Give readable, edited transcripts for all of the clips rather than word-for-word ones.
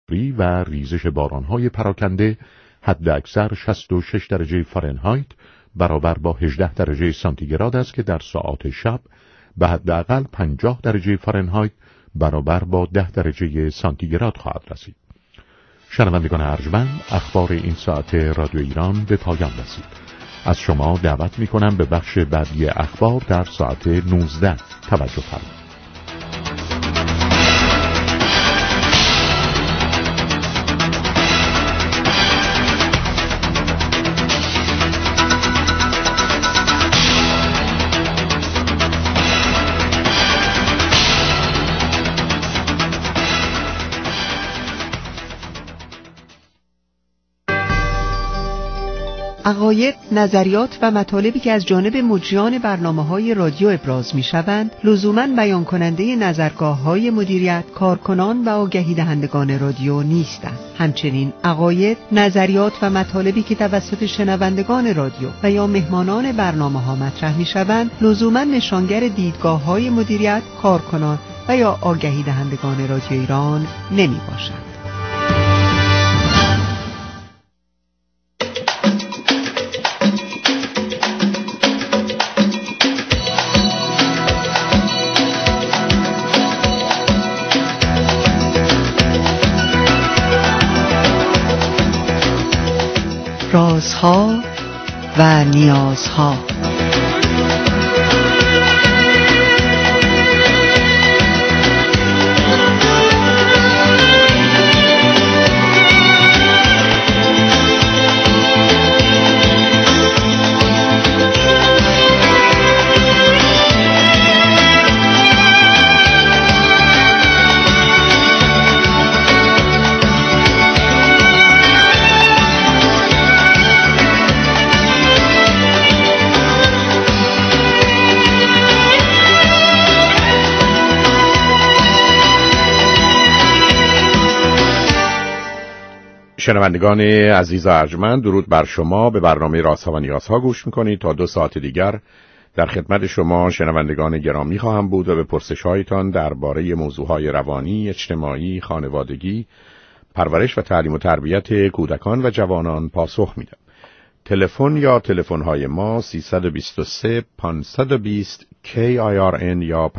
و ریزش باران‌های پراکنده حداکثر 66 درجه فارنهایت برابر با 18 درجه سانتیگراد است که در ساعات شب به حداقل 50 درجه فارنهایت برابر با 10 درجه سانتیگراد خواهد رسید. شنوندگان ارجمند، اخبار این ساعت رادیو ایران به پایان رسید. از شما دعوت می‌کنم به بخش بعدی اخبار در ساعت 19 توجه فرمایید. عقاید، نظریات و مطالبی که از جانب مجریان برنامه‌های رادیو ابراز می‌شوند، لزوماً بیان کننده نظرگاه‌های مدیریت، کارکنان و آگهی دهندگان رادیو نیستند. همچنین عقاید، نظریات و مطالبی که توسط شنوندگان رادیو و یا مهمانان برنامه‌ها مطرح می‌شوند، لزوماً نشانگر دیدگاه‌های مدیریت، کارکنان و یا آگهی دهندگان رادیو ایران نمی‌باشند. رازها و نیازها. شنوندگان عزیز و ارجمند، درود بر شما. به برنامه رازها و نیازها گوش میکنید. تا 2 ساعت دیگر در خدمت شما شنوندگان گرامی خواهم بود و به پرسش‌هایتان درباره موضوعهای روانی، اجتماعی، خانوادگی، پرورش و تعلیم و تربیت کودکان و جوانان پاسخ میدم. تلفن یا تلفن‌های ما 323 520 KIRN یا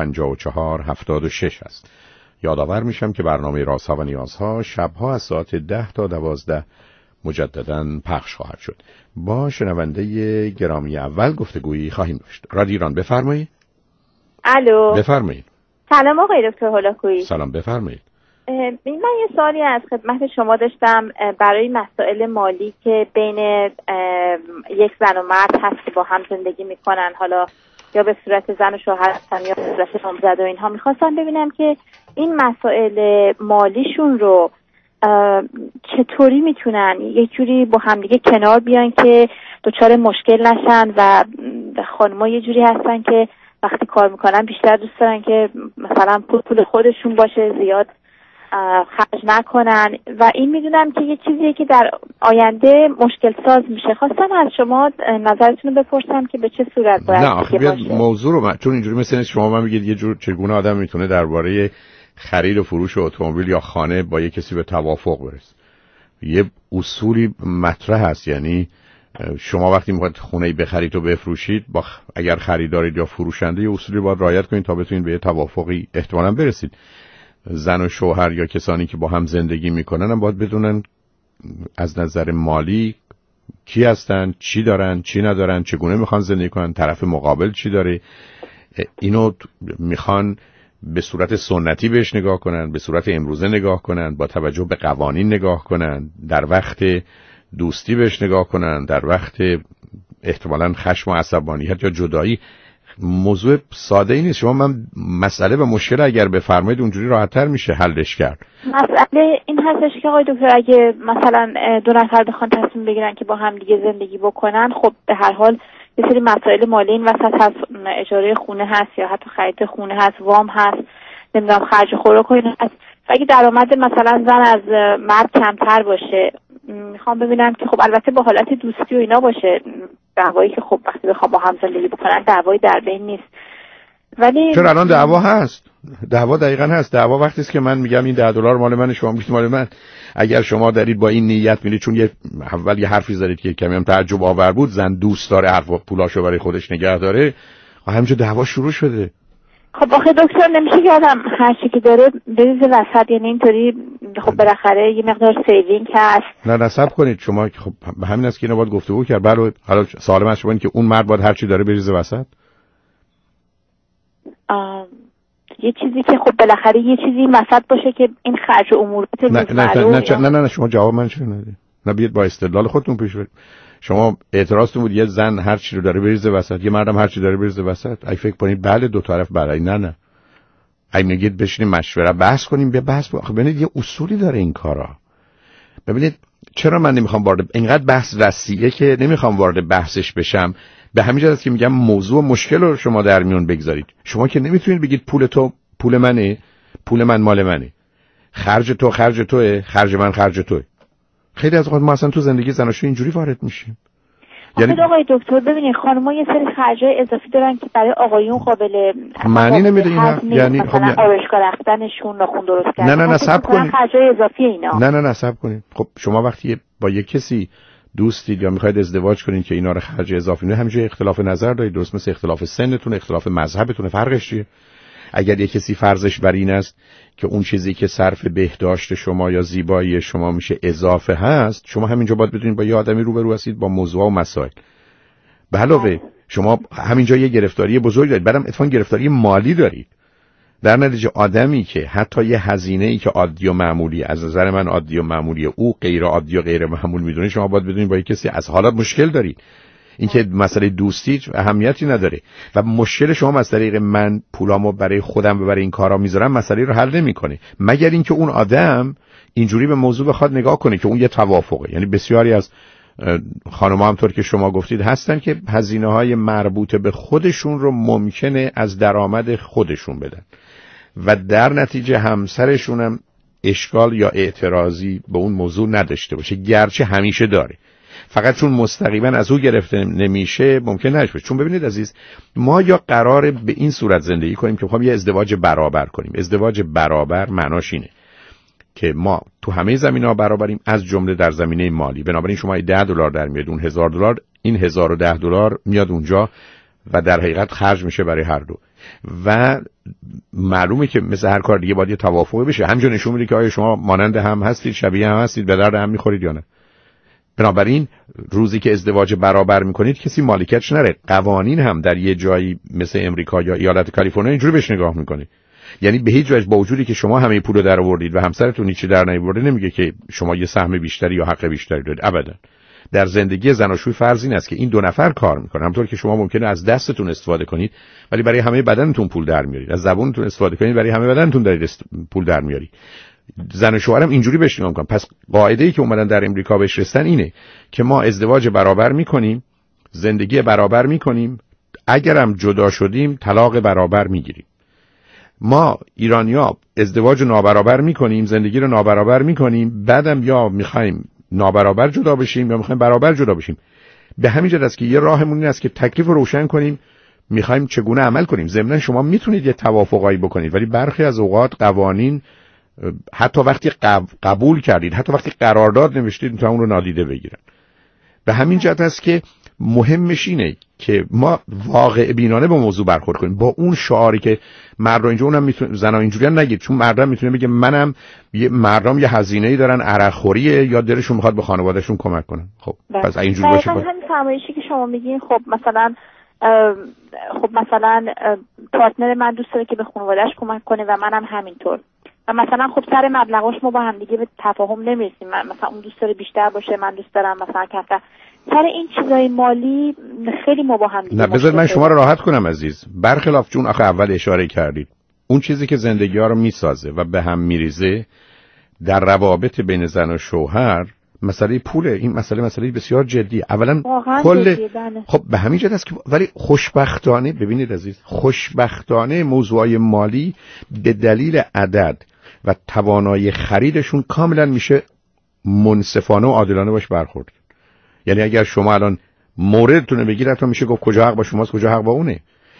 5476 است. یادآور میشم که برنامه رازها و نیازها شبها از ساعت 10 تا 12 مجدداً پخش خواهد شد. با شنونده گرامی اول گفتگویی خواهیم داشت. رادیو ایران، بفرمایید. الو، بفرمایید. سلام آقای دکتر هولاکویی. سلام، بفرمایید. من یه سوالی از خدمت شما داشتم برای مسائل مالی که بین یک زن و مرد هست که با هم زندگی میکنن، حالا یا به صورت زن و شوهر هستن یا به صورت نامزد و اینها. میخواستم ببینم که این مسائل مالیشون رو چطوری میتونن یک جوری با همدیگه کنار بیان که دچار مشکل نشن و خانم‌ها یه جوری هستن که وقتی کار میکنن بیشتر دوست دارن که مثلا پول خودشون باشه، زیاد خرج نکنن و این میدونم که یه چیزیه که در آینده مشکل ساز میشه. خواستم از شما نظرتون رو بپرسم که به چه صورت باید نه آخه باشه. موضوع رو چون اینجوری مثل شما من میگید یه جور چگونه آدم میتونه درباره خرید و فروش اتومبیل یا خانه با یه کسی به توافق برسه. یه اصولی مطرح هست، یعنی شما وقتی میخواید خونه‌ای بخرید و بفروشید اگر خریدارید یا فروشنده یه اصولی باید رعایت کنید تا بتونید به یه توافقی احتمالاً برسید. زن و شوهر یا کسانی که با هم زندگی میکنن هم باید بدونن از نظر مالی کی هستن، چی دارن، چی ندارن، چگونه میخوان زندگی کنن، طرف مقابل چی داره. اینو میخوان به صورت سنتی بهش نگاه کنن، به صورت امروزه نگاه کنن، با توجه به قوانین نگاه کنن، در وقت دوستی بهش نگاه کنن، در وقت احتمالاً خشم و عصبانیت یا جدایی. موضوع ساده ای نیست. شما من مسئله و مشکل اگر بفرمایید اونجوری راحت‌تر میشه حلش کرد. مسئله این هستش که آقای دکتر اگه مثلا 2 نفر بخوان تصمیم بگیرن که با هم دیگه زندگی بکنن، خب به هر حال یه سری مسائل مالی این وسط هست، اجاره خونه هست یا حتی خرید خونه هست، وام هست، نمیدونم خرج خوراک و اینا هست. اگه درآمد مثلا زن از مرد کمتر باشه، میخوام ببینم که خب البته با حالت دوستی و اینا باشه، دعوایی که خب وقتی بخوام با هم زندگی بکنن دعوایی در بین نیست. ولی چرا الان دعوا هست؟ دعوا دقیقاً هست. دعوا وقتی است که من میگم این $10 مال من، شما میگید مال من. اگر شما دارید با این نیت میرید، چون اول یه حرفی زدید که کمی هم تعجب آور بود، زن دوست داره حرف پولاشو برای خودش نگه داره، همینجا دعوا شروع شده. خب آخه دکتر نمیشه که آدم هر چی که داره بریزه وسط، یعنی اینطوری خب بالاخره یه مقدار سیوینگ هست. نه نصب کنید شما، خب همین است که اینا باید گفتگو کرد. بله حالا سوال من شما اینه که اون مرد باید هر چی داره بریزه وسط؟ یه چیزی که خب بالاخره یه چیزی وسط باشه که این خرج امورات نه شما جواب من چه ندید. نه بیاید با استدلال خودتون پیش برید. شما اعتراضتون بود یه زن هر چی رو داره بریزه وسط، یه مردم هر چی داره بریزه وسط. اگه فکر کنید بله دو طرف برای نه اگه میگید بشینیم مشوره بحث کنیم، بیا بحث ببینید یه اصولی داره این کارا. ببینید چرا من نمیخوام وارد اینقدر بحث رسیه که نمیخوام وارد بحثش بشم. به همین جهت که میگم موضوع و مشکل رو شما در میون بگذارید. شما که نمیتونید بگید پول تو پول منه، پول من مال منه، خرج تو خرج توئه، خرج من خرج توئه. خیلی از وقت ما اصلا تو زندگی زناشویی اینجوری وارد میشیم. یعنی آقای دکتر ببینید خانم‌ها یه سری خرجای اضافی دارن که برای آقایون قابل معنی نمیده اینا، یعنی خب آرایشگاه رفتنشون، ناخن درست کردن، نه صبر کنید، خرجای اضافی اینا. نه صبر کنید. خب شما وقتی با یک کسی دوستید یا میخواید ازدواج کنید که اینا رو خرج اضافی نه، همینجوری اختلاف نظر دارید، درست مثل اختلاف سنتون، اختلاف مذهبتون، فرقش چیه؟ اگر یک کسی فرضش بر این است که اون چیزی که صرف بهداشت شما یا زیبایی شما میشه اضافه هست، شما همینجا باید بدونید با یه آدمی روبرو هستید با موضوع و مسائل. به علاوه شما همینجا یه گرفتاری بزرگ دارید، بعدم اتفاقا گرفتاری مالی دارید. در نتیجه آدمی که حتی یه هزینه‌ای که عادی و معمولی از نظر من عادی و معمولی او غیر عادی و غیر معمول میدونه، شما باید بدونید با یک کسی از حالات مشکل دارید. این که مسئله دوستی اهمیتی نداره و مشکل شما از طریق من پولامو برای خودم و برای این کارا میذارم مسئله رو حل نمیکنه، مگر اینکه اون آدم اینجوری به موضوع بخواد نگاه کنه که اون یه توافقه. یعنی بسیاری از خانم‌ها همطور که شما گفتید هستن که هزینه‌های مربوط به خودشون رو ممکنه از درآمد خودشون بدن و در نتیجه همسرشون هم اشکال یا اعتراضی به اون موضوع نداشته باشه، گرچه همیشه داره، فقط چون مستقیما از او گرفته نمیشه ممکن نشه. چون ببینید عزیز، ما یا قراره به این صورت زندگی کنیم که می‌خوایم یه ازدواج برابر کنیم. ازدواج برابر معناش اینه که ما تو همه زمینه‌ها برابریم، از جمله در زمینه مالی. بنابراین شما $10 در میاد، اون $1000، این $1010 میاد اونجا و در حقیقت خرج میشه برای هر دو و معلومه که مثل هر کار دیگه باید یه توافقی بشه. همینجا نشون میده که آیا شما مانند هم هستید، شبیه هم هستید، به درد هم میخورید یا نه. بنابراین روزی که ازدواج برابر میکنید کسی مالکیتش نره. قوانین هم در یه جایی مثل امریکا یا ایالت کالیفرنیا اینجوری بهش نگاه میکنه. یعنی به هیچ وجه با وجودی که شما همه پولو در آوردید و همسرتون هیچی در نیاورده نمیگه که شما یه سهم بیشتری یا حق بیشتری دارید. ابدا. در زندگی زناشویی فرض این است که این دو نفر کار میکنن. همونطور که شما ممکنه از دستتون استفاده کنید ولی برای همه بدنتون پول در میارید، از زبونتون استفاده کنید برای همه بدنتون دارید پول در میارید. زن و شوهرم اینجوری بهش نگاه میکنن. پس قاعده‌ای که اومدن در امریکا بهش رسیدن اینه که ما ازدواج برابر میکنیم، زندگی برابر میکنیم، اگرم جدا شدیم طلاق برابر میگیریم. ما ایرانی‌ها ازدواج نابرابر میکنیم، زندگی رو نابرابر میکنیم، بعدم یا میخوایم نابرابر جدا بشیم یا میخوایم برابر جدا بشیم. به همین جهت است که یه راهمون این است که تکلیف رو روشن کنیم، میخوایم چگونه عمل کنیم. ضمن شما میتونید یه توافقایی بکنید ولی برخی از اوقات قوانین حتی وقتی قبول کردید، حتی وقتی قرارداد نوشتید میتونن اون رو نادیده بگیرن. به همین جهت است که مهمش اینه که ما واقع بینانه با موضوع برخورد کنیم، با اون شعاری که مرد اینجا اونم میتونه زنا اینجوری نگید، چون مردم میتونه بگه منم مردم یه هزینه‌ای دارن عرق خوریه یا دلشون میخواد به خانواده‌شون کمک کنن. خب پس اینجوری باشه. همین فرمایشی که شما میگین خب مثلا پارتنر من دوست داره که به خانواده‌اش کمک کنه و منم همینطور و مثلا خب سر مبلغاش ما با هم دیگه به تفاهم نمیرسیم. مثلا اون دوست داره بیشتر باشه، من دوست دارم مثلا کمتر. سر این چیزای مالی خیلی ما با هم دیگه. نه بذار من شما رو راحت کنم عزیز. برخلاف چون آخه اول اشاره کردید اون چیزی که زندگی‌ها رو میسازه و به هم میریزه در روابط بین زن و شوهر مسئله پوله. این مسئله بسیار جدی. اولا کل خب به همین جهت است که ولی خوشبختانه ببینید عزیز، خوشبختانه موضوعای مالی به دلیل عدد و توانایی خریدشون کاملا میشه منصفانه و عادلانه باش برخورد. یعنی اگر شما الان موردتون بگیرید تا میشه گفت کجا حق با شماست کجا حق با اونه.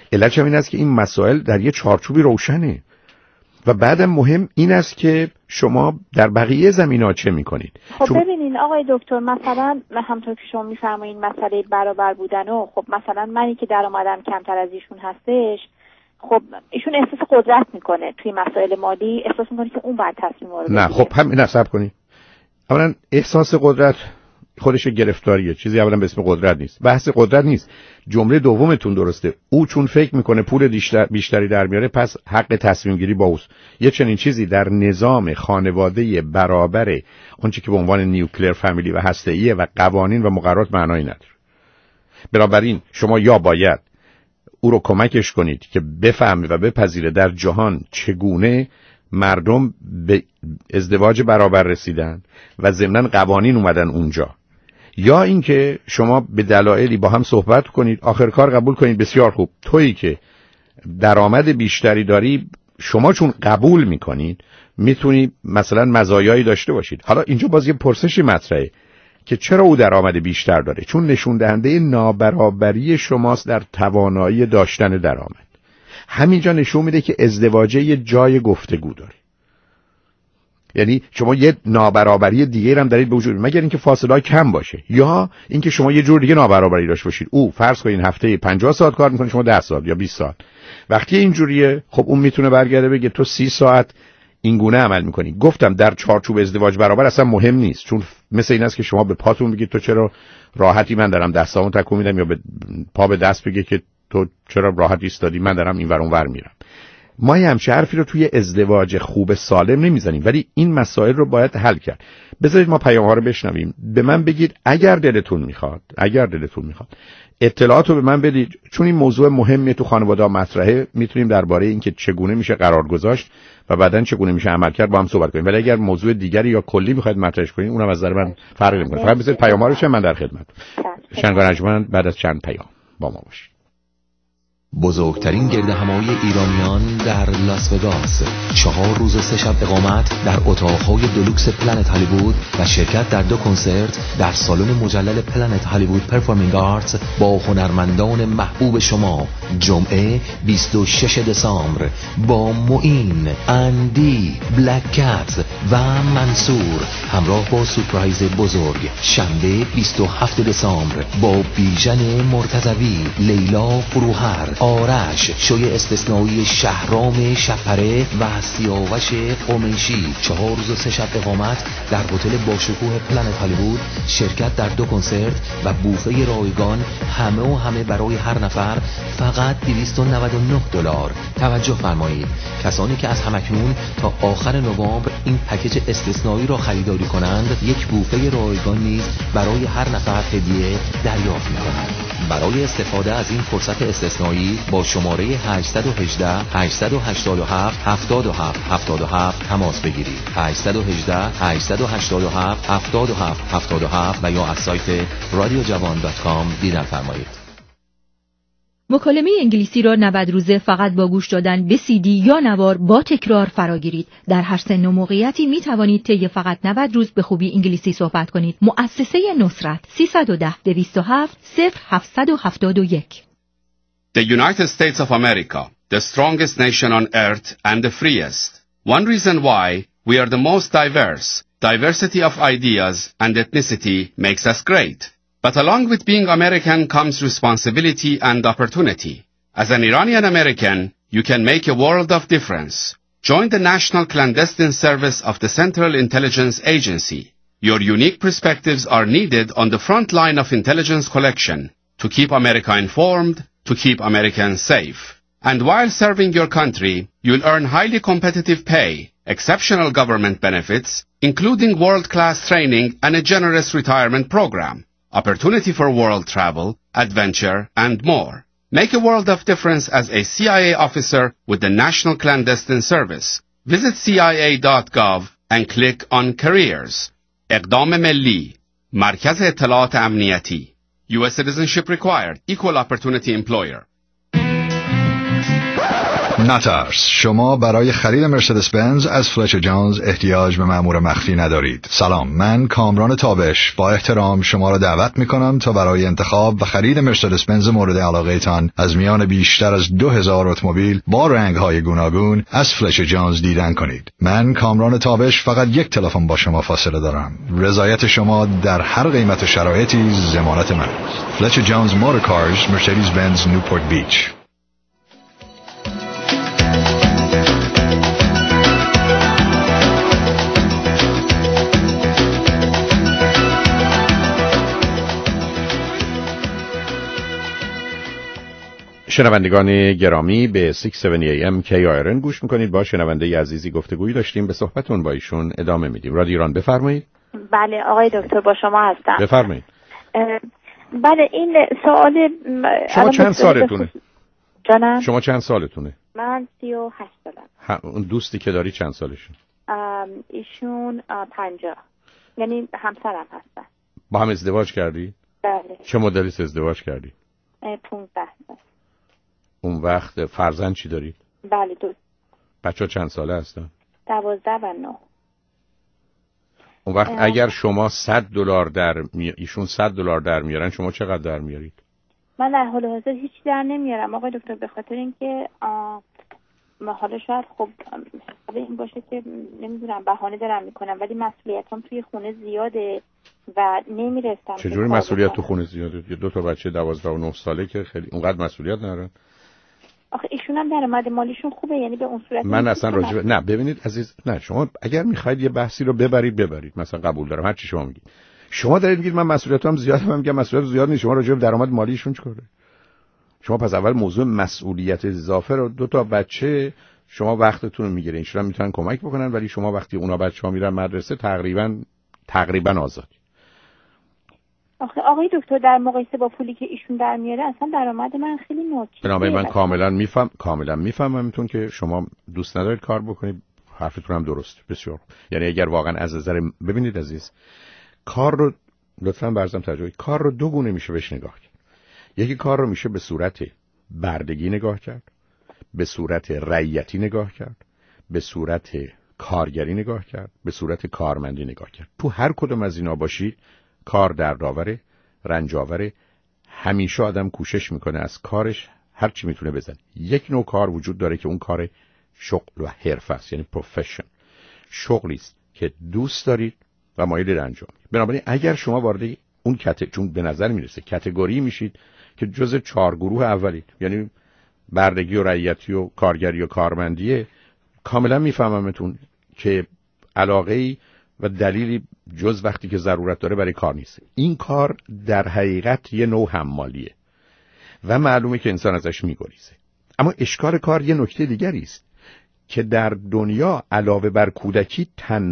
علتش این است که این مسائل در یه چارچوبی روشنه و بعدم مهم این است که شما در بقیه زمینه‌ها چه می‌کنید. خب ببینین آقای دکتر، مثلا همونطور که شما می‌فرمایید مسئله برابر بودن و خب مثلا منی که درآمدم کمتر از ایشون هستش، خب ایشون احساس قدرت میکنه توی مسائل مالی، احساس میکنه که اون باید تصمیم رو بگیره. نه خب همین نصب کنید. اولا احساس قدرت خودش گرفتاریه، چیزی اولا به اسم قدرت نیست. بحث قدرت نیست. جمله دومتون درسته. او چون فکر میکنه پول بیشتری در میاره پس حق تصمیم گیری با اوست. یه چنین چیزی در نظام خانواده برابر اونچه که به عنوان نیوکلیر فامیلی و هسته‌ایه و قوانین و مقررات معنایی نداره. بنابراین شما یا باید او رو کمکش کنید که بفهمه و بپذیره در جهان چگونه مردم به ازدواج برابر رسیدن و ضمناً قوانین اومدن اونجا، یا اینکه شما به دلایلی با هم صحبت کنید، آخر کار قبول کنید بسیار خوب، تویی که درآمد بیشتری داری شما چون قبول میکنید میتونی مثلا مزایایی داشته باشید. حالا اینجا باز یه پرسشی مطرحه که چرا او درآمد بیشتر داره؟ چون نشون دهنده نابرابری شماست در توانایی داشتن درآمد. همینجا نشون میده که ازدواجه یه جای گفتگو داره. یعنی شما یه نابرابری دیگه هم دارید به وجود، مگر اینکه فاصله کم باشه، یا اینکه شما یه جور دیگه نابرابری داشته باشید. او فرض کنین هفته 50 ساعت کار میکنه، شما 10 ساعت یا 20 ساعت. وقتی اینجوریه خب اون میتونه برگرده بگه تو 30 ساعت این گونه عمل میکنی. گفتم در چارچوب ازدواج برابر اصلا مهم نیست، چون مثل این است که شما به پاتون بگید تو چرا راحتی من دارم دستامو تکون میدم، یا به پا به دست بگه که تو چرا راحت ایستادی من دارم این ور اون ور میرم. ما همچه حرفی رو توی ازدواج خوب سالم نمیزنیم، ولی این مسائل رو باید حل کرد. بذارید ما پیام‌ها رو بشنویم. به من بگید اگر دلتون میخواد اطلاعات رو به من بدید، چون این موضوع مهمیه تو خانواده مطرحه. میتونیم درباره اینکه چگونه میشه قرار گذاشت و بعداً چگونه میشه عمل کرد با هم صحبت کنیم. ولی اگر موضوع دیگری یا کلی میخواید مطرحش کنید اونم از نظر من فرقی نمیکنه. فقط بذارید پیام‌ها رو من در خدمت. شنگان انجمن بعد از چند پیام با ما باشید. بزرگترین گردهمایی ایرانیان در لاس وگاس، 4 روز و 3 شب اقامت در اتاق‌های دلوکس پلنت هالیوود و شرکت در 2 کنسرت در سالن مجلل پلنت هالیوود پرفورمینگ آرتس با هنرمندان محبوب شما. جمعه 26 دسامبر با معین، اندی، بلک کت و منصور همراه با سورپرایز بزرگ. شنبه 27 دسامبر با بیژن مرتضوی، لیلا فروهر، آرش، شوی استثنایی شهرام شپره و سیاوش قمیشی. 4 روز و 3 شب اقامت در هتل باشکوه پلنت هالیوود، شرکت در 2 کنسرت و بوفه رایگان، همه برای هر نفر فقط $299. توجه فرمایید، کسانی که از همکنون تا آخر نوامبر این پکیج استثنایی را خریداری کنند یک بوفه رایگان نیز برای هر نفر هدیه دریافت می‌کنند. برای استفاده از این فرصت استثنایی با شماره 818 887 7777 تماس بگیرید. 818 887 7777 و یا از سایت radiojavan.com دیدن فرمایید. مکالمه انگلیسی را 90 روزه فقط با گوش دادن به CD یا نوار با تکرار فراگیرید. در هر سن و موقعیتی می توانید طی فقط 90 روز به خوبی انگلیسی صحبت کنید. مؤسسه نصرت 310 207 0771. The United States of America, the strongest nation on earth and the freest. One reason why we are the most diverse. Diversity of ideas and ethnicity makes us great. But along with being American comes responsibility and opportunity. As an Iranian American, you can make a world of difference. Join the National Clandestine Service of the Central Intelligence Agency. Your unique perspectives are needed on the front line of intelligence collection to keep America informed, to keep Americans safe. And while serving your country, you'll earn highly competitive pay, exceptional government benefits, including world-class training and a generous retirement program, opportunity for world travel, adventure, and more. Make a world of difference as a CIA officer with the National Clandestine Service. Visit CIA.gov and click on Careers. اقدام ملی، مرکز اطلاعات امنیتی. U.S. citizenship required. Equal opportunity employer. نترس، شما برای خرید مرسدس بنز از فلچ جونز احتیاج به مأمور مخفی ندارید. سلام، من کامران تابش با احترام شما را دعوت می‌کنم تا برای انتخاب و خرید مرسدس بنز مورد علاقه تان از میان بیشتر از 2000 اتومبیل با رنگ‌های گوناگون از فلچ جونز دیدن کنید. من کامران تابش فقط یک تلفن با شما فاصله دارم. رضایت شما در هر قیمت و شرایطی ضمانت من. فلچ جونز موتور کارز، مرسدس بنز، نیوپورت بیچ. شنوندگان گرامی به 670 AM KIRN گوش میکنید. با شنونده عزیزی گفتگویی داشتیم، به صحبتون با ایشون ادامه میدیم. رادیو ایران، بفرمایید. بله آقای دکتر، با شما هستم. بفرمایید. بله این سوال شما چند سالتونه؟ جانم؟ شما چند سالتونه؟ من 38 سالم. اون دوستی که داری چند سالشه؟ ایشون 50. یعنی همسرم هستن. با هم ازدواج کردی؟ بله. چه مدلی ازدواج کردی؟ 15 سال. اون وقت فرزند چی داری؟ بله 2. بچه‌ها چند ساله هستن؟ 12 و 9. اون وقت اگر شما $100 ایشون $100 در میارن، شما چقدر در میارید؟ من در حال حاضر هیچ در نمیارم آقای دکتر، به خاطر اینکه حالا شاید خب این باشه که نمیدونم بهانه دارم میکنم، ولی مسئولیتام توی خونه زیاده و نمیرسم. چجوری مسئولیت تو خونه زیاده؟ 2 تا بچه 12 و 9 ساله که خیلی اونقدر مسئولیت ندارن. آخه ایشون هم درآمد مالیشون خوبه، یعنی به اون صورت من اصلا راجع نه ببینید عزیز، نه شما اگر میخواید یه بحثی رو ببرید مثلا قبول دارم هر چی شما میگید. شما دارید میگید من مسئولیتام زیاده، من میگم مسئولیت زیاد نیست. شما راجع به درآمد مالیشون چیکاره؟ شما پس اول موضوع مسئولیت اضافه رو 2 تا بچه شما وقتتون رو میگیره، ایشون میتونن کمک بکنن، ولی شما وقتی اونا بچه‌ها میرن مدرسه تقریبا آزاد. آخه آقای دکتر در مقایسه با پولی که ایشون در میاره اصلا درآمد من خیلی ناچیزه. بنابراین من کاملا میفهممتون که شما دوست ندارید کار بکنید. حرفتون هم درسته بسیار. یعنی اگر واقعا از نظر ببینید عزیز، کار رو لطفاً برزم توجه، کار رو 2 گونه میشه بهش نگاه کرد. یکی کار رو میشه به صورت بردگی نگاه کرد، به صورت رعیتی نگاه کرد، به صورت کارگری نگاه کرد، به صورت کارمندی نگاه کرد. تو هر کدوم از اینا باشید کار دردآوره، رنجاوره. همیشه آدم کوشش میکنه از کارش هر چی میتونه بزنه. یک نوع کار وجود داره که اون کار شغل و حرفه است، یعنی پروفشن. شغلی است که دوست دارید و مایلید انجام بدید. بنابراین اگر شما وارد اون چون به نظر میرسه کاتگوری میشید که جزء 4 گروه اولید، یعنی بردگی و رعیتی و کارگری و کارمندیه، کاملا میفهممتون که علاقه‌ای و دلیلی جز وقتی که ضرورت داره برای کار نیست. این کار در حقیقت یه نوع حمالیه و معلومه که انسان ازش میگریزه. اما اشکال کار یه نکته دیگری است که در دنیا علاوه بر کودکی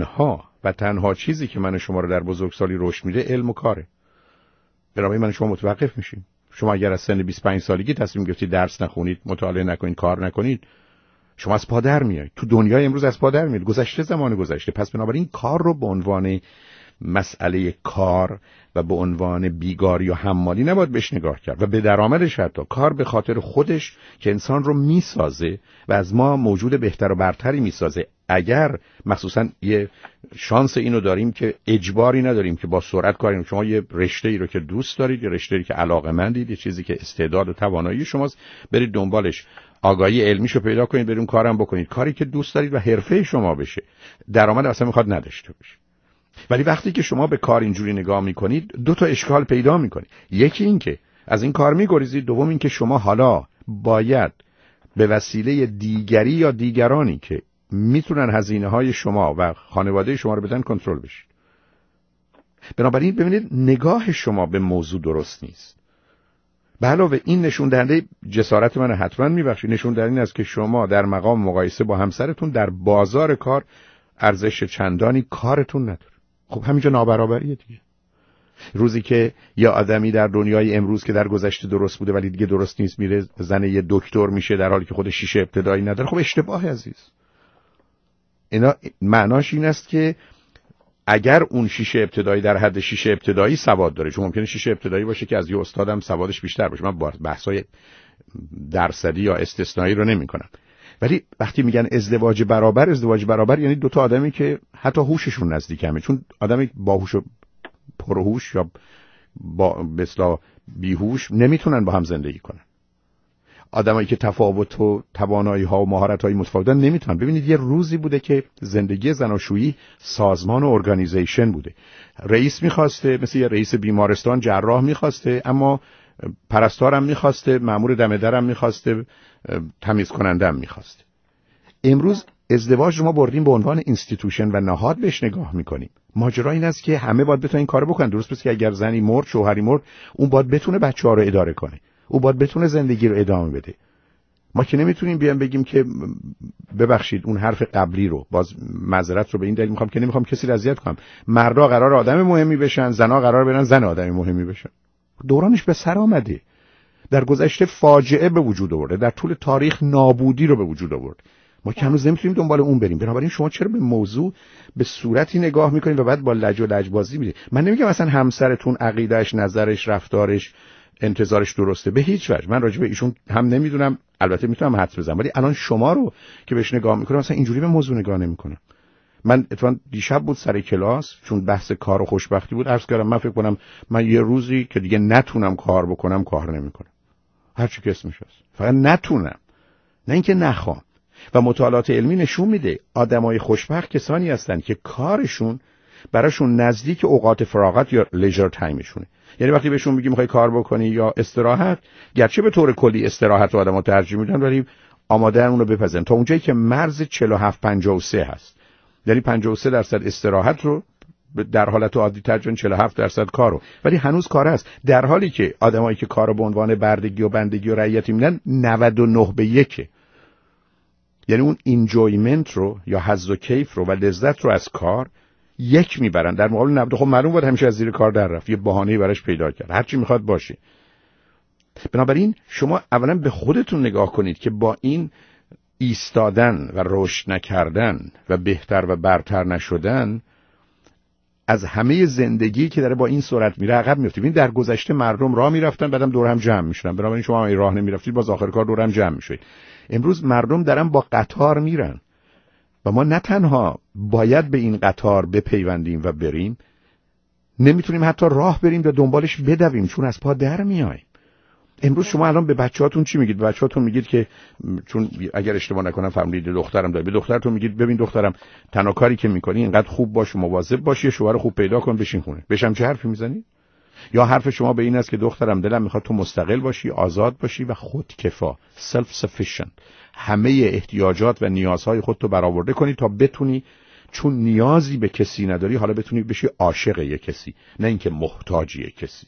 تنها چیزی که من شما رو در بزرگسالی رشد میده علم و کاره. بنابراین من شما متوقف میشیم. شما اگر از سن 25 سالگی تصمیم گرفتید درس نخونید، مطالعه نکنید، کار نکنید، شما از پا در میایید. تو دنیای امروز از پا در میایید. گذشته زمان گذشته. پس بنابراین کار رو به عنوان مسئله کار و به عنوان بیگاری و حمالی نباید بهش نگاه کرد و به درآمدش. حتی کار به خاطر خودش که انسان رو میسازه و از ما موجود بهتر و برتری میسازه. اگر مخصوصا یه شانس اینو داریم که اجباری نداریم که با سرعت کاریم. شما یه رشته‌ای رو که دوست دارید، یه رشته‌ای که علاقه‌مندید، یه چیزی که استعداد و توانایی شماست، برید دنبالش. آگاهی علمیشو پیدا کنید، برید اون کارم بکنید، کاری که دوست دارید و حرفه شما بشه. درآمد اصلا میخواد نداشته باشه. ولی وقتی که شما به کار اینجوری نگاه میکنید 2 تا اشکال پیدا میکنید. یکی این که از این کار میگریزید، دوم این که شما حالا باید به وسیله دیگری یا دیگرانی که میتونن هزینه‌های شما و خانواده شما رو بدن کنترل بشید. بنابراین ببینید نگاه شما به موضوع درست نیست. به علاوه این نشون دهنده جسارت من حتما میبخشید، نشون دهنده این است که شما در مقام مقایسه با همسرتون در بازار کار ارزش چندانی کارتون نداره. خب همینجا نابرابریه دیگه. روزی که یا آدمی در دنیای امروز که در گذشته درست بوده ولی دیگه درست نیست میره زن یه دکتر میشه در حالی که خودش شیشه ابتدایی نداره، خب اشتباه عزیز. اینا معناش این است که اگر اون شیشه ابتدایی در حد شیشه ابتدایی سواد داره، چون ممکنه شیشه ابتدایی باشه که از یه استادم سوادش بیشتر باشه، من بحثای درصدی یا استثنایی رو نمی کنم، ولی وقتی میگن ازدواج برابر یعنی دوتا آدمی که حتی هوششون نزدیک همه، چون آدمی باهوش و پرهوش یا با مثلا بیهوش نمیتونن با هم زندگی کنن. آدمایی که تفاوت و توانایی‌ها و مهارت‌های متفاوتن نمیتونن. ببینید یه روزی بوده که زندگی زناشویی سازمان و ارگانیزیشن بوده. رئیس می‌خواسته، مثل یه رئیس بیمارستان، جراح می‌خواسته، اما پرستارم می‌خواسته، مأمور دم درم می‌خواسته، تمیز کنندم می‌خواسته. امروز ازدواج رو ما بردیم به عنوان اینستیتوشن و نهاد بهش نگاه می‌کنیم. ماجرا این است که همه باید بتونن این کارو بکنن. درست پس که اگر زنی مرد، شوهری مرد، اون باید بتونه بچه‌ها رو اداره کنه. او باید بتونه زندگی رو ادامه بده. ما که نمیتونیم بیان بگیم که ببخشید اون حرف قبلی رو، باز معذرت رو به این دلیل میخوام که نمیخوام کسی رو اذیت کنم، مردا قرار آدم مهمی بشن، زنا قرار برن زن آدم مهمی بشن. دورانش به سر آمده. در گذشته فاجعه به وجود آورده، در طول تاریخ نابودی رو به وجود آورد. ما که هنوز نمیتونیم دنبال اون بریم. بنابراین شما چرا به موضوع به صورتی نگاه میکنید و بعد با لج و لجبازی میگید؟ من نمیگم مثلا همسرتون عقیدهش، نظرش، رفتارش، انتظارش درسته، به هیچ وجه. من راجع به ایشون هم نمیدونم، البته میتونم حدس بزنم، ولی الان شما رو که بهش نگاه میکنم مثلا اینجوری به موضوع نگاه نمیکنم. من اتفاقا دیشب بود سر کلاس، چون بحث کار و خوشبختی بود، عرض کردم من فکر کنم من یه روزی که دیگه نتونم کار بکنم کار نمیکنم، هر چی که اسمش هست، فقط نتونم، نه اینکه نخوام. و مطالعات علمی نشون میده آدمای خوشبخت کسانی هستن که کارشون براشون نزدیک اوقات فراغت یا لیژر تایمشونه. یعنی وقتی بهشون میگیم میخوای کار بکنی یا استراحت، گرچه به طور کلی استراحت رو آدم‌ها ترجیح میدن ولی آماده اون رو بپذیرن تا اونجایی که مرز 47-53 هست. یعنی 53% استراحت رو در حالت عادی ترجمه 47% کار رو، ولی هنوز کار هست. در حالی که آدمایی که کار رو به عنوان بردگی و بندگی و رعیتی میدن 99-1. یعنی اون انجویمنت رو یا حظ و کیف رو و لذت رو از کار یک میبرن در مقابل 90. خب معلوم بود همیشه از زیر کار در رفت، یه بهانه‌ای براش پیدا کرد، هر چی میخواد باشه. بنابراین شما اولا به خودتون نگاه کنید که با این ایستادن و رشد نکردن و بهتر و برتر نشدن از همه زندگی که داره با این سرعت میره عقب میافتید. این در گذشته مردم راه میرفتن بعدم دور هم جمع میشدن، بنابراین شما این راه نمیرفتید باز آخر کار دور هم جمع میشید. امروز مردم دارن با قطار میرن و ما نه تنها باید به این قطار بپیوندیم و بریم، نمیتونیم حتی راه بریم و دنبالش بدویم چون از پا در میایم. امروز شما الان به بچه‌هاتون چی میگید؟ به بچه‌هاتون میگید که چون اگر اشتباه نکنم فرمودید دخترم داره، به دخترتون میگید ببین دخترم تنها کاری که میکنی اینقدر خوب باش و مواظب باش، یه شوهر خوب پیدا کن بشین خونه. بشم چه حرفی میزنی؟ یا حرف شما به این است که دخترم دلم میخواد تو مستقل باشی، آزاد باشی و خودکفا، self sufficient، همه احتیاجات و نیازهای خودتو برآورده کنی تا بتونی، چون نیازی به کسی نداری، حالا بتونی بشی عاشق یک کسی، نه اینکه محتاج یک کسی.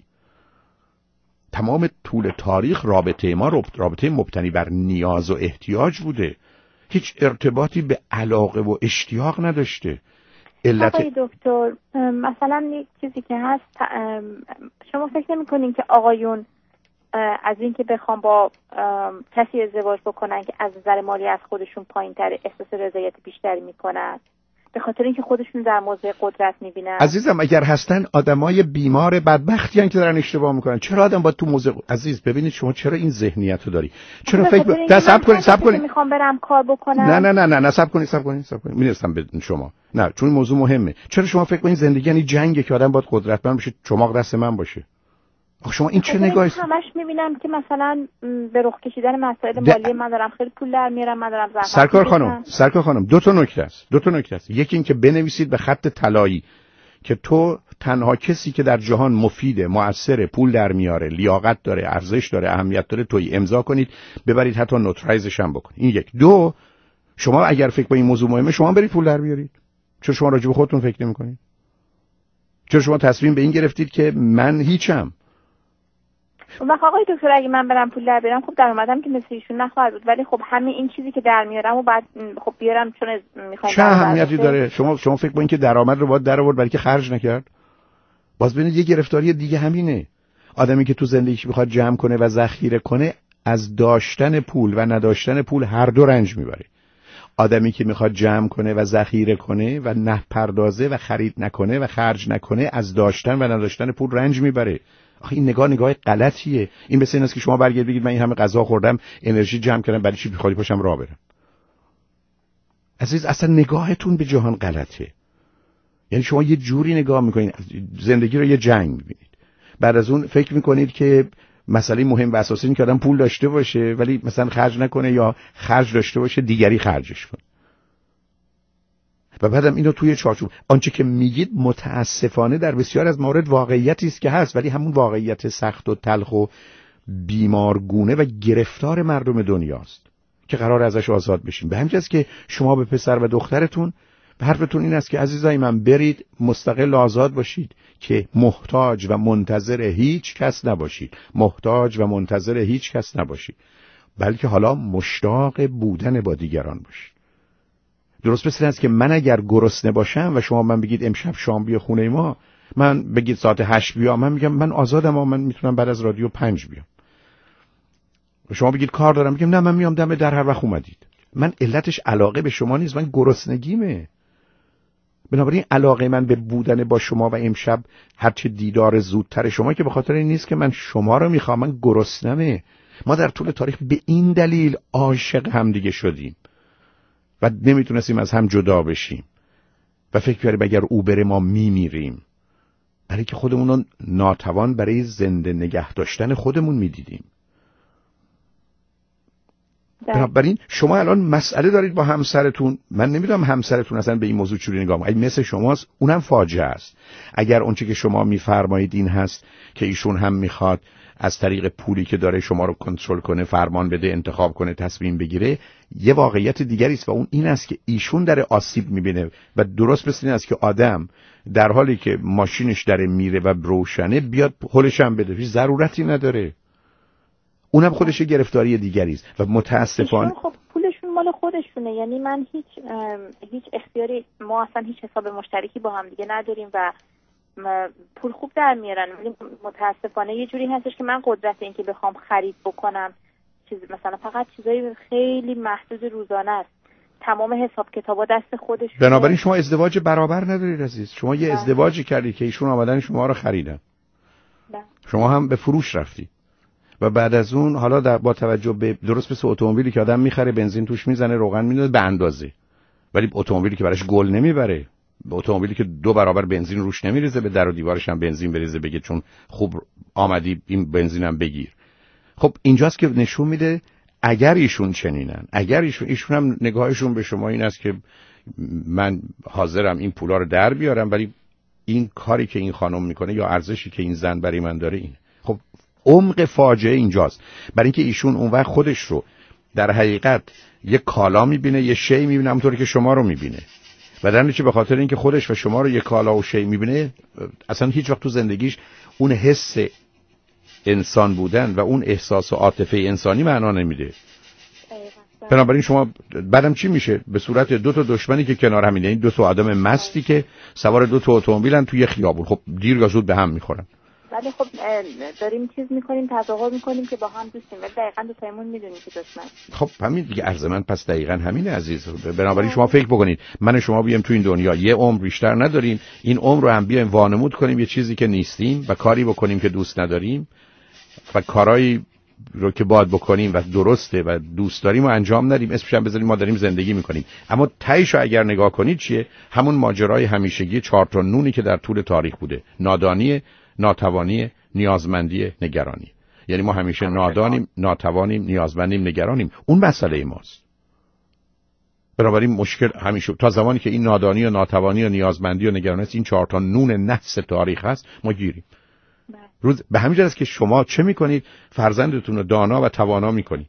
تمام طول تاریخ رابطه ما رابطه مبتنی بر نیاز و احتیاج بوده، هیچ ارتباطی به علاقه و اشتیاق نداشته. آقای دکتر مثلا یک چیزی که هست، شما فکر نمی‌کنین که آقایون از این که بخوام با کسی ازدواج بکنن که از نظر مالی از خودشون پایین‌تر احساس رضایت بیشتری میکنن به خاطر اینکه خودشون در موضع قدرت میبینن؟ عزیزم اگر هستن آدمای بیمار بدبختی ان که دارن اشتباه میکنن، چرا آدم باید تو موضع عزیز ببینید شما چرا این ذهنیت رو داری؟ چرا فکر صبر کنید میخوام برم کار بکنم؟ نه صبر کنید میرسم به شما. نه چون موضوع مهمه. چرا شما فکر کنید زندگی یعنی جنگه که آدم باید قدرتمند بشه، چماق دست من باشه؟ آخه شما این چه نگاهی؟ همش میبینم که مثلا به رخ کشیدن مسائل مالی من دارم خیلی پول در میارم، من دارم زحمت سرکار خانم دو تا نکته است. یکی این که بنویسید به خط طلایی که تو تنها کسی که در جهان مفیده، مؤثر، پول در میاره، لیاقت داره، ارزش داره، اهمیت داره، توی امضا کنید، ببرید حتی نوترایزش هم بکنید. این یک. دو، شما اگر فکر با این موضوع مهمه شما برید پول در بیارید. چرا شما راجع به خودتون فکر نمی‌کنید؟ چرا شما تصمیم به این گرفتید که من هیچم؟ وقت آقای دکتر اگه من برم پول در بیارم، خب درآمدم که مثل ایشون نخواهد بود، ولی خب همین این چیزی که در میارم و بعد خب بیارم چون میخوام. چه اهمیتی داره؟ شما فکر با این که درآمد رو باید در آورد برای که خرج نکرد؟ باز ببینید یه گرفتاری دیگه همینه. آدمی که تو زندگیش میخواد جمع کنه و ذخیره کنه از داشتن پول و نداشتن پول هر دو رنج میبره. آدمی که میخواد جمع کنه و ذخیره کنه و نپردازه و خرید نکنه و خرج نکنه از داشتن و نداشتن پول رنج میبره. آخه این نگاه غلطیه. این مثل این است که شما برگردید بگید من این همه غذا خوردم، انرژی جمع کردم، برای چی بخوام پاشم راه برم؟ عزیز اصلا نگاهتون به جهان غلطه. یعنی شما یه جوری نگاه میکنید زندگی رو یه جنگ میبینید، بعد از اون فکر میکنید که مسئله مهم و اساسی اینه که آدم پول داشته باشه ولی مثلا خرج نکنه، یا خرج داشته باشه دیگری خرجش کنه. و بعدم اینو توی چارچوب آنچه که میگید متاسفانه در بسیار از موارد واقعیتی است که هست، ولی همون واقعیت سخت و تلخ و بیمارگونه و گرفتار مردم دنیاست که قرار ازش آزاد بشیم. به همین جاست که شما به پسر و دخترتون حرفتون این است که عزیزای من برید مستقل آزاد باشید، که محتاج و منتظر هیچ کس نباشید، محتاج و منتظر هیچ کس نباشید، بلکه حالا مشتاق بودن با دیگران باشید. درست مثل این است که من اگر گرسنه باشم و شما من بگید امشب شام بیا خونه ما، من بگید ساعت 8 بیا، من میگم من آزادم و من میتونم بعد از رادیو 5 بیام. شما بگید کار دارم، میگم نه من میام دم در هر وقت اومدید. من علتش علاقه به شما نیست، من گرسنگیمه. بنابراین علاقه من به بودن با شما و امشب هرچه دیدار زودتر شما که به خاطر این نیست که من شما رو میخوام، من گرسنمه. ما در طول تاریخ به این دلیل عاشق هم دیگه شدیم و نمیتونستیم از هم جدا بشیم و فکر کردیم اگر او بره ما میمیریم، برای که خودمون رو ناتوان برای زنده نگه داشتن خودمون میدیدیم. بنابراین شما الان مسئله دارید با همسرتون، من نمیدونم همسرتون اصلا به این موضوع چجوری نگاه می‌کنه. اگه مثل شماست اونم فاجعه است. اگر اونچه که شما میفرمایید این هست که ایشون هم میخواد از طریق پولی که داره شما رو کنترل کنه، فرمان بده، انتخاب کنه، تصمیم بگیره، یه واقعیت دیگری است و اون این است که ایشون داره آسیب میبینه و درست مثل این است که آدم در حالی که ماشینش داره میره و روشنه بیاد هولش هم بده، هیچ ضرورتی نداره. اونم خودش گرفتاری دیگری است و متاسفانه خب پولشون مال خودشونه. یعنی من هیچ اختیاری، ما اصلا هیچ حساب مشترکی با هم دیگه نداریم و پول خوب در میارن، ولی متاسفانه یه جوری هستش که من قدرت این که بخوام خرید بکنم مثلا فقط چیزای خیلی محدود روزانه است، تمام حساب کتابا دست خودشونه. بنابراین شما ازدواج برابر ندارید عزیز. شما یه ازدواجی کردید که ایشون آمدن شما رو خریدن، شما هم به فروش رفتی و بعد از اون حالا با توجه به درست مثل اتومبیلی که آدم میخره بنزین توش میزنه، روغن میدونه به اندازه، ولی اتومبیلی که براش گل نمیبره، به اتومبیلی که 2 برابر بنزین روش نمیریزه به در و دیوارش هم بنزین بریزه بگه چون خوب آمدی این بنزینم بگیر. خب اینجاست که نشون میده اگر ایشون چنینن، اگر ایشون هم نگاهشون به شما این است که من حاضرم این پولا رو در بیارم ولی این کاری که این خانم میکنه یا ارزشی که این زن برای من داره اینه. خب عمق فاجعه اینجاست، برای اینکه ایشون اون وقت خودش رو در حقیقت یه کالا میبینه، یه شی میبینه همونطوری که شما رو میبینه و در نتیجه به خاطر اینکه خودش و شما رو یه کالا و شی میبینه اصلا هیچ وقت تو زندگیش اون حس انسان بودن و اون احساس و عاطفه انسانی معنا نمیده. بنابراین شما بعدم چی میشه؟ به صورت 2 تا دشمنی که کنار هم، این 2 تا آدم مستی که سوار 2 تا اتومبیلن توی خیابون، خب دیر یا زود به هم میخورن. ولی خب داریم چیز میکنیم، تظاهر میکنیم که با هم دوستیم ولی دقیقاً دو تایمون میدونیم که دشمن. خب همین دیگه عرض من پس دقیقاً همینه عزیز. بنابراین شما فکر بکنید من و شما بیایم تو این دنیا یه عمر بیشتر نداریم، این عمر رو هم بیایم وانمود کنیم یه چیزی که نیستیم و کاری بکنیم که دوست نداریم و کارایی رو که باید بکنیم و درسته و دوست داریم و انجام ندیم، اسمش هم بذاریم ما داریم زندگی میکنیم. اما تهش اگر نگاه کنید چیه؟ همون ماجرای همیشگی 4 تا نونی که در طول تاریخ بوده: نادانی، ناتوانی، نیازمندی، نگرانی. یعنی ما همیشه نادانیم، ناتوانیم، نیازمندیم، نگرانیم. اون مسئله ماست. بنابراین مشکل همیشه تا زمانی که این نادانی و ناتوانی و نیازمندی و نگرانی است، این 4 تا نون نحس تاریخ هست، ما گیریم. روز به همین جهت است که شما چه میکنید؟ فرزندتون رو دانا و توانا میکنید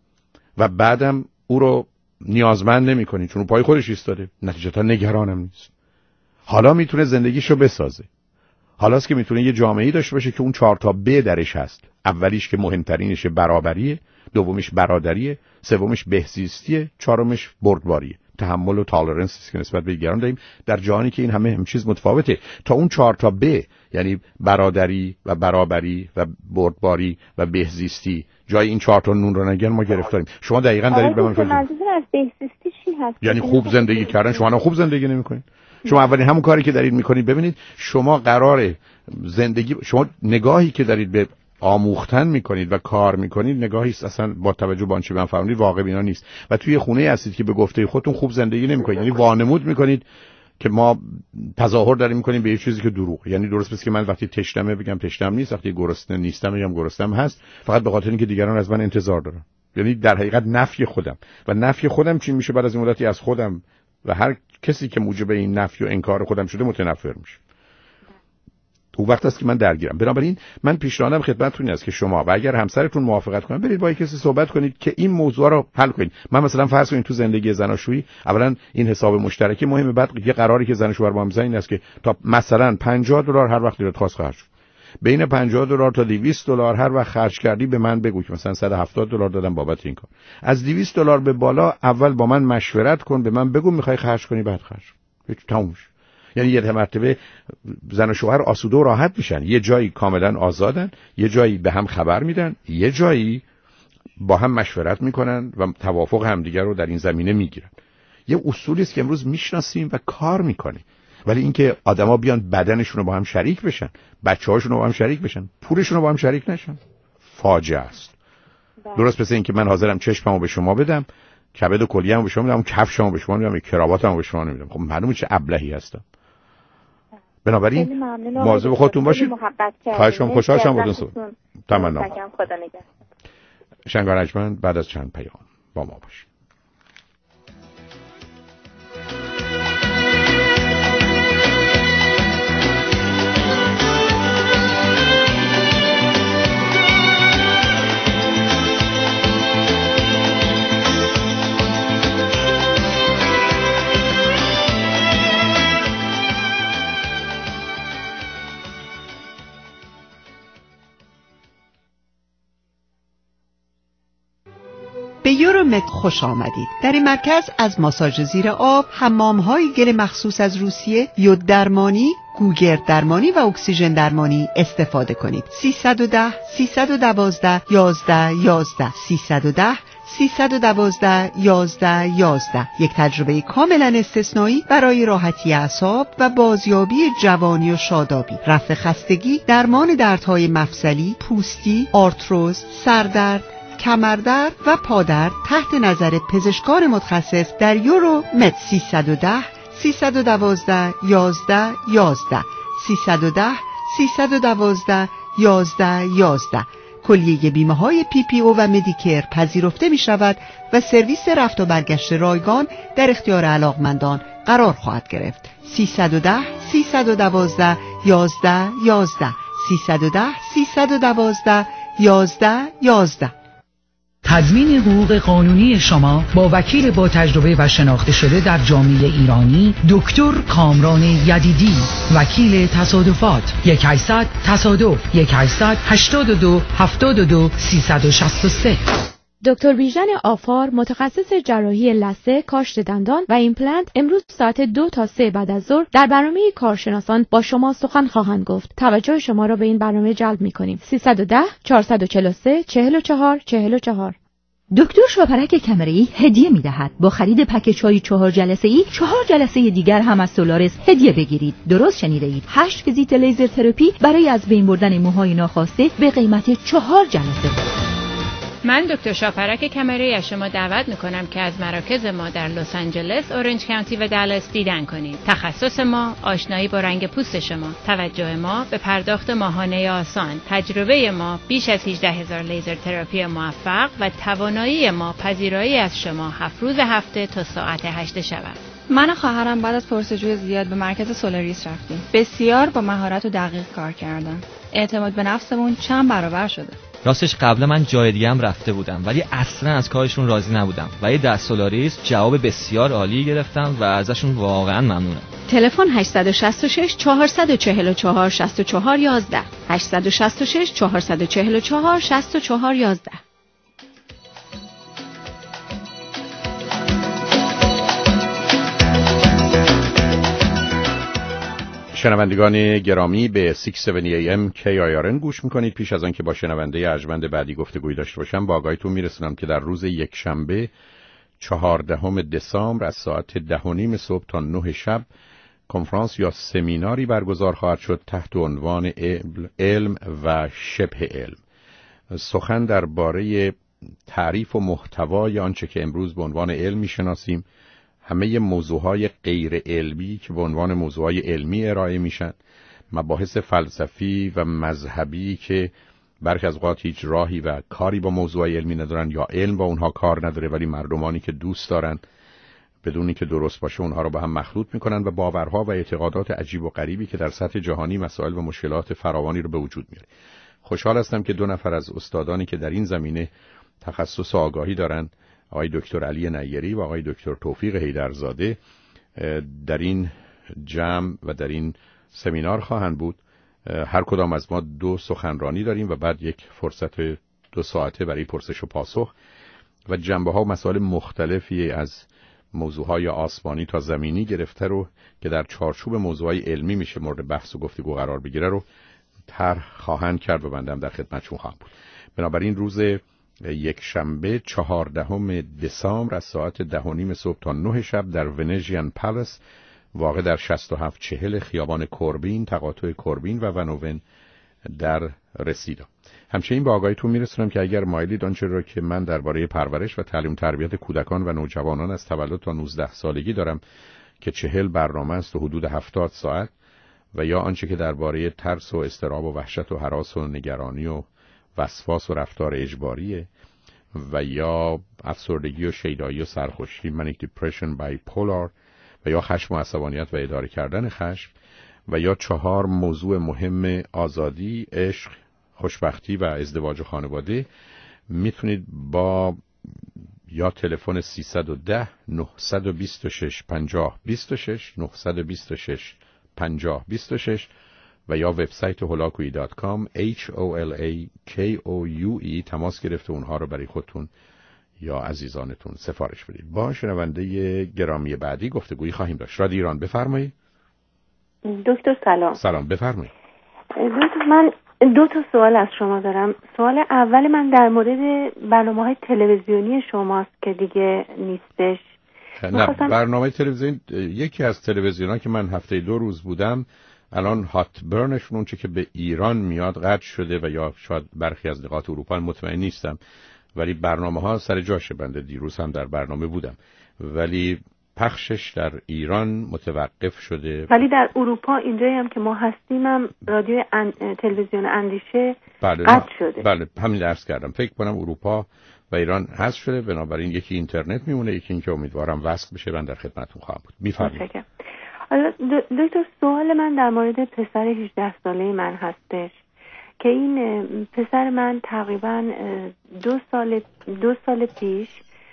و بعدم او رو نیازمند نمیکنید چون پای خودش ایستاده، نتیجتا نگرانم نیست. حالا میتونه زندگیشو بسازه. حالاست که میتونه یه جامعه‌ای داشته باشه که اون 4 تا ب درش هست. اولیش که مهمترینشه برابریه، دومیش برادریه، سومیش بهزیستیه، چهارمیش بردباریه. تحمل و تالرنس که نسبت به دیگران داریم در جهانی که این همه چیز متفاوته. تا اون 4 تا ب یعنی برادری و برابری و بردباری و بهزیستی جای این 4 تا نون رو نگن ما گرفتاریم. شما دقیقاً دارید به من فکر منظور از بهزیستی چی هست؟ یعنی خوب زندگی کردن. شما الان خوب زندگی نمی‌کنید. شما اولین همون کاری که دارید میکنید، ببینید شما قراره زندگی، شما نگاهی که دارید به آموختن میکنید و کار میکنید نگاهی است اصلا با توجه به آنچه من فهمیدید واقع بینا نیست و توی خونه هستید که به گفته خودتون خوب زندگی نمیکنید، یعنی وانمود میکنید که ما تظاهر داریم میکنیم به یه چیزی که دروغ. یعنی درست است که من وقتی تشنمه بگم تشنم نیست، وقتی گرسنه نیستم بگم گرسنم هست، فقط به خاطر اینکه دیگران از من انتظار دارن. یعنی در حقیقت نفی خودم و نفی خودم چی میشه؟ بعد از این مدتی از خودم و هر کسی که موجب این نفی و انکار خودم شده متنفر میشه. اون وقت است که من درگیرم. بنابراین من پیشنهادم خدمتتون است که شما و اگر همسرتون موافقت کنن برید با کسی صحبت کنید که این موضوع رو حل کنید. من مثلا فرض کنید تو زندگی زناشویی اولا این حساب مشترکی مهمه، بعد یه قراری که زن و شوهر با هم می‌ذارن این است که تا مثلا $50 هر وقت دلت خواست خرج کن. بین $50 تا $200 هر وقت خرج کردی به من بگو که مثلا $170 دادم بابت این کار. از $200 به بالا اول با من مشورت کن، به من بگو می‌خوای خرج کنی بعد خرج کن. تموم. یعنی یه مرتبه زن و شوهر آسوده و راحت میشن، یه جایی کاملا آزادن، یه جایی به هم خبر میدن، یه جایی با هم مشورت میکنن و توافق همدیگر رو در این زمینه میگیرن. یه اصولی است که امروز میشناسیم و کار میکنیم، ولی اینکه آدما بیان بدنشون رو با هم شریک بشن، بچه‌هاشون رو با هم شریک بشن، پولشون رو با هم شریک نشن، فاجعه است. درست مثل اینکه من حاضرم چشممو به شما بدم، کبد و کلیه‌مو به شما بدم، کفشمو به شما بدم، کراواتمو به شما نمیدم. خب معلومه چه ابلهی هستم. بنابراین مواظب خودتون باشید. خواهش می‌کنم. خوشحال شدم باهاتون صحبت. تمنا. خدا نگهدار. شنگار اجمن بعد از چند پیام با ما باشید. به یورومت خوش آمدید. در این مرکز از ماساژ زیر آب، حمام‌های گل مخصوص از روسیه، یود درمانی، گوگرد درمانی و اکسیژن درمانی استفاده کنید. 310 312 11 11 310 312 11 11. یک تجربه کاملا استثنایی برای راحتی اعصاب و بازیابی جوانی و شادابی، رفع خستگی، درمان دردهای مفصلی، پوستی، آرتروز، سردرد، کمردرد و پادرد تحت نظر پزشکان متخصص در یورومت. 310 312 11 11 310 312 11 11. کلیه بیمه های PPO و مدیکر پذیرفته می شود و سرویس رفت و برگشت رایگان در اختیار علاقمندان قرار خواهد گرفت. 310 312 11 11 310 312 11 11. تضمین حقوق قانونی شما با وکیل با تجربه و شناخته شده در جامعه ایرانی دکتر کامران یدیدی، وکیل تصادفات. 1800 تصادف 1800 82 72 363. دکتر بیژن آفار، متخصص جراحی لثه، کاشت دندان و ایمپلنت، امروز ساعت 2 تا 3 بعد از ظهر در برنامه کارشناسان با شما سخن خواهند گفت. توجه شما را به این برنامه جلب می‌کنیم. 310 443 44 44. دکتر شاپرک کمره‌ای هدیه می‌دهد. با خرید پکیج‌های 4 جلسه‌ای 4 جلسه دیگر هم از سولارس هدیه بگیرید. درست شنیده اید. 8 ویزیت لیزر تراپی برای از بین بردن موهای ناخواسته به قیمت 4 جلسه. من دکتر شاپرک کمره‌ای از شما دعوت میکنم که از مراکز ما در لس آنجلس، اورنج کانتی و دالاس دیدن کنید. تخصص ما آشنایی با رنگ پوست شما، توجه ما به پرداخت ماهانه آسان، تجربه ما بیش از 18,000 لیزر تراپی موفق و توانایی ما پذیرایی از شما 7 روز هفته تا ساعت 8 شب. من و خواهرم بعد از پرسجوی زیاد به مرکز سولاریس رفتیم. بسیار با مهارت و دقیق کار کردن. اعتماد به نفسمون چند برابر شده. راستش قبلا من جای دیگه هم رفته بودم ولی اصلا از کارشون راضی نبودم، ولی در سولاریس جواب بسیار عالی گرفتم و ازشون واقعا ممنونم. تلفن 866 444 64 11 866 444 64 11. شنوندگان گرامی به 670 AM KIRN گوش میکنید. پیش از آن که با شنونده ارجمند بعدی گفتگوی داشته باشم با آگاهیتون میرسونم که در روز یکشنبه 14 دسامبر از ساعت 10:30 صبح تا 9 شب کنفرانس یا سمیناری برگزار خواهد شد تحت عنوان علم و شبه علم. سخن درباره تعریف و محتوای آنچه که امروز به عنوان علم میشناسیم، همه موضوعهای غیر علمی که به عنوان موضوعهای علمی ارائه میشن، مباحث فلسفی و مذهبی که برخی از اوقات هیچ راهی و کاری با موضوع علمی ندارن یا علم با اونها کار نداره، ولی مردمانی که دوست دارن بدون اینکه درست باشه اونها رو با هم مخلوط میکنن و باورها و اعتقادات عجیب و غریبی که در سطح جهانی مسائل و مشکلات فراوانی رو به وجود میاره. خوشحال هستم که دو نفر از استادانی که در این زمینه تخصص و آگاهی دارن، آقای دکتر علی نیری و آقای دکتر توفیق حیدرزاده، در این جمع و در این سمینار خواهند بود. هر کدام از ما 2 سخنرانی داریم و بعد یک فرصت 2 ساعته برای پرسش و پاسخ و جنبه‌ها و مسائل مختلفی از موضوعهای آسمانی تا زمینی گرفته رو که در چارچوب موضوعهای علمی میشه مورد بحث و گفتگو قرار بگیره رو طرح خواهند کرد و بنده در خدمتشون خواهم بود. بنابراین روز یک شنبه 14 دسامبر از ساعت 10:30 صبح تا 9 شب در ونژین پالاس واقع در 6740 خیابان کوربین، تقاطع کوربین و ونوون در رسیدا. همچنین به آگاهیتون میرسونم که اگر مایلید آنچه را که من درباره پرورش و تعلیم تربیت کودکان و نوجوانان از تولد تا 19 سالگی دارم که 40 برنامه است و حدود 70 ساعت، و یا آنچه که درباره ترس و اضطراب و وحشت و هراس و نگرانی و وسواس و رفتار اجباریه، و یا افسردگی و شیدایی و سرخوشی manic depression bipolar، و یا خشم و عصبانیت و اداره کردن خشم، و یا 4 موضوع مهم آزادی، عشق، خوشبختی و ازدواج و خانواده، میتونید با یا تلفن 310 926 50 26 926 50 26 و یا وبسایت holakoui.com HOLAKOUE تماس گرفته اونها رو برای خودتون یا عزیزانتون سفارش بدید. با شنونده گرامی بعدی گفتگویی خواهیم داشت. رادیو ایران، بفرمایید. دکتر سلام. سلام، بفرمایید. دکتر من 2 سوال از شما دارم. سوال اول من در مورد برنامه‌های تلویزیونی شماست که دیگه نیستش. نه، برنامه تلویزیون یکی از تلویزیون‌ها که من هفته 2 روز بودم الان هات برنشون اون چه که به ایران میاد قطع شده و یا شاید برخی از نقاط اروپا مطمئن نیستم، ولی برنامه‌ها سر جاشه. بنده دیروز هم در برنامه بودم ولی پخشش در ایران متوقف شده. ولی در اروپا اینجایی هم که ما هستیم هم رادیو تلویزیون اندیشه قطع شده. بله همین عرض کردم. فکر کنم اروپا و ایران حذف شده، بنابراین یکی اینترنت میمونه، یکی این که امیدوارم وصل بشه. من در خدمتتون خواهم بود. میفرمایید. دکتر سوال من در مورد پسر 18 ساله من هستش که این پسر من تقریبا 2 سال پیش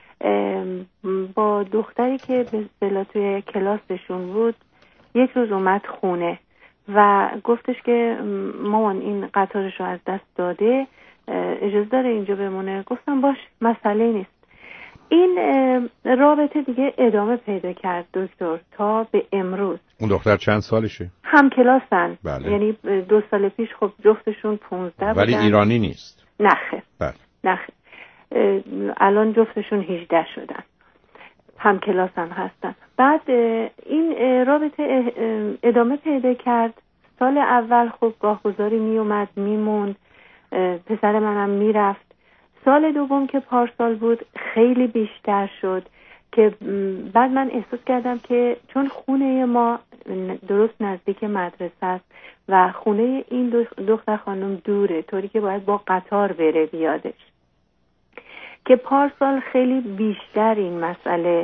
با دختری که به اصطلاح توی کلاسشون بود یک روز اومد خونه و گفتش که مامان این قطارش رو از دست داده، اجازه داره اینجا بمونه؟ گفتم باش، مسئله نیست. این رابطه دیگه ادامه پیدا کرد دکتر تا به امروز. اون دختر چند سالشه؟ هم کلاسن. بله. یعنی 2 سال پیش خب جفتشون 15 ولی بودن. ایرانی نیست؟ نخه. بله. نخه. الان جفتشون 18 شدن، هم کلاس هم هستن. بعد این رابطه ادامه پیدا کرد. سال اول خب گاهگذاری می اومد میموند، پسر منم میرفت. سال دوم که پارسال بود خیلی بیشتر شد که بعد من احساس کردم که چون خونه ما درست نزدیک مدرسه است و خونه این دختر خانم دوره، طوری که باید با قطار بره بیادش، که پارسال خیلی بیشتر این مسئله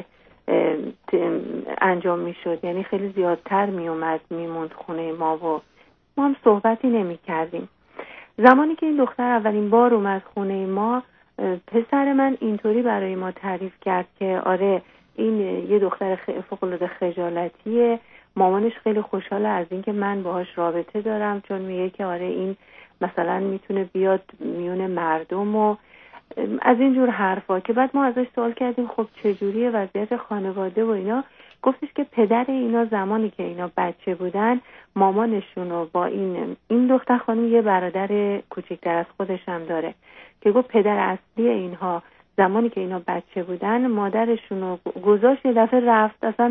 انجام می شد. یعنی خیلی زیادتر می اومد میموند خونه ما و ما هم صحبتی نمی کردیم. زمانی که این دختر اولین بار اومد خونه ما، پسر من اینطوری برای ما تعریف کرد که آره این یه دختر فوق‌العاده خجالتیه، مامانش خیلی خوشحاله از اینکه من باهاش رابطه دارم چون میگه که آره این مثلا میتونه بیاد میون مردم و از اینجور حرفا. که بعد ما ازش سوال کردیم خب چجوریه وضعیت خانواده و اینا، گفتش که پدر اینا زمانی که اینا بچه بودن مامانشون رو با این دختر خانم یه برادر کوچکتر از خودش هم داره که گفت پدر اصلی اینها زمانی که اینا بچه بودن مادرشون رو گذاشت یه دفعه رفت، اصلا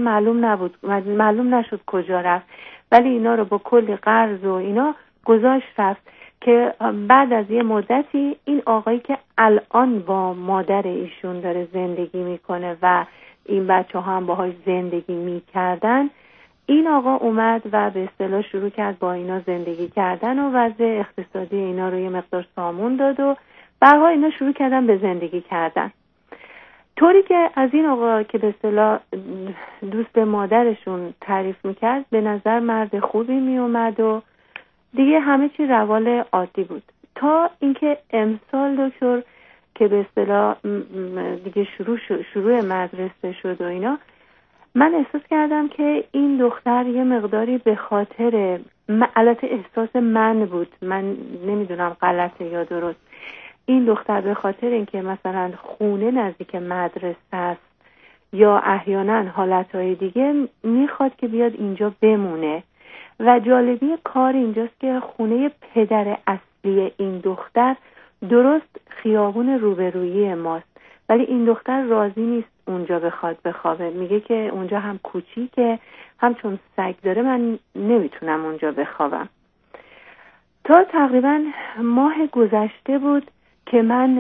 معلوم نشد کجا رفت، ولی اینا رو با کلی قرض و اینا گذاشت رفت که بعد از یه مدتی این آقایی که الان با مادر ایشون داره زندگی میکنه و این بچه ها هم باهاش زندگی میکردن، این آقا اومد و به اصطلاح شروع کرد با اینا زندگی کردن و وضع اقتصادی اینا رو یه مقدار سامون داد و بعدها اینا شروع کردن به زندگی کردن. طوری که از این آقا که به اصطلاح دوست مادرشون تعریف میکرد به نظر مرد خوبی میومد و دیگه همه چی روال عادی بود، تا اینکه امسال دکتر که به اصطلاح دیگه شروع مدرسه شد و اینا، من احساس کردم که این دختر یه مقداری به خاطر البته احساس من بود، من نمیدونم غلطه یا درست، این دختر به خاطر اینکه مثلا خونه نزدیک مدرسه است یا احیانا حالتهای دیگه میخواد که بیاد اینجا بمونه. و جالبی کار اینجاست که خونه پدر اصلی این دختر درست خیابون روبرویی ماست، ولی این دختر راضی نیست اونجا بخواد بخوابه، میگه که اونجا هم کوچیکه هم چون سگ داره من نمیتونم اونجا بخوابم. تا تقریبا ماه گذشته بود که من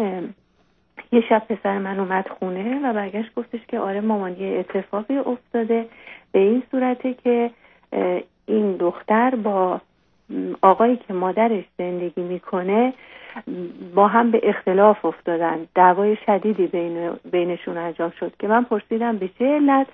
یه شب پسر من اومد خونه و برگشت گفتش که آره مامان یه اتفاقی افتاده به این صورته که این دختر با آقایی که مادرش زندگی میکنه با هم به اختلاف افتادن، دعوای شدیدی بینشون انجام شد که من پرسیدم به چه علت،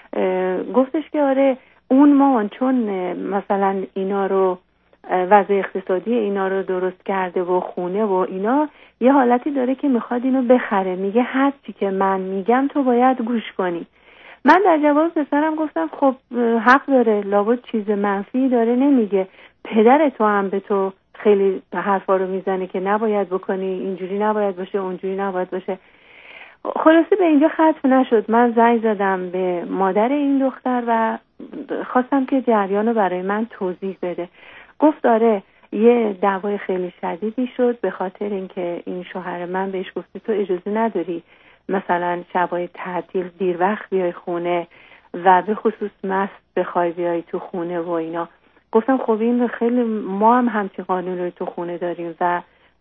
گفتش که آره اون مامان چون مثلا اینا رو وضع اقتصادی اینا رو درست کرده و خونه و اینا یه حالتی داره که میخواد اینو بخره، میگه هر چی که من میگم تو باید گوش کنی. من در جواب پسرم گفتم خب حق داره، لابد چیز منفی داره نمیگه، پدر تو هم به تو خیلی حرفا رو میزنه که نباید بکنی، اینجوری نباید باشه اونجوری نباید باشه. خلاصه به اینجا ختم نشد، من زنگ زدم به مادر این دختر و خواستم که جریان رو برای من توضیح بده. گفت آره یه دعوای خیلی شدیدی شد به خاطر اینکه این شوهر من بهش گفته تو اجازه نداری مثلا شبای تعطیل دیر وقت بیای خونه و به خصوص مست بخوای بیای تو خونه و اینا. گفتم خب این خیلی ما هم همچین قانون رو تو خونه داریم و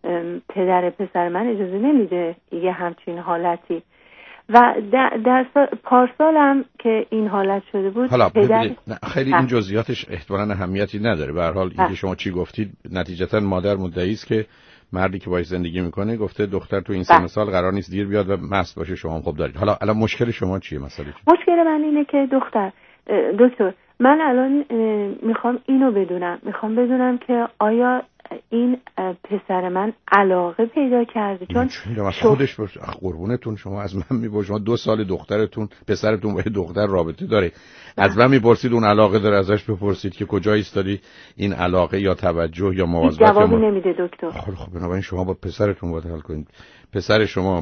پدر پسر من اجازه نمیده یه همچین حالتی. و در پارسال هم که این حالت شده بود حالا خیلی این جزئیاتش احتمالاً اهمیتی نداره، به هر حال اینکه شما چی گفتید نتیجتا مادر مدعی است که مردی که باهاش زندگی میکنه گفته دختر تو این سن سال قرار نیست دیر بیاد و مست باشه، شما هم خب دارید. حالا الان مشکل شما چیه؟ مسئله چیه؟ مشکل من اینه که دکتر من الان میخوام اینو بدونم که آیا این پسر من علاقه پیدا کرده؟ چون خودش قربونتون شما از من میپرسید، شما 2 سال پسرتون با دختر رابطه داره، از من میپرسید اون علاقه داره، ازش بپرسید که کجا ایستادی این علاقه یا توجه یا مواظبت جوابی نمیده دکتر. خب بنابراین شما با پسرتون باید حل کنید. پسر شما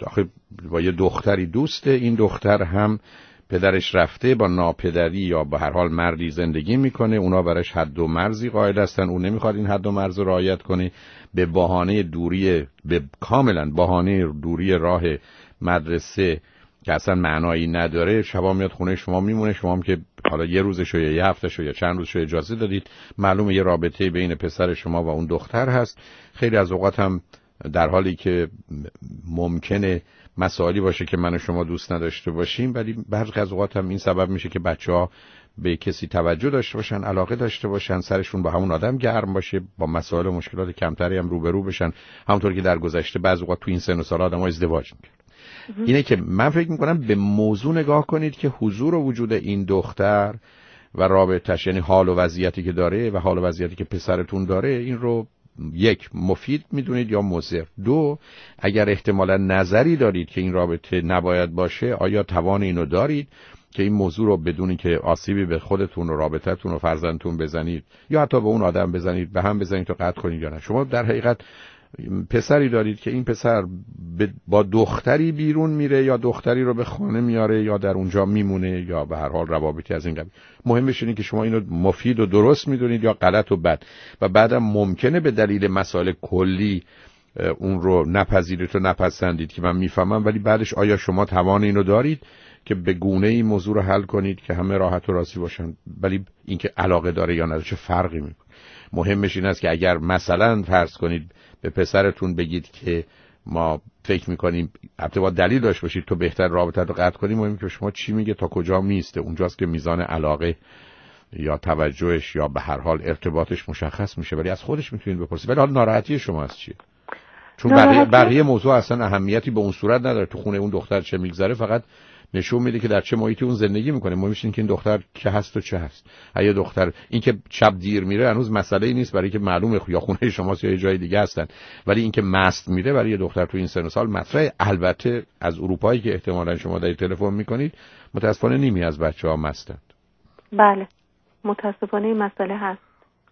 با یه دختری دوسته، این دختر هم پدرش رفته با ناپدری یا به هر حال مردی زندگی میکنه، اونا براش حد و مرزی قائل هستن، اون نمیخواد این حد و مرز رو رعایت کنه، به کاملا بهانه دوری راه مدرسه که اصلا معنایی نداره شبا میاد خونه شما میمونه، شما هم که حالا یه روزشو یا یه هفتهشو یا چند روزشو اجازه دادید، معلومه یه رابطه بین پسر شما و اون دختر هست. خیلی از اوقات هم در حالی که ممکنه مسائلی باشه که من و شما دوست نداشته باشیم، ولی برخی از اوقات هم این سبب میشه که بچه‌ها به کسی توجه داشته باشن، علاقه داشته باشن، سرشون با همون آدم گرم باشه، با مسائل و مشکلات کمتری هم روبرو بشن، همونطور که در گذشته بعضی اوقات تو این سن و سال آدم‌ها ازدواج می‌کردن. اینه که من فکر می‌کنم به موضوع نگاه کنید که حضور و وجود این دختر و رابطه‌اش، یعنی حال و وضعیتی که داره و حال و وضعیتی که پسرتون داره، این رو 1 مفید میدونید یا مضر؟ 2 اگر احتمالا نظری دارید که این رابطه نباید باشه، آیا توان اینو دارید که این موضوع رو بدونید که آسیبی به خودتون و رابطتون و فرزندتون بزنید یا حتی به اون آدم بزنید، به هم بزنید تا قطع کنید یا نه؟ شما در حقیقت پسری دارید که این پسر با دختری بیرون میره یا دختری رو به خانه میاره یا در اونجا میمونه یا به هر حال روابطی از این قبیل. مهمش اینه که شما اینو مفید و درست میدونید یا غلط و بد، و بعدم ممکنه به دلیل مسائل کلی اون رو نپذیرید و نپسندید که من میفهمم، ولی بعدش آیا شما توان اینو دارید که به گونه این موضوع رو حل کنید که همه راحت و راضی باشن؟ ولی اینکه علاقه داره یا نداره چه فرقی میکنه؟ مهمش این است که اگر مثلا فرض کنید به پسرتون بگید که ما فکر میکنیم، البته با دلیل داشت باشید تو بهتر رابطه رو قطع کنیم، مهم که شما چی میگه تا کجا میسته، اونجاست که میزان علاقه یا توجهش یا به هر حال ارتباطش مشخص میشه. ولی از خودش میتونید بپرسید. ولی حالا ناراحتی شما از چیه؟ چون بقیه موضوع اصلا اهمیتی به اون صورت نداره. تو خونه اون دختر چه میگذره فقط نشون میده که در چه محیطی اون زندگی میکنه. مهم اینه که این دختر که هست و چه هست. اگه دختر این که شب دیر میره هنوز مسئله‌ای نیست، برای که معلومه یا خونه شماست یا یه جای دیگه هستن. ولی این که مست میره برای یه دختر تو این سن و سال مطرحه. البته از اروپایی که احتمالاً شما در تلفن میکنید متاسفانه نیمی از بچه‌ها مستند. بله متاسفانه این مسئله هست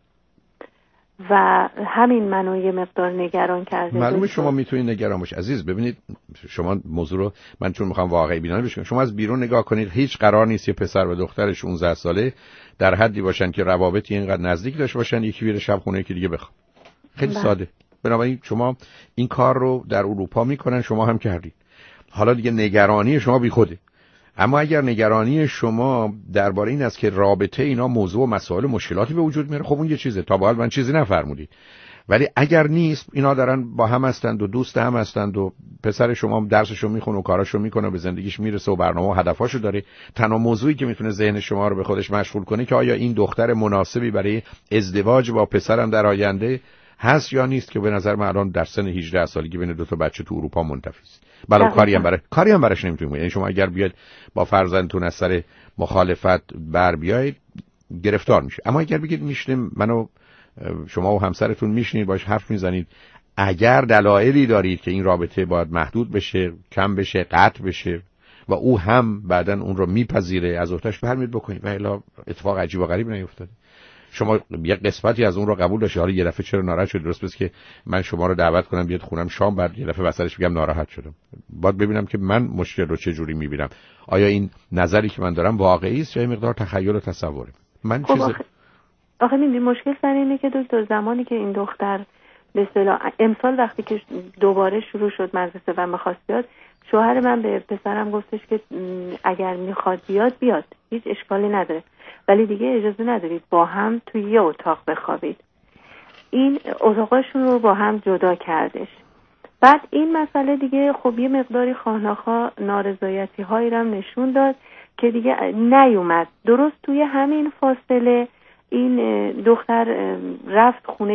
و همین منو یه مقدار نگران کرده. معلومه شما میتونید نگران باشید. عزیز ببینید شما موضوع رو من چون میخوام واقعی بینانه بشم، شما از بیرون نگاه کنید. هیچ قرار نیست یه پسر و دختر 16 ساله در حدی باشن که روابطی اینقدر نزدیک داشته باشن یکی بره شب خونه یکی دیگه بخواد. خیلی ساده. بنابراین شما این کار رو در اروپا میکنن، شما هم کردید. حالا دیگه نگرانی شما بیخوده. اما اگر نگرانی شما درباره این است که رابطه اینا موضوع و مسائل مشکلاتی به وجود میاره، خب اون یه چیزه. تا به حال من چیزی نفرمودید. ولی اگر نیست، اینا دارن با هم هستند و دوست هم هستند و پسر شما درسشو میخونه و کاراشو میکنه و به زندگیش میرسه و برنامه و هدفاشو داره، تنها موضوعی که میتونه ذهن شما رو به خودش مشغول کنه که آیا این دختر مناسبی برای ازدواج با پسرم در آینده هست یا نیست، که به نظر من الان در سن 18 سالگی بین دو تا بچه تو اروپا منتفی است. بلا کاری هم براش نمیتونید. یعنی شما اگر بیاد با فرزندتون از سر مخالفت بر بیاید گرفتار میشه. اما اگر بگید میشنیم منو شما و همسرتون میشنید باش حرف میزنید، اگر دلایلی دارید که این رابطه باید محدود بشه، کم بشه، قطع بشه و او هم بعدن اون رو میپذیره، از اختش برمیاد بکنید و الا اتفاق عجیب و غریب نیفتاده. شما یه قسمتی از اون رو قبول داشتی، حالا یه دفعه چرا ناراحت شد؟ درست بس که من شما رو دعوت کنم بیاد خونم شام، بعد یه دفعه وسطش بگم ناراحت شدم. باید ببینم که من مشکل رو چه جوری میبینم. آیا این نظری که من دارم واقعی است یا این مقدار تخیل و تصوره؟ من خب آخه میدونی مشکل سر اینه که دکتر زمانی که این دختر به اصطلاح امسال وقتی که دوباره شروع شد مدرسه و می‌خواست بیاد، شوهر من به پسرم گفتش که اگر میخواد بیاد هیچ اشکالی نداره، ولی دیگه اجازه ندارید با هم توی یه اتاق بخوابید. این اتاقاشون رو با هم جدا کردش. بعد این مسئله دیگه خب یه مقداری خواهناخواه نارضایتی هایی رو نشون داد که دیگه نیومد. درست توی همین فاصله این دختر رفت خونه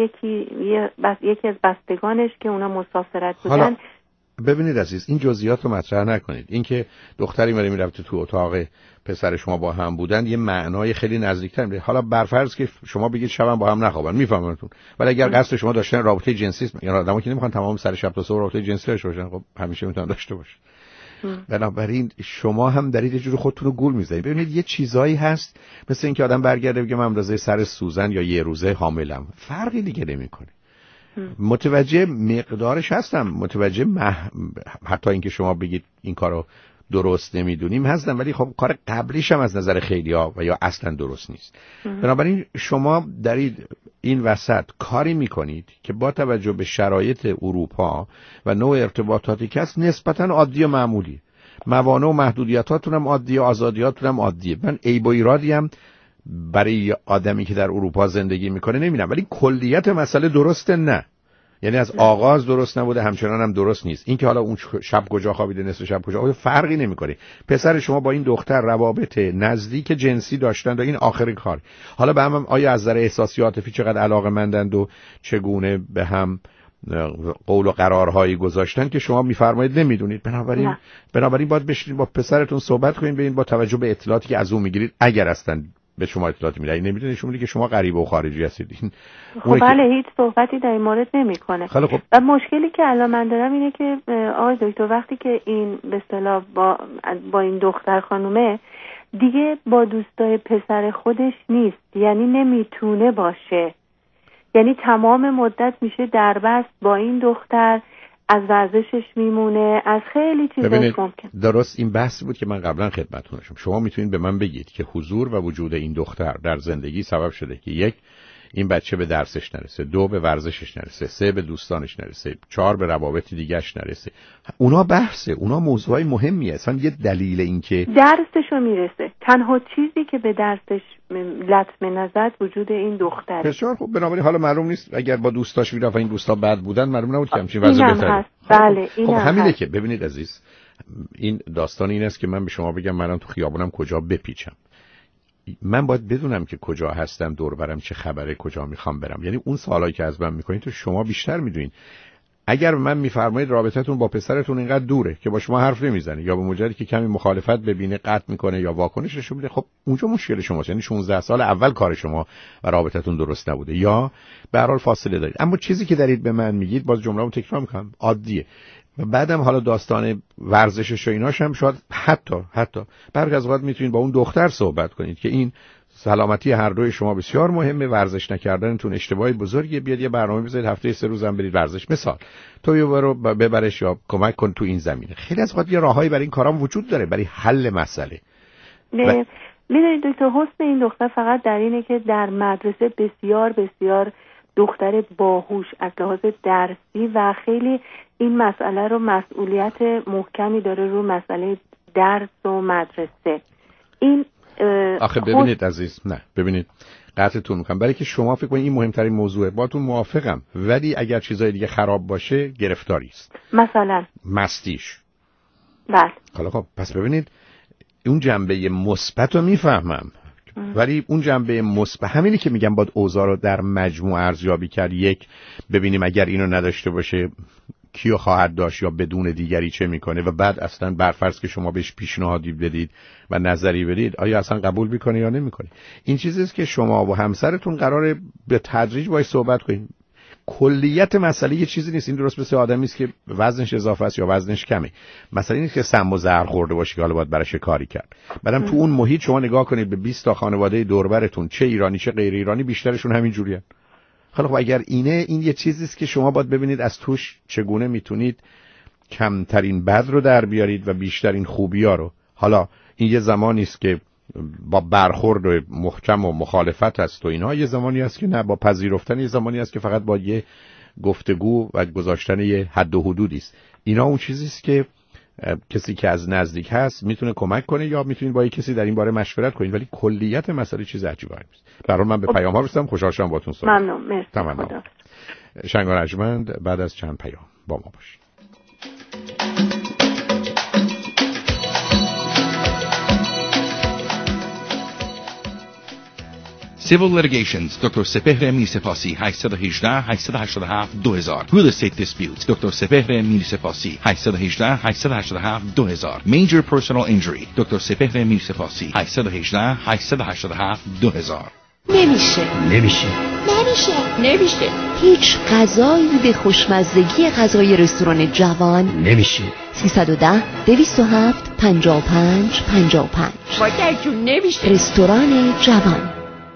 یکی از بستگانش که اونا مسافرت بودن. حالا ببینید عزیز، این جزئیات رو مطرح نکنید. این که دختری میرفته تو اتاق پسر شما با هم بودن یه معنای خیلی نزدیکتر میده. حالا برفرض که شما بگید شبم با هم نخوابن، میفهممتون، ولی اگر قصد شما داشتن رابطه جنسی است، یعنی آدمایی که نمیخوان تمام سر شب تا صبح رابطه جنسی داشته باشن، خب همیشه میتونن داشته باشن. بنابراین شما هم دارید یه جور خودتون رو گول میزنید. ببینید یه چیزایی هست مثل اینکه آدم برگرده بگه من اندازه سر سوزن یا یه روزه حاملم، فرقی دیگه نمیکنه. متوجه مقدارش هستم، متوجه حتی اینکه شما بگید این کارو درست نمیدونیم هستم، ولی خب کار قبلیش هم از نظر خیلیا و یا اصلا درست نیست. بنابراین شما دارید این وسط کاری میکنید که با توجه به شرایط اروپا و نوع ارتباطاتی که هست نسبتا عادی و معمولی، موانع و محدودیتاتون هم عادیه، آزادیاتون هم عادیه. من عیب و ایرادی هم برای آدمی که در اروپا زندگی میکنه نمیدونم، ولی کلیت مسئله درسته نه. یعنی از آغاز درست نبوده، همچنان هم درست نیست. این که حالا اون شب کجا خوابیده، نصف شب کجا خوابیده، فرقی نمیکنه. پسر شما با این دختر روابط نزدیک جنسی داشتند و این آخرین کار. حالا به هم آیا از نظر احساسی عاطفی چقدر علاقه‌مندند و چگونه به هم قول و قرارهایی گذاشتن که شما میفرمایید نمیدونید. بنابراین باید بشینید با پسرتون صحبت کنید، ببینید با توجه به اطلاعاتی که از اون میگیرید، اگر هستن به شما اطلاعاتی میده، این نمیدونید نشون میده که شما غریبه و خارجی هستید. خب بله، هیچ صحبتی در این مورد نمیکنه. خب. و مشکلی که الان من دارم اینه که آقای دکتر وقتی که این به اصطلاح با این دختر خانومه دیگه با دوستای پسر خودش نیست، یعنی نمیتونه باشه، یعنی تمام مدت میشه دربست با این دختر، از ورزشش میمونه، از خیلی چیزاش ممکن. درست این بحثی بود که من قبلا خدمتتون شما میتونید به من بگید که حضور و وجود این دختر در زندگی سبب شده که یک، این بچه به درسش نرسه، 2 به ورزشش نرسه، 3 به دوستانش نرسه، 4 به روابط دیگه‌اش نرسه. اونا بحثه، اونا موضوعای مهمیه. اصلا یه دلیل این که درسشو میرسه. تنها چیزی که به درسش لطمه نزد وجود این دختره. بسیار خوب. بنابراین حالا معلوم نیست اگر با دوستاش میرفت این دوستا بد بودن، معلوم نبود که همچین وضع بهتره. بله خب همینه که ببینید عزیز، این داستان این است که من به شما بگم منم تو خیابونم کجا بپیچم. من باید بدونم که کجا هستم، دور برم چه خبره، کجا میخوام برم. یعنی اون سوالایی که از من میکنید تو شما بیشتر میدونین. اگر من میفرمایید رابطتون با پسرتون اینقدر دوره که با شما حرف نمیزنه، یا به مجردی که کمی مخالفت ببینه قطع میکنه یا واکنش نشون میده، خب اونجا مشکل شماست. یعنی 16 سال اول کار شما و رابطتون درست نبوده، یا به هر حال فاصله دارید. اما چیزی که دارید به من میگید، باز جمله‌مو تکرار میکنم، عادیه. و بعدم حالا داستان ورزشش و ایناش هم شاید حتی برخی از اوقات میتونید با اون دختر صحبت کنید که این سلامتی هر دوی شما بسیار مهمه، ورزش نکردنتون اشتباهی بزرگیه، بیاد یه برنامه بذارید هفته 3 روزم برید ورزش، مثال تو یه برو ببرش یا کمک کن تو این زمینه. خیلی از اوقات یه راههایی برای این کارام وجود داره برای حل مسئله. میدونید دکتر، حسن این دختر فقط در اینه که در مدرسه بسیار بسیار دختر باهوش از لحاظ درسی و خیلی این مسئله رو مسئولیت محکمی داره رو مسئله درس و مدرسه. این آخه ببینید عزیز، نه ببینید قطعتون میکنم، برای که شما فکر کنید این مهمترین موضوعه، باهاتون موافقم، ولی اگر چیزای دیگه خراب باشه گرفتاری است. مثلا مستیش. بله. حالا خب پس ببینید اون جنبه مثبت رو میفهمم، ولی اون جنبه مثبت همینی که میگم باید اوضاع رو در مجموع ارزیابی کرد. یک، ببینیم اگر اینو نداشته باشه کیو خواهد داشت یا بدون دیگری چه میکنه، و بعد اصلا برفرض که شما بهش پیشنهادی بدید و نظری بدید آیا اصلا قبول میکنه یا نمیکنه. این چیزیست که شما و همسرتون قراره به تدریج باهاش صحبت کنید. کلیت مسئله یه چیزی نیست. این درست مثل آدمی است که وزنش اضافه است یا وزنش کمه. مسئله اینه که سم و زهر خورده باشه که حالا باید براش کاری کرد. بعدم تو اون محیط شما نگاه کنید به 20 تا خانواده دور برتون، چه ایرانی چه غیر ایرانی، بیشترشون همین جوریه. خب اگر این یه چیزی است که شما باید ببینید از توش چگونه میتونید کمترین بد رو در بیارید و بیشترین خوبی‌ها رو. حالا این یه زمانی است که با برخورد محکم و مخالفت هست و اینها، یه زمانی است که نه با پذیرفتن، یه زمانی است که فقط با یه گفتگو و گذاشتن یه حد و حدودی است. اینا اون چیزی است که کسی که از نزدیک هست میتونه کمک کنه، یا میتونید با کسی در این باره مشورت کنید، ولی کلیت مسئله چیز عجیبی نیست. برای من به پیام ها رسیدم، خوشحال شدم باهاتون صحبت. ممنون. مرسی. تمام. شنگ ارجمند بعد از چند پیام با ما باشید. Civil Litigations دکتر سپهر میرسپاسی 818 887 2000 Real Estate Disputes دکتر سپهر میرسپاسی 818 887 2000 Major Personal Injury دکتر سپهر میرسپاسی 818 887 2000 نمیشه هیچ غذایی به خوشمزگی غذای رستوران جوان نمیشه. 310 207 55 55 مادر جون نمیشه. رستوران جوان.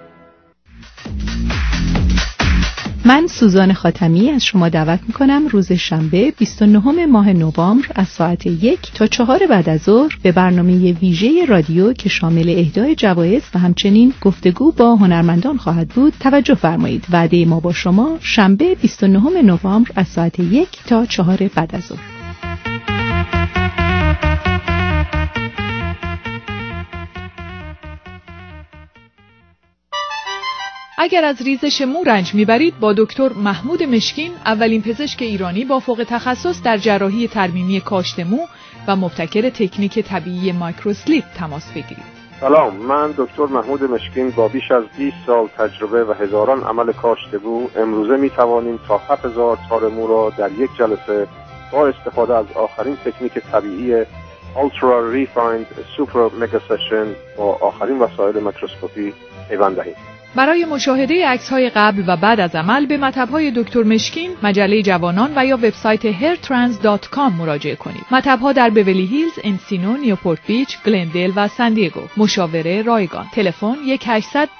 من سوزان خاتمی از شما دعوت میکنم روز شنبه 29 ماه نوامبر از ساعت 1 تا 4 بعد از ظهر به برنامه ویژه رادیو که شامل اهدای جوایز و همچنین گفتگو با هنرمندان خواهد بود توجه فرمایید. وعده ما با شما شنبه 29 نوامبر از ساعت 1 تا 4 بعد از ظهر. اگر از ریزش مو رنج میبرید با دکتر محمود مشکین، اولین پزشک ایرانی با فوق تخصص در جراحی ترمیمی کاشت مو و مبتکر تکنیک طبیعی مایکروسلیپ تماس بگیرید. سلام، من دکتر محمود مشکین با بیش از 20 سال تجربه و هزاران عمل کاشت مو امروزه میتوانیم تا 7000 تار مو را در یک جلسه با استفاده از آخرین تکنیک طبیعی Ultra Refined Super Mega Session با آخرین وسایل میکروسکوپی پیوند دهیم. برای مشاهده عکس‌های قبل و بعد از عمل به مطب‌های دکتر مشکین، مجله جوانان و یا وبسایت hairtrans.com مراجعه کنید. مطب‌ها در بیولی هیلز، انسینو، نیوپورت بیچ، گلندل و سان دیگو. مشاوره رایگان. تلفن 1-800-246-84-24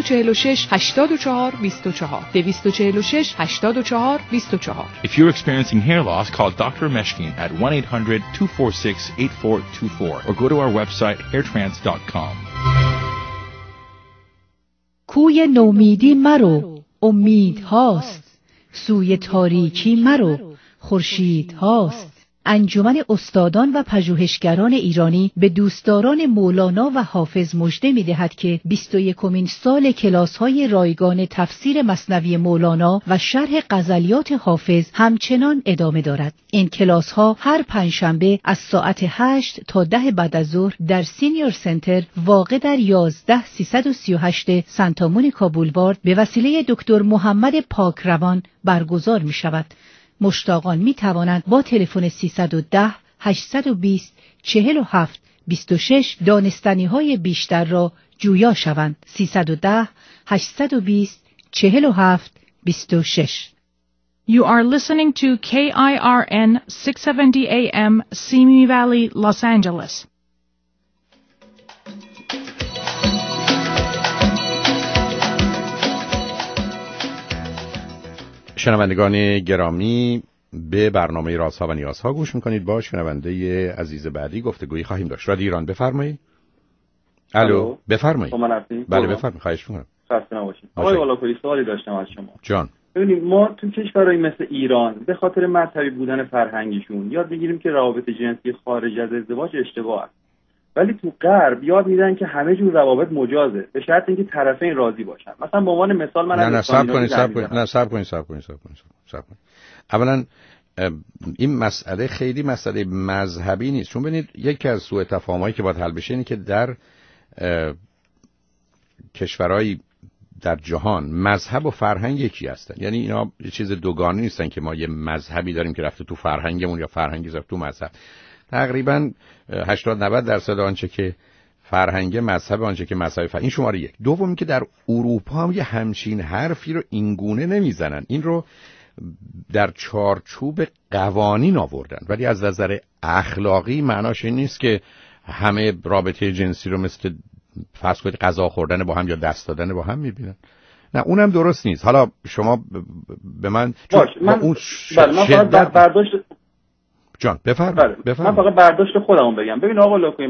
246-84-24. If you're experiencing hair loss, call Dr. Meshkin at 1-800-246-8424 or go to our website hairtrans.com. کوی نومیدی مرو، امید هاست. سوی تاریکی مرو، خورشید هاست. انجمن استادان و پژوهشگران ایرانی به دوستداران مولانا و حافظ مژده می‌دهد که 21مین سال کلاس‌های رایگان تفسیر مثنوی مولانا و شرح غزلیات حافظ همچنان ادامه دارد. این کلاس‌ها هر پنجشنبه از ساعت 8 تا 10 بعد از ظهر در سینیور سنتر واقع در 11338 سانتا مونیکا بولوارد به وسیله دکتر محمد پاکروان برگزار می‌شود. مشتاقان می توانند با تلفن 310 820 47 26 دانستنی های بیشتر را جویا شوند. 310 820 47 26. You are listening to KIRN 670 AM, Simi Valley, Los Angeles. شنوندگان گرامی، به برنامه رازها و نیازها گوش میکنید. با شنونده عزیز بعدی گفتگویی خواهیم داشت. رادیو ایران، بفرمایید. الو، بفرمایید. بله بفرمایید، خواهش میکنم. خسته نباشید. آقای والاپوری، سوالی داشتم از شما. جان. ببینید، ما تو کشورهای مثل ایران به خاطر مذهبی بودن فرهنگیشون یاد میگیریم که روابط جنسی خارج از ازدواج اشتباه است. ولی تو غرب یاد میدن که همه جور روابط مجازه به شرط اینکه طرفین راضی باشن. مثلا به عنوان مثال من صبر کنید. اولا این مسئله خیلی مسئله مذهبی نیست. چون ببینید، یکی از سوء تفاهمایی که باید حل بشه اینه که در کشورهای در جهان مذهب و فرهنگ یکی هستن. یعنی اینا یه چیز دوگانه نیستن که ما یه مذهبی داریم که رفته تو فرهنگمون یا فرهنگی رفته تو مذهب. تقریبا 80-90% آنچه که فرهنگ مذهب، آنچه که مذهب این شماره یک. دومی که در اروپا هم یه همچین حرفی رو اینگونه نمیزنن، این رو در چارچوب قوانین آوردن، ولی از نظر اخلاقی معناش این نیست که همه رابطه جنسی رو مثل فرض کنید غذا خوردن با هم یا دست دادن با هم میبینن. نه، اونم درست نیست. حالا شما به من اون شدت برداشت جان بفرمایید. من فقط برداشت خودمون بگم. ببین آقا لوکوی،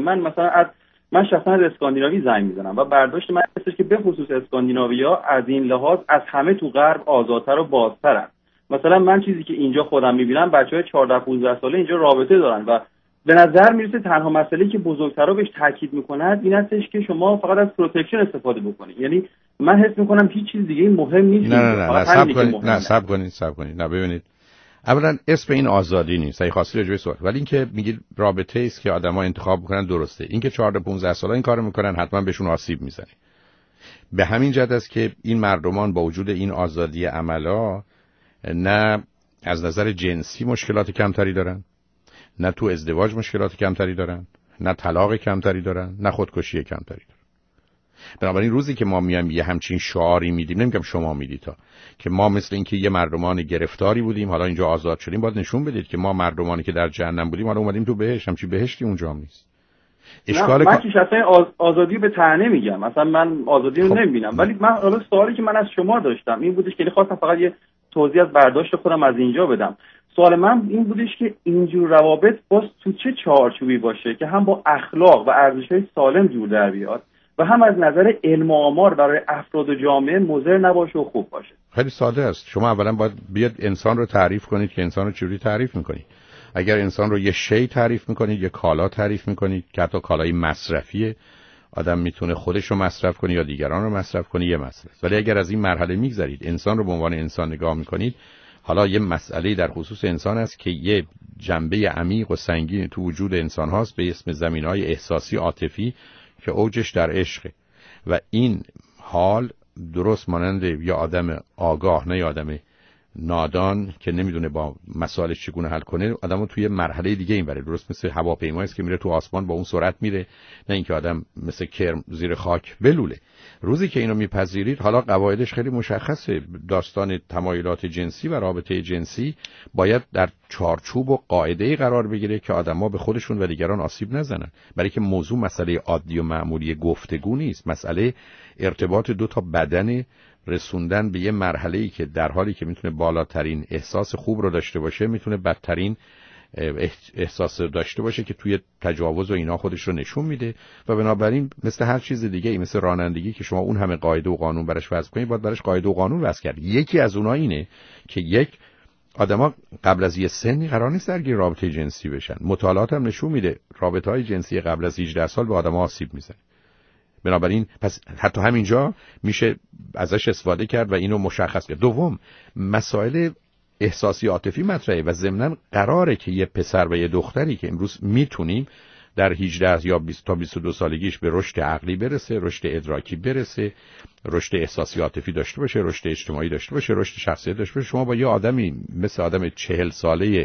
من شخصا از اسکاندیناوی زنگ میزنم و برداشت من هستش که به خصوص اسکاندیناوی‌ها از این لحاظ از همه تو غرب آزادتر و بازترن. مثلا من چیزی که اینجا خودم میبینم، بچهای 14-15 ساله اینجا رابطه دارن و به نظر میرسه تنها مسئله‌ای که بزرگترا بهش تاکید میکنن این هستش که شما فقط از پروتکشن استفاده بکنید. یعنی من حس میکنم هیچ چیز دیگه مهم نیست. نه صبر کنید. نه ببینید، اولا اسم این آزادی نیست. اگه خاصی راجع به سوال، ولی اینکه میگید رابطه است که آدما انتخاب میکنن، درسته. اینکه 14-15 ساله این کارو میکنن حتما بهشون آسیب میزنه. به همین جهت است که این مردمان با وجود این آزادی عملا نه از نظر جنسی مشکلات کمتری دارن، نه تو ازدواج مشکلات کمتری دارن، نه طلاق کمتری دارن، نه خودکشی کمتری دارن. بنابراین روزی که ما میایم یه همچین شعاری میدیم، نمیگم شما میدید تا که ما مثل اینکه یه مردمان گرفتاری بودیم حالا اینجا آزاد شدیم، باید نشون بدید که ما مردمانی که در جهنم بودیم حالا اومدیم تو بهشت. همچی بهشتی اونجا هم نیست. من چیش اصلا آزادی به طعنه میگم، مثلا من آزادی رو نمیبینم. ولی من حالا سوالی که من از شما داشتم این بودش که خواستم فقط یه توضیح از برداشت خودم از اینجا بدم. سوال من این بودش که اینجور روابط باز تو چه چارچوبی باشه که هم با اخلاق و ارزش‌های سالم جور در بیاد و هم از نظر علم و آمار برای افراد و جامعه مضر نباشه و خوب باشه. خیلی ساده است. شما اولا باید بیاد انسان رو تعریف کنید که انسان رو چجوری تعریف می‌کنید. اگر انسان رو یه شی تعریف می‌کنید، یه کالا تعریف می‌کنید که حتی کالای مصرفیه، آدم میتونه خودش رو مصرف کنه یا دیگران رو مصرف کنه، یه مسئله. ولی اگر از این مرحله میگذرید، انسان رو به عنوان انسان نگاه می‌کنید، حالا یه مسئله در خصوص انسان است که یه جنبه عمیق و سنگین تو وجود انسان هاست به اسم زمینه‌های احساسی عاطفی که اوجش در عشقه و این حال درست مانند یا آدم آگاه نه یا آدم نادان که نمیدونه با مسائل چگونه حل کنه، آدمو توی مرحله دیگه این بره. درست مثل هواپیمایی است که میره تو آسمان با اون سرعت میره، نه اینکه آدم مثل کرم زیر خاک بلوله. روزی که اینو میپذیرید، حالا قواعدش خیلی مشخصه. داستان تمایلات جنسی و رابطه جنسی باید در چارچوب و قاعده‌ای قرار بگیره که آدم‌ها به خودشون و دیگران آسیب نزنن. برای که موضوع مسئله عادی و معمولی گفتگو نیست، مسئله ارتباط دو تا بدن، رسوندن به یه مرحله‌ای که در حالی که میتونه بالاترین احساس خوب رو داشته باشه، میتونه بدترین احساس داشته باشه که توی تجاوز و اینا خودش رو نشون میده و بنابراین مثل هر چیز دیگه مثل رانندگی که شما اون همه قاعده و قانون براش وضع کنید، باید براش قاعده و قانون وضع کرد. یکی از اونها اینه که یک آدما قبل از یه سنی قرار نیست درگیر رابطه جنسی بشن. مطالعات هم نشون میده رابطه‌های جنسی قبل از 18 سال به آدما آسیب میزنه. بنابراین پس حتی همینجا میشه ازش استفاده کرد و اینو مشخص کرد. دوم، مسائل احساسی عاطفی مطرحه و ضمناً قراره که یه پسر و یه دختری که امروز میتونیم در 18 یا 20 تا 22 سالگیش به رشد عقلی برسه، رشد ادراکی برسه، رشد احساسی عاطفی داشته باشه، رشد اجتماعی داشته باشه، رشد شخصیت داشته باشه. شما با یه آدمی مثل آدم 40 ساله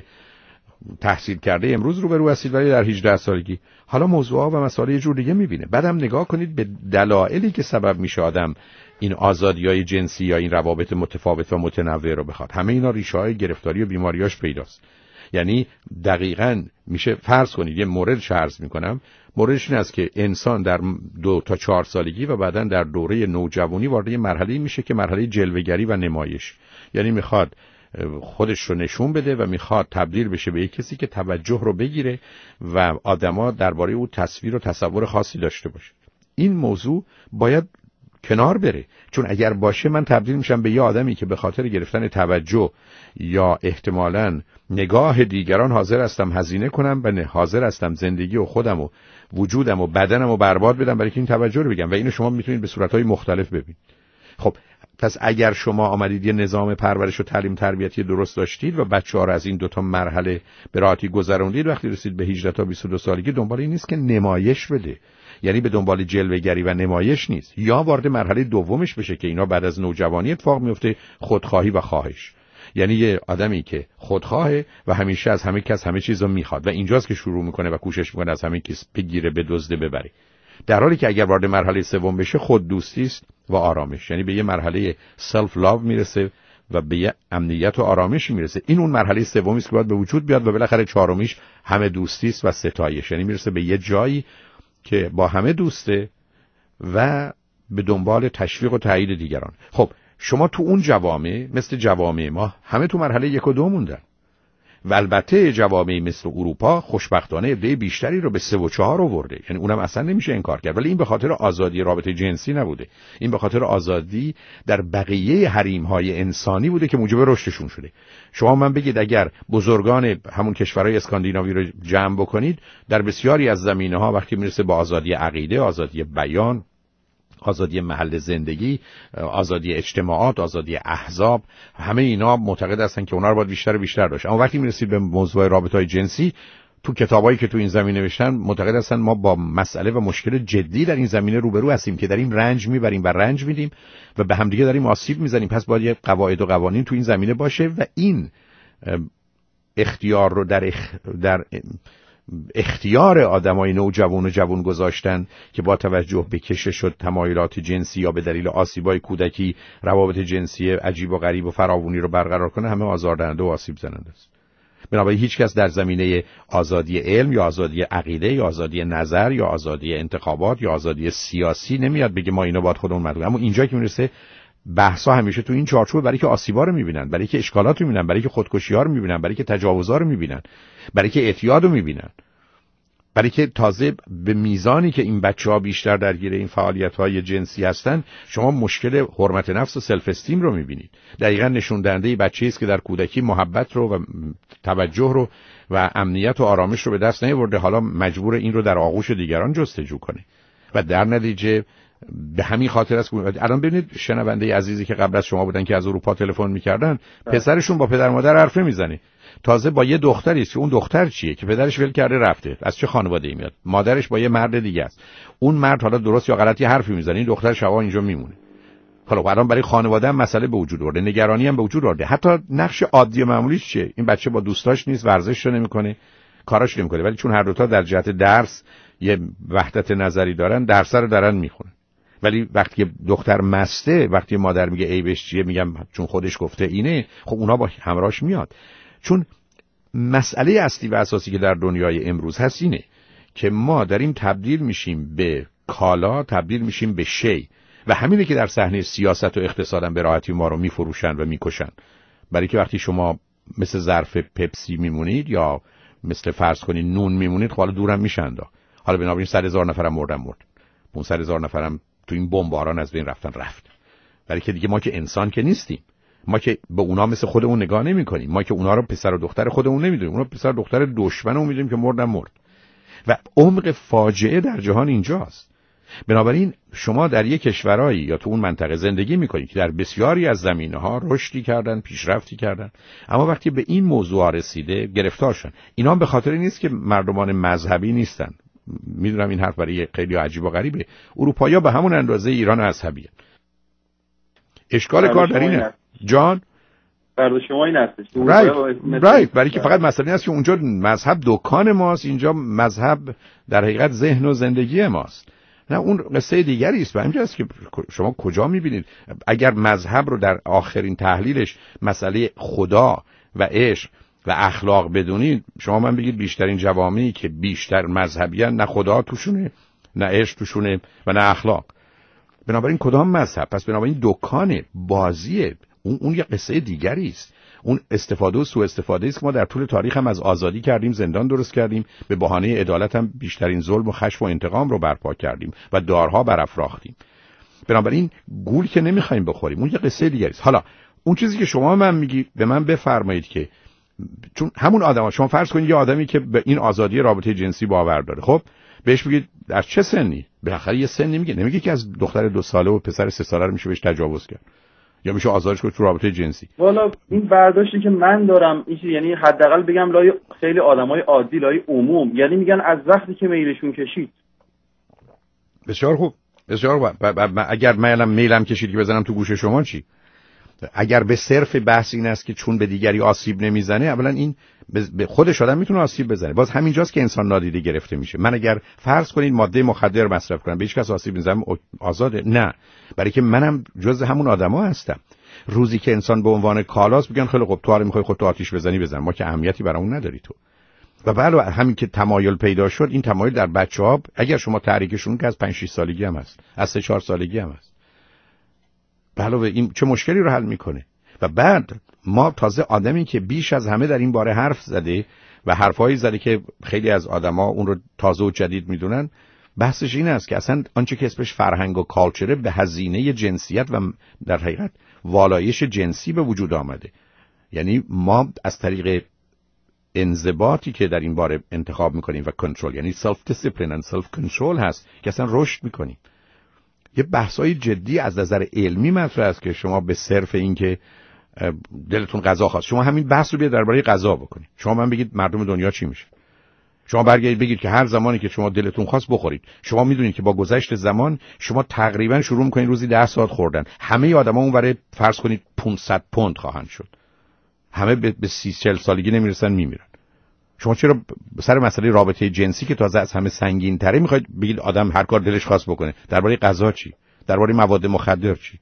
تحصیل کرده امروز روبرو هستید ولی در 18 سالگی حالا موضوعا و مسائل یه جور دیگه میبینه. بعدم نگاه کنید به دلایلی که سبب میشه آدم این آزادی‌های جنسی یا این روابط متفاوت و متنوع رو بخواد. همه اینا ریشه‌های گرفتاری و بیماریاش پیداست. یعنی دقیقاً میشه فرض کنید، یه مورد عرض میکنم، موردش این است که انسان در 2 تا 4 سالگی و بعداً در دوره نوجوانی وارد یه مرحله میشه که مرحله جلوه‌گری و نمایش، یعنی میخواد خودش رو نشون بده و میخواد تبدیل بشه به یک کسی که توجه رو بگیره و آدما درباره او تصویر و تصور خاصی داشته باشه. این موضوع باید کنار بره، چون اگر باشه من تبدیل میشم به یه آدمی که به خاطر گرفتن توجه یا احتمالاً نگاه دیگران حاضر هستم هزینه کنم و حاضر هستم زندگی و خودم و وجودم و بدنم رو برباد بدم برای که این توجه رو بگم و اینو شما میتونید به صورتهای مختلف ببینید. خب پس اگر شما آمدید یه نظام پرورش و تعلیم تربیتی درست داشتید و بچه‌ها رو از این 2 تا مرحله به راحتی گذروندید، وقتی رسید به 18 تا 22 سالگی دنبال این نیست که نمایش بده، یعنی به دنبال جلوه‌گری و نمایش نیست، یا وارد مرحله دومش بشه که اینا بعد از نوجوانی اتفاق میفته، خودخواهی و خواهش. یعنی یه آدمی که خودخواهه و همیشه از همه کس همه چیز رو میخواد و اینجاست که شروع میکنه و کوشش میکنه از همه کس بگیره، بدزده، ببره. در حالی که اگر وارد مرحله سوم بشه خود دوستی است و آرامش، یعنی به یه مرحله سلف لاو میرسه و به یه امنیت و آرامش میرسه. این اون مرحله سومی است که باید به وجود بیاد و بالاخره چهارمیش همه دوستی است و ستایش، یعنی میرسه به یه جایی که با همه دوسته و به دنبال تشویق و تایید دیگران. خب شما تو اون جوامع مثل جوامع ما همه تو مرحله 1 و 2 موندن و البته جوامع مثل اروپا خوشبختانه عده بیشتری رو به 3 و 4 آورده، یعنی اونم اصلا نمیشه انکار کرد، ولی این به خاطر آزادی رابطه جنسی نبوده، این به خاطر آزادی در بقیه حریم‌های انسانی بوده که موجب رشدشون شده. شما من بگید اگر بزرگان همون کشورهای اسکاندیناوی رو جمع بکنید، در بسیاری از زمینه‌ها وقتی میرسه با آزادی عقیده، آزادی بیان، آزادی محل زندگی، آزادی اجتماعات، آزادی احزاب، همه اینا معتقد هستن که اونا رو باید بیشتر و بیشتر داشت. اما وقتی میرسید به موضوع رابطه‌های جنسی، تو کتابایی که تو این زمینه نوشتن معتقد هستن ما با مسئله و مشکل جدی در این زمینه روبرو هستیم که داریم رنج میبریم و رنج میدیم و به همدیگه داریم آسیب میزنیم. پس باید یه قواعد و قوانین تو این زمینه باشه و این اختیار رو در اختیار آدمای نوجوان و جوان گذاشتن که با توجه به کشش و تمایلات جنسی یا به دلیل آسیبای کودکی روابط جنسی عجیب و غریب و فراوانی رو برقرار کنه، همه آزاردهنده و آسیب زننده است. بنابراین هیچ کس در زمینه آزادی علم یا آزادی عقیده یا آزادی نظر یا آزادی انتخابات یا آزادی سیاسی نمیاد بگه ما اینا باید خودمون مدون. اما اینجا که میرسه بحثا همیشه تو این چارچوب، برای که آسیبا رو میبینن، برای که اشکالات رو میبینن، برای که خودکشی‌ها رو میبینن، برای که تجاوزا رو میبینن، برای که اعتیاد رو میبینن، برای که تازه به میزانی که این بچه‌ها بیشتر درگیر این فعالیت‌های جنسی هستن، شما مشکل حرمت نفس و سلف استیم رو می‌بینید. دقیقاً نشون دهنده بچه‌ای است که در کودکی محبت رو و توجه رو و امنیت و آرامش رو به دست نیاورده، حالا مجبور این رو در آغوش دیگران جستجو کنه و در نتیجه به همین خاطر است. الان ببینید شنونده عزیزی که قبل از شما بودن که از اروپا تلفن می‌کردن، پسرشون با پدر مادر حرف نمی‌زنه، تازه با یه دختری است که اون دختر چیه که پدرش ول کرده رفته، از چه خانواده‌ای میاد، مادرش با یه مرد دیگه است، اون مرد حالا درست یا غلطی حرفی میزنه، این دختر شبا اینجا میمونه. خب الان برای خانواده هم مسئله به وجود آورده، نگرانی هم به وجود آورده. حتی نقش عادی معمولیش چیه؟ این بچه با دوستاش نیست، ورزش نمی‌کنه، کاراش نمی‌کنه، ولی چون هر دو تا در جهت درس یه وحدت نظری دارن، درس رو دارن میخونن. ولی وقتی دختر مسته، وقتی مادر میگه عیبش چیه، میگم چون خودش گفته اینه، خب اونا با همراهش میاد. چون مسئله اصلی و اساسی که در دنیای امروز هست اینه که ما داریم تبدیل میشیم به کالا، تبدیل میشیم به شی و همینه که در صحنه سیاست و اقتصادم به راحتی ما رو میفروشن و میکشن. برای که وقتی شما مثل ظرف پپسی میمونید یا مثل فرض کنین نون میمونید، حالا دورم میشن. حالا بنابراین 100,000 نفرم مرد 500,000 نفرم تو این بمباران از بین رفت. ولی که دیگه ما که انسان که نیستیم، ما که به اونا مثل خودمون نگاه نمی‌کنیم، ما که اونا رو پسر و دختر خودمون نمی‌دونیم، اونا پسر و دختر دشمنمون می‌دونیم که مرد. و عمق فاجعه در جهان اینجاست. بنابراین شما در یک کشورایی یا تو اون منطقه زندگی می‌کنید که در بسیاری از زمینه‌ها رشدی کردن، پیشرفتی کردن، اما وقتی به این موضوع رسیده گرفتار شدن. اینا به خاطر نیست که مردمان مذهبی نیستن. میدونم این حرف برای خیلی عجیب و غریبه. اروپایی‌ها به همون اندازه ایران عصبیه. اشکال کار در اینه جان، فرض شما این هستش رایت برای که فقط مسئله این است که اونجا مذهب دکان ماست، اینجا مذهب در حقیقت ذهن و زندگی ماست. نه اون قصه دیگری است. و همینجاست که شما کجا میبینید اگر مذهب رو در آخرین تحلیلش مسئله خدا و عشق و اخلاق بدونید، شما من بگید بیشترین جوامعی که بیشتر مذهبیان نه خدا توشونه، نه عشق توشونه و نه اخلاق. بنابراین کدام مذهب؟ پس بنابراین دکان بازیه. اون یه قصه دیگری است. اون استفاده و سوء استفاده است که ما در طول تاریخ هم از آزادی کردیم، زندان درست کردیم، به بهانه عدالت هم بیشترین ظلم و خشم و انتقام رو برپا کردیم و دارها برافراختیم. بنابراین گول که نمیخوایم بخوریم، اون یه قصه دیگری است. حالا اون چیزی که شما من میگی به من بفرمایید که چون همون آدما، شما فرض کنید یه آدمی که به این آزادی رابطه جنسی باور داره، خب بهش بگید در چه سنی؟ بالاخره یه سن نمیگه که از دختر 2 ساله و پسر 3 ساله رو میشه بهش تجاوز کرد یا میشه آزادش کرد تو رابطه جنسی. والا این برداشتی که من دارم این یعنی حداقل بگم لای خیلی آدمای عادی، لای عموم، یعنی میگن از وقتی که میلشون کشید. بسیار خوب، بسیار خوب. اگر میلم کشید که بزنم تو گوش شما چی؟ اگر به صرف بحث این است که چون به دیگری آسیب نمیزنه، اولا این به خودش آدم میتونه آسیب بزنه. باز همینجاست که انسان نادیده گرفته میشه. من اگر فرض کنید ماده مخدر مصرف کنم، به هیچ کس آسیب نمیزنم، آزاده؟ نه، برای که منم جز همون آدما هستم. روزی که انسان به عنوان کالاست بگن خیلی خوب تو آره میخوای خودت آتیش بزنی بزن، ما که اهمیتی برامون نداری تو. و بله همین که تمایل پیدا شد، این تمایل در بچه‌ها اگر شما تحریکشون که از 5-6 سالگی هم هست، از 3-4 سالگی هم هست. بله این چه مشکلی رو حل میکنه؟ و بعد ما تازه آدمی که بیش از همه در این باره حرف زده و حرفایی زده که خیلی از آدما اون رو تازه و جدید میدونن، بحثش این است که اصلا آنچه که اسمش فرهنگ و کالچره به هزینه جنسیت و در حقیقت والایش جنسی به وجود آمده. یعنی ما از طریق انضباطی که در این باره انتخاب میکنیم و کنترل، یعنی سلف دیسیپلین و سلف کنترل هست که اصلا رشد میکنیم. یه بحثای جدی از نظر علمی مطرح است که شما به صرف این که دلتون غذا خواست، شما همین بحث رو بیاد درباره غذا بکنید. شما من بگید مردم دنیا چی میشه؟ شما برگردید بگید که هر زمانی که شما دلتون خواست بخورید. شما میدونید که با گذشت زمان شما تقریبا شروع میکنید روزی 10 ساعت خوردن. همه آدما اونوره فرض کنید 500 پوند خواهند شد. همه به 30-40 سالگی نمیرسن میمیرن. شما چرا سر مسئله رابطه جنسی که تازه از همه سنگین تره میخواید بگید آدم هر کار دلش خواست بکنه؟ درباره غذا چی؟ درباره مواد مخدر چی؟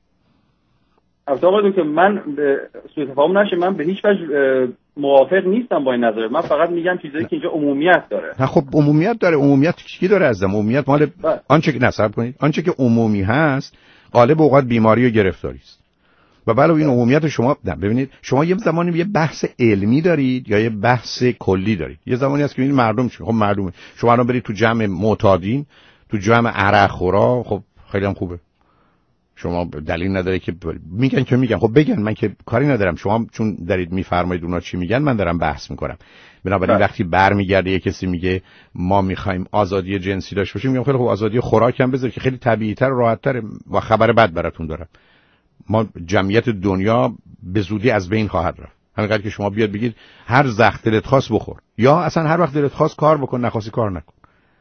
آقای دکتر من سوء تفاهم نشه، من به هیچ وجه موافق نیستم با این نظر. من فقط میگم چیزایی که اینجا عمومیت داره. نه خب عمومیت داره. عمومیت کی داره عزیزم؟ عمومیت مال آنچه که نصب کنید، آنچه که عمومی هست غالب اوقات بیماری و گرفتاری است. و بله این عمومیت شما ببینید، شما یه زمانی یه بحث علمی دارید یا یه بحث کلی دارید. یه زمانی هست که این مردم چی؟ خب معلومه شما الان برید تو جمع معتادین، تو جمع عرق خورا، خب خیلی هم خوبه. شما دلیل نداره که میگن خب بگن، من که کاری ندارم. شما چون دارید میفرمایید اونا چی میگن، من دارم بحث میکنم. بنابراین وقتی برمیگرده یه کسی میگه ما میخوایم آزادی جنسی داشته باشیم، میگم خیلی خوب آزادی خوراک هم بذار که خیلی طبیعی‌تر و راحت‌تر. و خبر بد براتون دارم، ما جمعیت دنیا به زودی از بین خواهد رفت. همینقدر که شما بیاد بگید هر وقت دلت خواست بخور، یا اصلا هر وقت دلت خواست کار بکن، نخواستی کار نکن.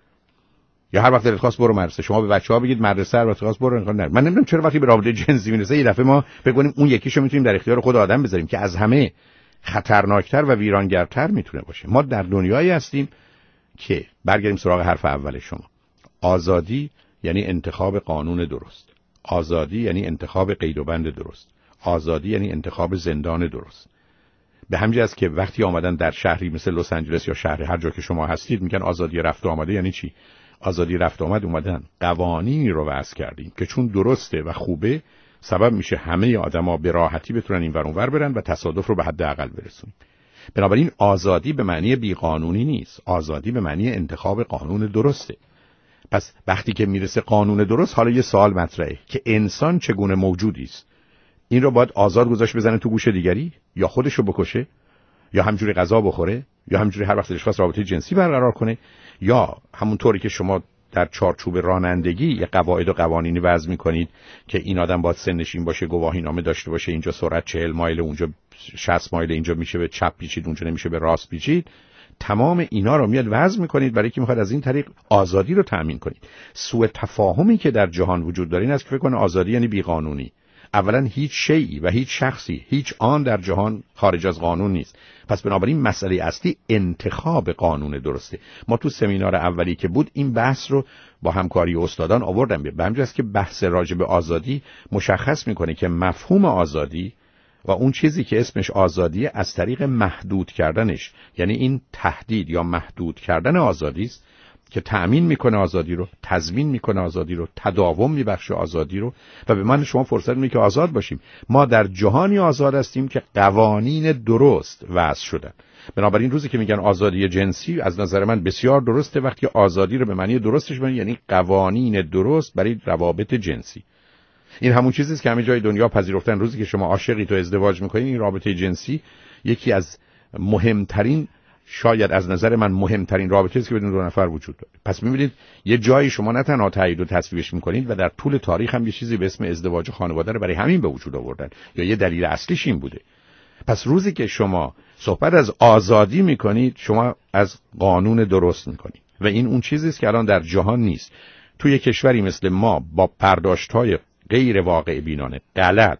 یا هر وقت دلت خواست برو مدرسه. شما به بچه‌ها بگید مدرسه هر وقت خواست برو، نه. من نمیدونم چرا وقتی به رابطه جنسی میرسه یه دفعه ما بگیم اون یکیشو میتونیم در اختیار خود آدم بذاریم که از همه خطرناکتر و ویرانگرتر میتونه باشه. ما در دنیایی هستیم که برگردیم سراغ حرف اول شما. آزادی یعنی انتخاب قانون درست. آزادی یعنی انتخاب قید و بند درست. آزادی یعنی انتخاب زندان درست. به همین جهت که وقتی آمدن در شهری مثل لس آنجلس یا شهر هر جا که شما هستید میگن آزادی رفت و آمده، یعنی چی؟ آزادی رفت آمد اومدن قوانینی رو وضع کردیم که چون درسته و خوبه سبب میشه همه آدما به راحتی بتونن این ور اون ور برن و تصادف رو به حد اقل برسونیم. بنابراین آزادی به معنی بیقانونی نیست، آزادی به معنی انتخاب قانون درسته. پس وقتی که میرسه قانون درست، حالا یه سوال مطرحه که انسان چگونه موجودی است. این رو باید آزاد گذاشت بزنه تو گوش دیگری، یا خودش رو بکشه، یا همجوری غذا بخوره، یا همجوری هر وقت دلش خواست رابطه جنسی برقرار کنه، یا همونطوری که شما در چارچوب رانندگی یه قواعد و قوانینی وضع می‌کنید که این آدم باید سنش این باشه، گواهینامه داشته باشه، اینجا سرعت 40 مایل، اونجا 60 مایل، اینجا میشه به چپ پیچید، اونجا نمیشه به راست پیچید. تمام اینا رو میاد وضع می‌کنید برای اینکه می‌خواد از این طریق آزادی رو تأمین کنید. سوء تفاهمی که در جهان وجود داره این است که فکر کنه آزادی یعنی بیقانونی. اولا هیچ شیئی و هیچ شخصی، هیچ آن در جهان خارج از قانون نیست. پس بنابراین مسئله اصلی انتخاب قانون درسته. ما تو سمینار اولی که بود این بحث رو با همکاری استادان آوردم. به همین جاست که بحث راجع به آزادی مشخص میکنه که مفهوم آزادی و اون چیزی که اسمش آزادیه از طریق محدود کردنش، یعنی این تهدید یا محدود کردن آزادی است که تأمین میکنه آزادی رو، تضمین میکنه آزادی رو، تداوم میبخشه آزادی رو و به من شما فرصت میده که آزاد باشیم. ما در جهانی آزاد هستیم که قوانین درست وضع شدن. بنابراین روزی که میگن آزادی جنسی از نظر من بسیار درسته، وقتی آزادی رو به معنی درستش ببینید، یعنی قوانین درست برای روابط جنسی. این همون چیزی است که همه جای دنیا پذیرفتن. روزی که شما عاشقی تو ازدواج میکنید، این رابطه جنسی یکی از مهمترین، شاید از نظر من مهمترین رابطه است که بدون دو نفر وجود داره. پس می‌بینید یه جایی شما نه تنها تایید و تصویبش می‌کنید و در طول تاریخ هم یه چیزی به اسم ازدواج خانواده رو برای همین به وجود آوردن، یا یه دلیل اصلیش این بوده. پس روزی که شما صحبت از آزادی می‌کنید، شما از قانون درست می‌کنید و این اون چیزی است که الان در جهان نیست. توی کشوری مثل ما با پرداشت‌های غیر واقع بینانه، غلط،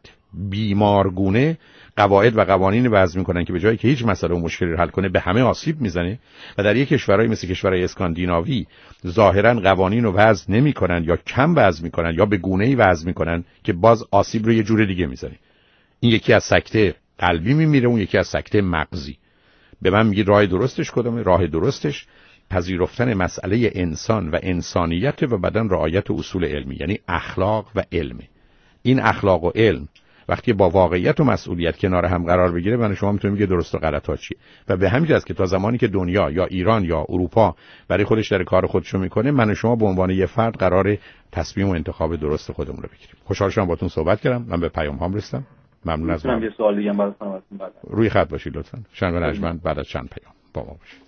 بیمارگونه قواعد و قوانین وضع میکنن که به جایی که هیچ مسئله و مشکلی رو حل کنه به همه آسیب میزنه، و در یک کشورهای مثل کشورهای اسکاندیناوی ظاهرا قوانین رو وضع نمیکنن یا کم وضع میکنن یا به گونه‌ای وضع میکنن که باز آسیب رو یه جور دیگه میزنه. این یکی از سکته قلبی میمیره، اون یکی از سکته مغزی. به من میگی راه درستش کدومه؟ راه درستش پذیرفتن مسئله انسان و انسانیت و بعدن رعایت اصول علمی، یعنی اخلاق و علم. این اخلاق و علم وقتی با واقعیت و مسئولیت کنار هم قرار بگیره، من شما میتونیم بگید درست و غلط‌ها چیه. و به همین جاست که تا زمانی که دنیا یا ایران یا اروپا برای خودش داره کار خودشو میکنه، من شما به عنوان یه فرد قراره تصمیم و انتخاب درست خودمون رو بگیریم. خوشحال شدم باهاتون صحبت کردم. من به پیام هام رسیدم. ممنون از من. یه سوال دیگه هم براتون بعد. روی خط باشید لطفاً. شنبه رجمند بعد از چند پیام با ما باشید.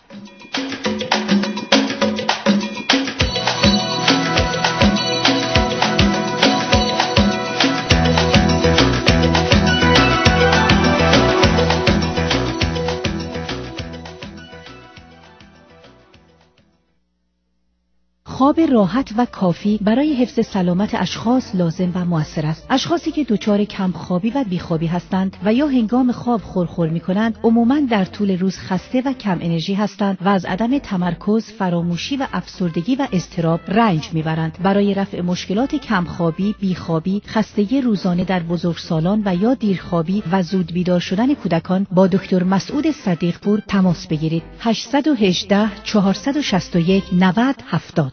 خواب راحت و کافی برای حفظ سلامت اشخاص لازم و مؤثر است. اشخاصی که دچار کمخوابی و بیخوابی هستند و یا هنگام خواب خورخور می‌کنند، عموماً در طول روز خسته و کم انرژی هستند و از عدم تمرکز، فراموشی و افسردگی و اضطراب رنج می‌برند. برای رفع مشکلات کمخوابی، بیخوابی، خستگی روزانه در بزرگسالان و یا دیرخوابی و زود بیدار شدن کودکان با دکتر مسعود صدیقپور تماس بگیرید. 818 461 90 70.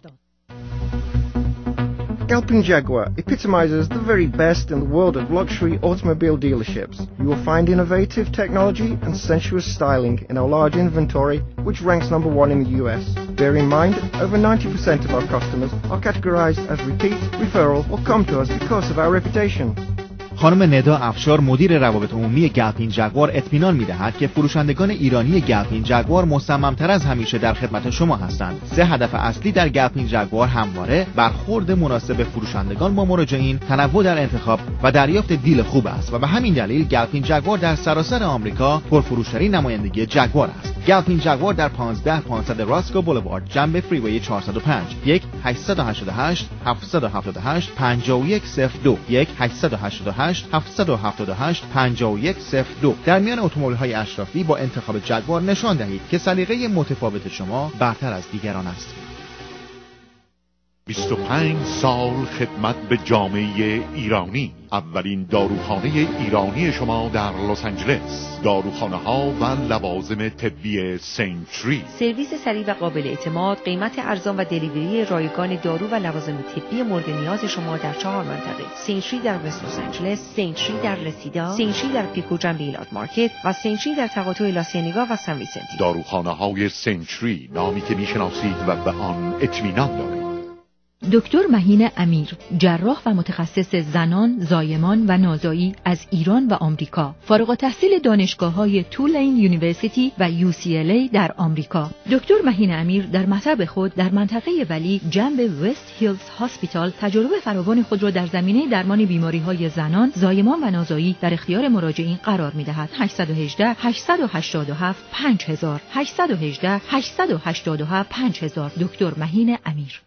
Galpin Jaguar epitomizes the very best in the world of luxury automobile dealerships. You will find innovative technology and sensuous styling in our large inventory, which ranks number one in the US. Bear in mind, over 90% of our customers are categorized as repeat, referral, or come to us because of our reputation. خانم ندا افشار مدیر روابط عمومی گلپین جگوار اطمینان می‌دهد که فروشندگان ایرانی گلپین جگوار مصمم‌تر از همیشه در خدمت شما هستند. 3 هدف اصلی در گلپین جگوار همواره برخورد مناسب فروشندگان با مراجعین، تنوع در انتخاب و دریافت دیل خوب است و به همین دلیل گلپین جگوار در سراسر آمریکا پرفروشترین نمایندگی جگوار است. گلپین جگوار در 15500 راسکو بولوارد جنب فریوی 405 1888 778 5102 1888 778 5102. در میان اتومبیل‌های اشرافی با انتخاب جگوار نشان دهید که سلیقه متفاوت شما برتر از دیگران است. 25 سال خدمت به جامعه ایرانی. اولین داروخانه ایرانی شما در لس آنجلس. داروخانه ها و لوازم طبی سنچری. سرویس سریع و قابل اعتماد، قیمت ارزان و دلیوری رایگان دارو و لوازم طبی مورد نیاز شما در 4 منطقه: سنچری در وست لس آنجلس، سنچری در رسیدا، سنچری در پیکو جنب ایلات مارکت و سنچری در تقاطع لاسینیگا و سن ویسنتی. داروخانه های سنچری، نامی که میشناسید و به آن اطمینان دارید. دکتر مهین امیر، جراح و متخصص زنان، زایمان و نازایی از ایران و آمریکا، فارغ التحصیل دانشگاه‌های تولین یونیورسیتی و UCLA در آمریکا. دکتر مهین امیر در مطب خود در منطقه ولی جنب وست هیلز هاسپیتال تجربه فراوان خود را در زمینه درمان بیماری‌های زنان، زایمان و نازایی در اختیار مراجعین قرار می‌دهد. 818 887 5000 818 887 5000. دکتر مهین امیر.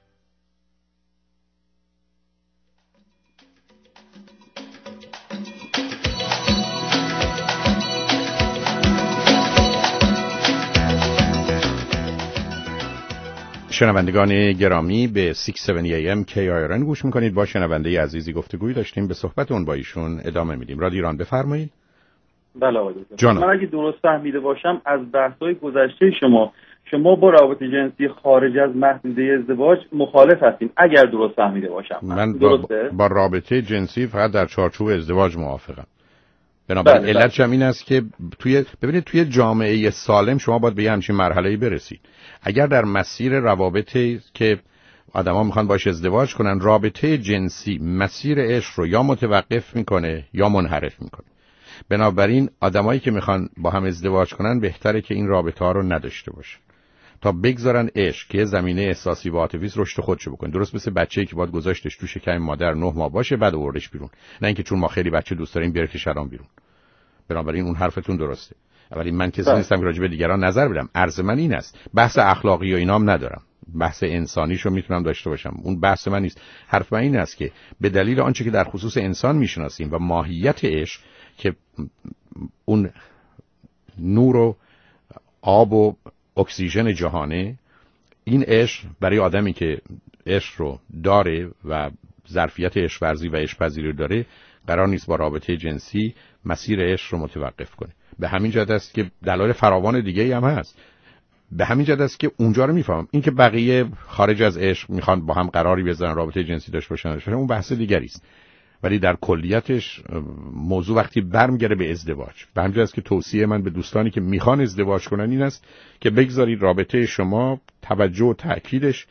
شنوندگان گرامی، به 670 AM KIRN گوش میکنید. با شنونده عزیزی گفتگوی داشتیم، به صحبت اون با ایشون ادامه میدیم. رادیو ایران، بفرمایید. بله آقای دکتر، من اگه درست فهمیده باشم از بحث‌های گذشته شما با روابط جنسی خارج از محدوده ازدواج مخالف هستین، اگر درست فهمیده باشم. من با رابطه جنسی فقط در چارچوب ازدواج موافقم. بنابراین علتش این است که ببینید توی جامعه سالم شما باید به یه همچین مرحله‌ای برسید. اگر در مسیر روابطی که آدما میخوان باش ازدواج کنن، رابطه جنسی مسیر عشق رو یا متوقف میکنه یا منحرف میکنه. بنابراین آدمایی که میخوان با هم ازدواج کنن بهتره که این رابطه ها رو نداشته باشن تا بگذارن عشق که زمینه احساسی و عاطفی رشد خودشو بکنه. درست مثل بچه‌ای که باید گذاشتش تو شکم مادر 9 ماه باشه بعد آوردش بیرون، نه اینکه چون ما خیلی بچه دوست داریم بیاره که شرام بیرون. بنابراین اون حرفتون درسته. ولی من کسی نیستم که راجع به دیگران نظر بدم. عرض من این است، بحث اخلاقی و اینام ندارم، بحث انسانیشو میتونم داشته باشم، اون بحث من نیست. حرف من این است که به دلیل آنچه که در خصوص انسان میشناسیم و ماهیت عشق که اون نور و آب و اکسیژن جهانه، این عشق برای آدمی که عشق رو داره و ظرفیت عشق ورزی و عشق پذیری داره قرار نیست با رابطه جنسی مسیر عشق رو متوقف کنه. به همین جهت است که دلایل فراوان دیگه هم هست. به همین جهت است که اونجا رو میفهمم. این که بقیه خارج از عشق میخوان با هم قراری بذارن رابطه جنسی داشته باشن اون بحث دیگری است. ولی در کلیتش موضوع وقتی برمیگره به ازدواج، به همین جهت است که توصیه من به دوستانی که میخوان ازدواج کنن این است که بگذارید رابطه شما توجه و تأکیدش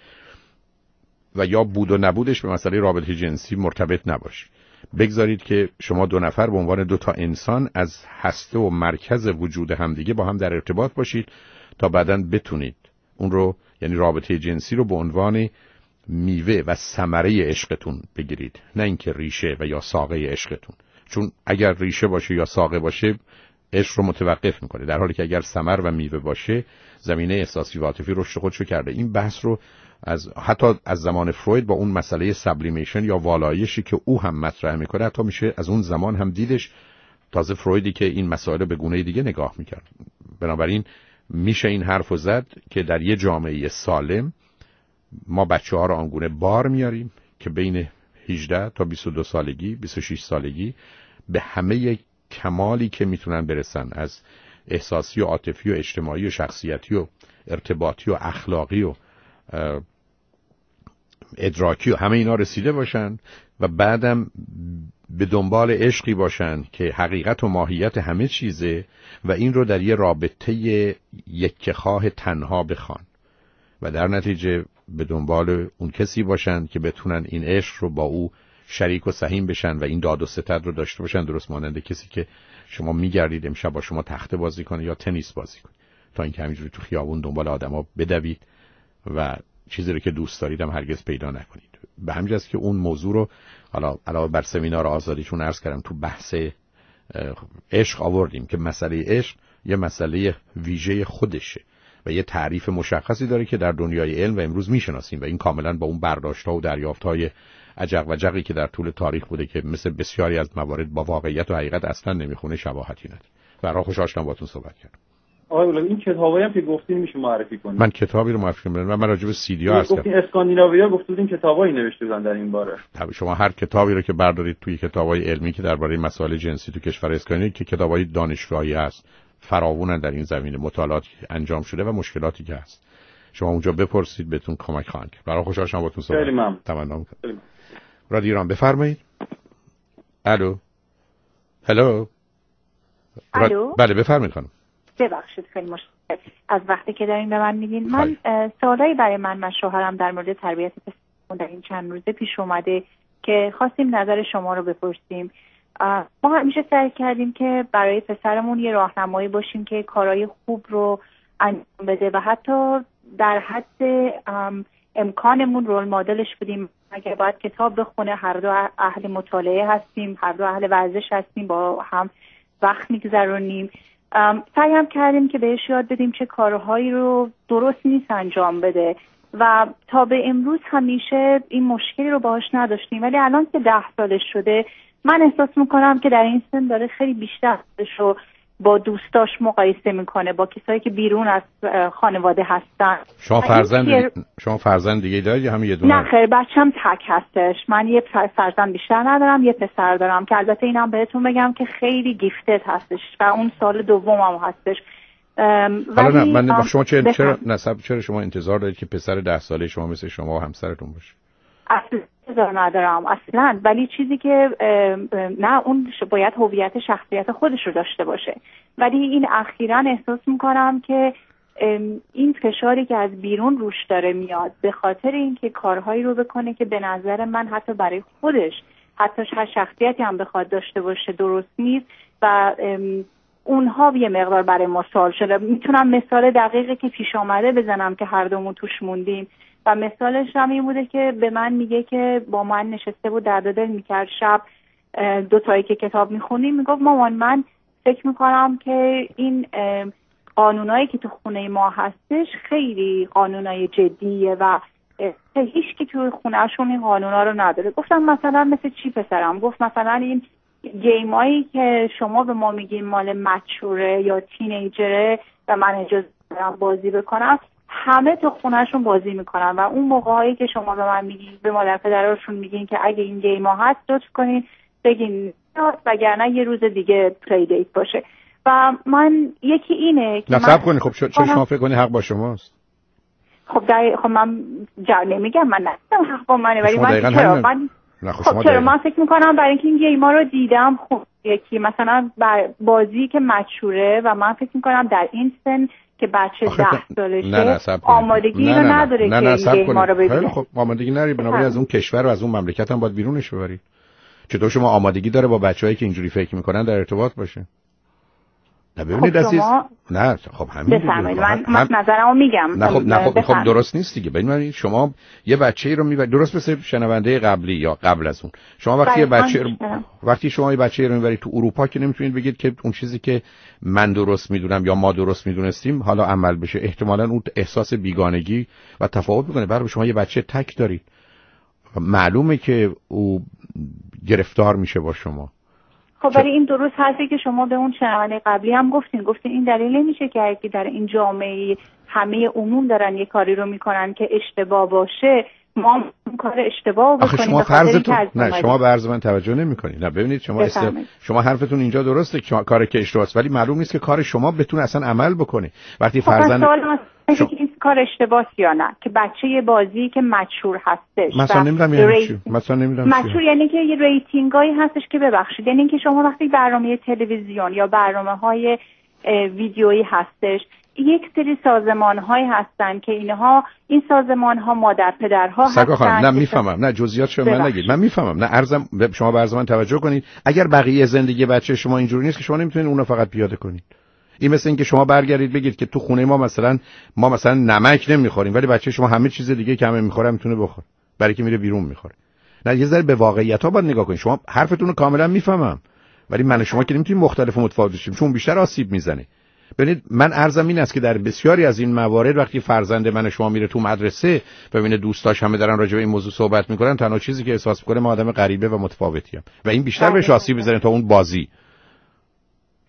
و یا بود و نبودش به مسئله رابطه جنسی مرتبط نباشه. بگذارید که شما دو نفر به عنوان دو تا انسان از هسته و مرکز وجود همدیگه با هم در ارتباط باشید تا بعداً بتونید اون رو، یعنی رابطه جنسی رو به عنوان میوه و ثمره عشقتون بگیرید، نه اینکه ریشه و یا ساقه عشقتون. چون اگر ریشه باشه یا ساقه باشه عشق رو متوقف میکنه، در حالی که اگر ثمر و میوه باشه زمینه احساسی و عاطفی رشد خودشو کرده. این بحث رو حتی از زمان فروید با اون مسئله سبلیمیشن یا والایشی که او هم مطرح میکنه حتی میشه از اون زمان هم دیدش. تازه فرویدی که این مسائل به گونه دیگه نگاه میکرد. بنابراین میشه این حرفو زد که در یه جامعه سالم ما بچه‌ها رو آنگونه بار میاریم که بین 18 تا 22 سالگی 26 سالگی به همه کمالی که میتونن برسن از احساسی و عاطفی و اجتماعی و شخصیتی و ارتباطی و اخلاقی و ادراکی و همه اینا رسیده باشن و بعدم به دنبال عشقی باشن که حقیقت و ماهیت همه چیزه و این رو در یه رابطه یکخواه تنها بخوان و در نتیجه به دنبال اون کسی باشن که بتونن این عشق رو با او شریک و سهیم بشن و این داد و ستد رو داشته باشن، درست مانند کسی که شما میگردید امشب با شما تخته بازی کنه یا تنیس بازی کنه تا اینکه همینجوری تو خیابون دنبال آدما بدوید و چیزی رو که دوست دارید هم هرگز پیدا نکنید. به همین جاست که اون موضوع رو حالا علاوه بر سمینار آزادیشون عرض کردم تو بحث عشق آوردیم که مسئله عشق یه مسئله ویژه خودشه و یه تعریف مشخصی داره که در دنیای علم و امروز میشناسیم و این کاملا با اون برداشت‌ها و دریافت‌های عجق و جقی که در طول تاریخ بوده که مثل بسیاری از موارد با واقعیت و حقیقت اصلا نمیخونه شباهتی نداره. برای خوشحال شدم باهاتون صحبت کردم. آقای اولاق این کتابایی هم که گفتین میشه معرفی کنید؟ من کتابی رو معرفی کنم. من راجع به CD هست. گفتین اسکاندیناویا گفتین کتابایی نوشته بودن در این باره. طبعا شما هر کتابی رو که بردارید توی کتابای علمی که درباره مسائل جنسی تو کشور اسکاندیناوی که کتابای دانشگاهی هست فراوونن در این زمینه، مطالعاتی انجام شده و مشکلاتی که هست. شما اونجا بپرسید بهتون کمک خواهند کرد. برای خوشحال شدم باهاتون صحبت کردم. تمنا می‌کنم. رادیو ایران بفرمایید. الو. هلو. الو. بله بفرمایید خانم. ببخشید خیلی مشکل از وقتی که دارین به من میگین. من سوالایی برای من شوهرم در مورد تربیت پسرمون در این چند روزه پیش اومده که خواستیم نظر شما رو بپرسیم. ما همیشه سعی کردیم که برای پسرمون یه راهنمایی باشیم که کارهای خوب رو انجام بده و حتی در حد امکانمون رول مدلش بودیم. اگر باید کتاب بخونه، هر دو اهل مطالعه هستیم، هر دو اهل ورزش هستیم، با هم وقت میگذرونیم. سعی هم کردیم که بهش یاد بدیم چه کارهایی رو درست نیست انجام بده و تا به امروز همیشه این مشکلی رو باهاش نداشتیم. ولی الان که 10 سالش شده من احساس میکنم که در این سن داره خیلی بیشتر خودش رو با دوستاش مقایسه میکنه، با کسایی که بیرون از خانواده هستن. شما فرزند دیگه دارید یا همین یه دونه؟ نه خیر، بچه‌م تک هستش. من یه فرزند بیشتر ندارم، یه پسر دارم که البته اینم بهتون بگم که خیلی گیفتد هستش و اون سال دومم هستش. حالا نه من شما چرا شما انتظار دارید که پسر 10 ساله شما مثل شما و همسرتون باشه؟ اصلا انتظار ندارم اصلا، ولی چیزی که نه اون باید هویت شخصیت خودش رو داشته باشه. ولی این اخیراً احساس میکنم که این فشاری که از بیرون روش داره میاد به خاطر اینکه کارهایی رو بکنه که به نظر من حتی برای خودش، حتی هر شخصیتی هم بخواد داشته باشه درست نیست و اونها یه مقدار برای ما سوال شده. میتونم مثال دقیقی که پیش آمده بزنم که هر دومون توش موندیم و مثالش هم این بوده که به من میگه که با من نشسته بود درد دل میکرد شب، 2 تایی که کتاب میخونیم، میگفت مامان من فکر میکنم که این قانونایی که تو خونه ما هستش خیلی قانونای جدیه و هیچ کی تو خونهشون این قانونا رو نداره. گفتم مثلا مثل چی پسرم؟ گفت مثلا این گیمایی که شما به ما میگین مال مچوره یا تینیجره و من اجازه دارم بازی بکنم، همه تو خونهشون بازی میکنن و اون موقعایی که شما به من میگین، به مادر پدرشون میگین که اگه این گیما هست لطف کنین بگین وگرنه یه روز دیگه پلی دیت باشه. و من یکی اینه که نصب کنی. خب چرا شما فکر کنی حق با شماست؟ خب من نمیگم من نستم حق با منه، ولی من چرا من فکر میکنم برای اینکه این گیما رو دیدم. خب یکی مثلا بازی که مچوره و من فکر میکنم در این سن که بچه 10 سالشه آمادگی رو نداره که این گیما رو ببینه. خب آمادگی نداری، بنابراین از اون کشور و از اون مملکت هم باید بیرونش ببرید. چطور شما آمادگی داره با بچه‌هایی که اینجوری فکر میکنن در ارتباط باشه؟ نه ببینید عزیز، نه خب همین بفرمایید من نظرمو میگم. نه خب درست نیست دیگه. ببینید شما یه بچه‌ای رو میبرید، درست مثل شنونده قبلی یا قبل از اون، شما وقتی شما یه بچه‌ای رو میبرید تو اروپا که نمیتونید بگید که اون چیزی که من درست میدونم یا ما درست میدونستیم حالا عمل بشه. احتمالاً اون احساس بیگانگی و تفاوت میکنه. برای شما یه بچه تک دارید، معلومه که او گرفتار میشه با شما. خب ولی این درست حرفی که شما به اون شنونده قبلی هم گفتین این دلیل نمیشه که اگه در این جامعه همه عموم دارن یه کاری رو میکنن که اشتباه باشه ما کار اشتباه بکنیم. شما شما به عرض من توجه نمیکنید. نه ببینید شما حرفتون اینجا درسته که کار که اشتباهه، ولی معلوم نیست که کار شما بتونه اصلا عمل بکنه. وقتی فرزند این کار اشتباهه یا نه که بچه بازی که مچور هستش، مثلا نمیدونم مچور یعنی که یه ریتینگایی هستش که ببخشید یعنی اینکه شما وقتی برنامه تلویزیون یا برنامه‌های ویدیویی هستش یک سری سازمان‌هایی هستن که این سازمان‌ها مادر پدرها هستن. نه میفهمم، نه جزئیاتش من نگید، من میفهمم. نه شما به عرض من توجه کنید. اگر بقیه زندگی بچه شما اینجوری نیست که شما نمیتونید اونو فقط پیاده کنید. این مثل اینکه شما برگردید بگید که تو خونه ما مثلا نمک نمیخوریم ولی بچه شما همه چیز دیگه که همه میخوره میتونه بخوره برای که میره بیرون میخوره. نه یه ذره به واقعیت‌ها باید نگاه کنید. شما حرفتون رو کاملا میفهمم ولی من و شما که نمیتونیم مختلف و متفاوت بشیم چون بیشتر آسیب میزنه. ببینید من عرضم این است که در بسیاری از این موارد وقتی فرزند من و شما میره تو مدرسه ببینه دوستاش همه دارن راجع به این موضوع صحبت میکنن، تنها چیزی که احساس میکنه من آدم غریبه و متفاوتیم و این بیشتر بهش آسیب میزنه تا اون بازی.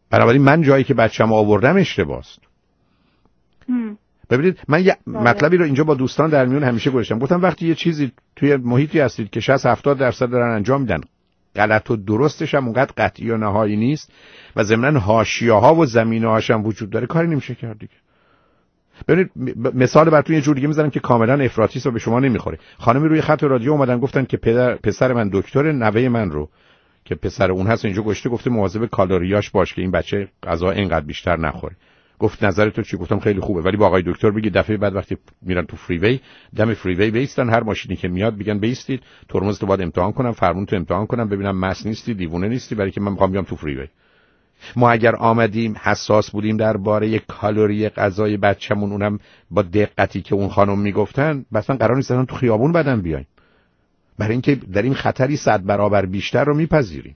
بنابراین من جایی که بچه‌مو آوردم اشتباهست. ببینید من یه مطلبی رو اینجا با دوستان در میون همیشه گذاشتم، گفتم وقتی یه چیزی توی محیطی هستید که 60-70% دارن انجام میدن، غلط و درستش هم اونقدر قطعی و نهایی نیست و ضمناً حاشیه‌ها و زمینه‌هاش هم وجود داره، کاری نمیشه کرد دیگه. ببینید مثال براتون یه جور دیگه میذارم که کاملا افراطی است و به شما نمیخوره. خانمی روی خط رادیو اومدن گفتن که پسر من دکتر، نوه من رو که پسر اون هست اینجا گفته مواظب کالریاش باش که این بچه غذا اینقدر بیشتر نخوره. گفت نظر تو چی؟ گفتم خیلی خوبه، ولی با آقای دکتر بگید دفعه بعد وقتی میرن تو فریوی، دم فریوی بیستن، هر ماشینی که میاد بگن بیستید، ترمز تو باید امتحان کنم، فرمون تو امتحان کنم ببینم مست نیستی، دیوونه نیستی، برای که من میخوام بیام تو فریوی. ما اگر آمدیم حساس بودیم درباره کالری غذای بچه‌مون، اونم با دقتی که اون خانم میگفتن، مثلا قرار نیست تو خیابون بدن بیایم، برای اینکه در این خطری 100 برابر بیشتر رو میپذیریم.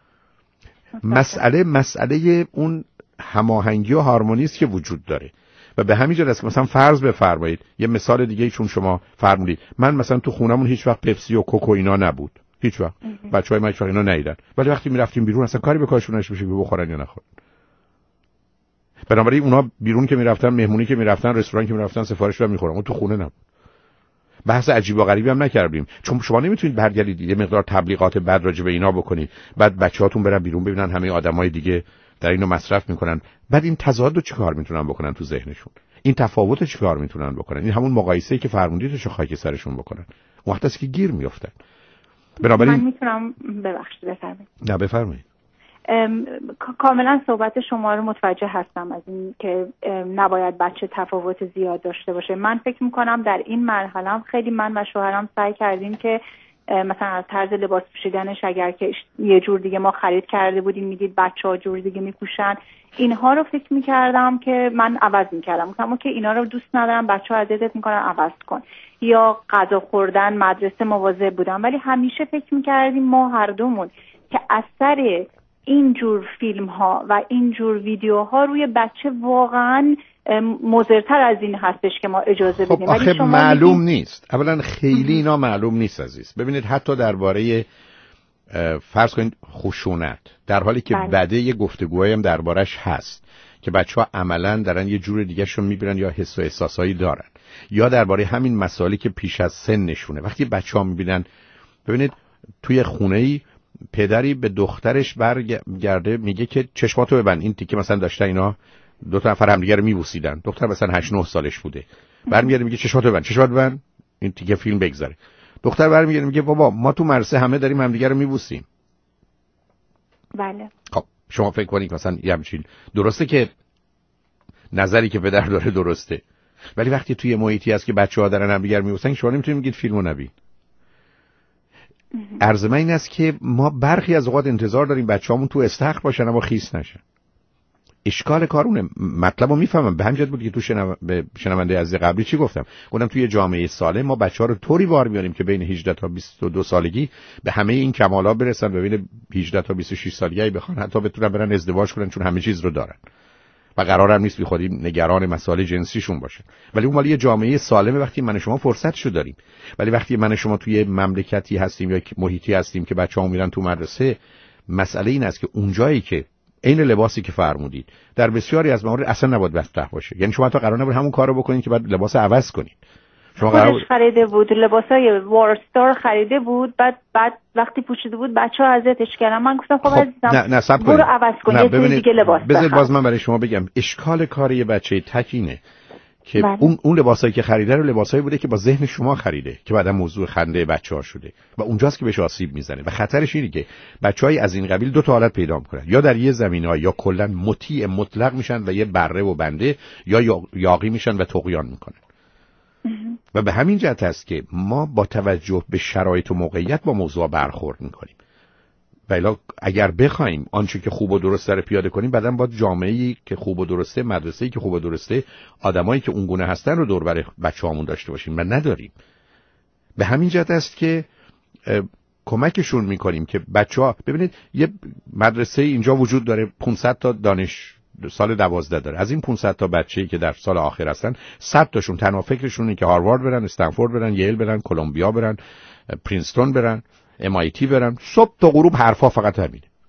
مسئله اون هماهنگی و هارمونی است که وجود داره و به همین جهت است که مثلا فرض بفرمایید یه مثال دیگه چون شما فرمودید، من مثلا تو خونمون هیچ وقت پپسی و کوکو اینا نبود، هیچ وقت بچهای من هیچ وقت اینا ندیدن، ولی وقتی میرفتیم بیرون اصلا کاری به کارشون نشه که بخورن یا نخورن. بنابراین اونا بیرون که میرفتن، مهمونی که میرفتن، رستوران که میرفتن، سفارش رو میخورن، اون تو خونه نبود. بحث عجیب و غریبی هم نکردیم، چون شما نمیتونید برگردید یه مقدار تبلیغات بد راجع به اینا بکنید بعد بچه‌هاتون برن بیرون ببینن همه آدمای دیگه در اینو مصرف میکنن، بعد این تضاد رو چیکار میتونن بکنن تو ذهنشون، این تفاوت رو چیکار میتونن بکنن، این همون مقایسه‌ای که فرمودید رو خاک سرشون بکنن، وقتی است که گیر میافتن. بنابراین من میتونم بفرمایید. نه بفرمایید. کاملا صحبت شما رو متوجه هستم از این که نباید بچه تفاوت زیاد داشته باشه. من فکر میکنم در این مرحله هم خیلی من و شوهرم سعی کردیم که مثلا از طرز لباس پوشیدنش اگر که یه جور دیگه ما خرید کرده بودیم میدید بچه‌ها جور دیگه میپوشن، اینها رو فکر میکردم که من عوض میکردم، گفتم که اینا رو دوست ندارم، بچه‌ها اذیت میکنن، عوض کن. یا غذا خوردن، مدرسه مواظب بودم، ولی همیشه فکر میکردیم ما هر دومون که اثر این جور فیلم ها و این جور ویدیوها روی بچه واقعا مضرتر از این هستش که ما اجازه بدیم. ولی شما معلوم نیست، اولا خیلی اینا معلوم نیست عزیز. ببینید حتی درباره فرض کنید خشونت، در حالی که بده یه گفتگوهایی هم دربارش هست که بچه‌ها عملاً دارن یه جور دیگه شون میبینن یا حس و احساسایی دارن، یا درباره همین مسائلی که پیش از سنشونه. وقتی بچه‌ها میبینن، ببینید توی خونه‌ای پدری به دخترش برگرده میگه که چشماتو ببند، این تیکه مثلا داشته اینا دو تا نفر همدیگه رو میبوسیدن، دختر مثلا 8-9 سالش بوده، برمیگرده میگه چشماتو ببند، این تیکه فیلم بگذاره. دختر برمیگرده میگه بابا ما تو مدرسه همه داریم همدیگه رو میبوسیم. بله. خب شما فکر کنید مثلا یه همچین درسته که نظری که پدر داره درسته، ولی وقتی توی محیطی هست که بچه‌ها دارن همدیگه رو میبوسن شما نمیتونید بگید فیلمو نبین. عرض من این است که ما برخی از اوقات انتظار داریم بچه‌هامون تو استخر باشن اما خیس نشن. اشکال کارونه. مطلبو میفهمم، به همین جهت بود که تو شنونده عزیز قبلی چی گفتم توی جامعه سالم ما بچه‌ها رو طوری وار میاریم که بین 18 تا 22 سالگی به همه این کمالات برسن و بین 18 تا 26 سالگی بخوان حتی بتونن برن ازدواج کنن، چون همه چیز رو دارن و قرارم نیست بیخودی نگران مسائل جنسیشون باشه. ولی اون مالی جامعه سالمه وقتی من و شما فرصتشو داریم. ولی وقتی من و شما توی مملکتی هستیم یا محیطی هستیم که بچه‌ها میرن تو مدرسه، مسئله این است که اونجایی که این لباسی که فرمودید در بسیاری از موارد اصلا نباید مفتوح باشه، یعنی شما تا قرار نبود همون کارو بکنید که بعد لباس عوض کنید. شما خودش خریده بود لباسای وارستار خریده بود، بعد وقتی پوشیده بود بچه‌ها اذیتش کردن. من گفتم خب عزیزم برو عوض کن یه دیگه لباس بذار باز من برای شما بگم اشکال کار یه بچه تکینه که اون لباسایی که خریده رو لباسایی بوده که با ذهن شما خریده که بعدا موضوع خنده بچه‌ها شده و اونجاست که بهش آسیب میزنه. و خطرش اینه که بچه‌های از این قبیل دو تا حالت پیدا میکنن، یا در یه زمینه‌ای یا کلا مطیع مطلق میشن و یه بره و بنده، یا یاغی میشن و طغیان میکنن. و به همین جهت است که ما با توجه به شرایط و موقعیت با موضوع برخورد میکنیم. ولی اگر بخوایم آنچه که خوب و درسته رو پیاده کنیم، بعداً باید جامعه‌ای که خوب و درسته، مدرسه‌ای که خوب و درسته، آدمایی که اونگونه هستن رو دور بر بچه‌هامون داشته باشیم و نداریم. به همین جهت است که کمکشون میکنیم که بچه‌ها، ببینید یه مدرسه اینجا وجود داره 500 تا دانش سال 12 داره، از این 500 تا بچه‌ای که در سال آخر هستن 100 تاشون تنها فکرشون اینه که هاروارد برن، استنفورد برن، ییل برن، کلمبیا برن، پرینستون برن، MIT برن، صبح تا غروب حرفا فقط همینه.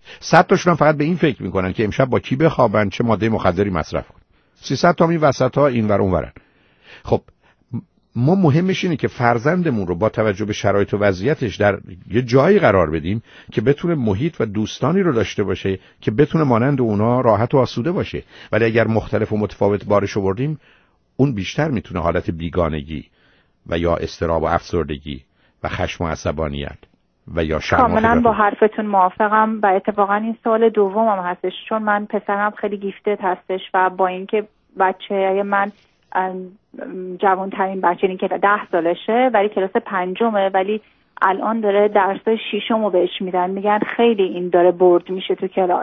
100 تاشون هم فقط به این فکر میکنن که امشب با کی بخوابن، چه ماده مخدری مصرف کنن. 300 تا این وسطا اینور اونورن. خب ما مهمش اینه که فرزندمون رو با توجه به شرایط و وضعیتش در یه جایی قرار بدیم که بتونه محیط و دوستانی رو داشته باشه که بتونه مانند اونا راحت و آسوده باشه. ولی اگر مختلف و متفاوت بارش آوردیم، اون بیشتر میتونه حالت بیگانگی و یا اضطراب و افسردگی و خشم و عصبانیت و یا شرم. کاملا با حرفتون موافقم و اتفاقا این سوال دومم هستش، چون من پسرم خیلی گیفتد هستش و با اینکه بچه من جوانترین بچه این که 10 سالشه ولی کلاس 5، ولی الان داره درسای 6 رو بهش میدن، میگن خیلی این داره برد میشه تو کلاس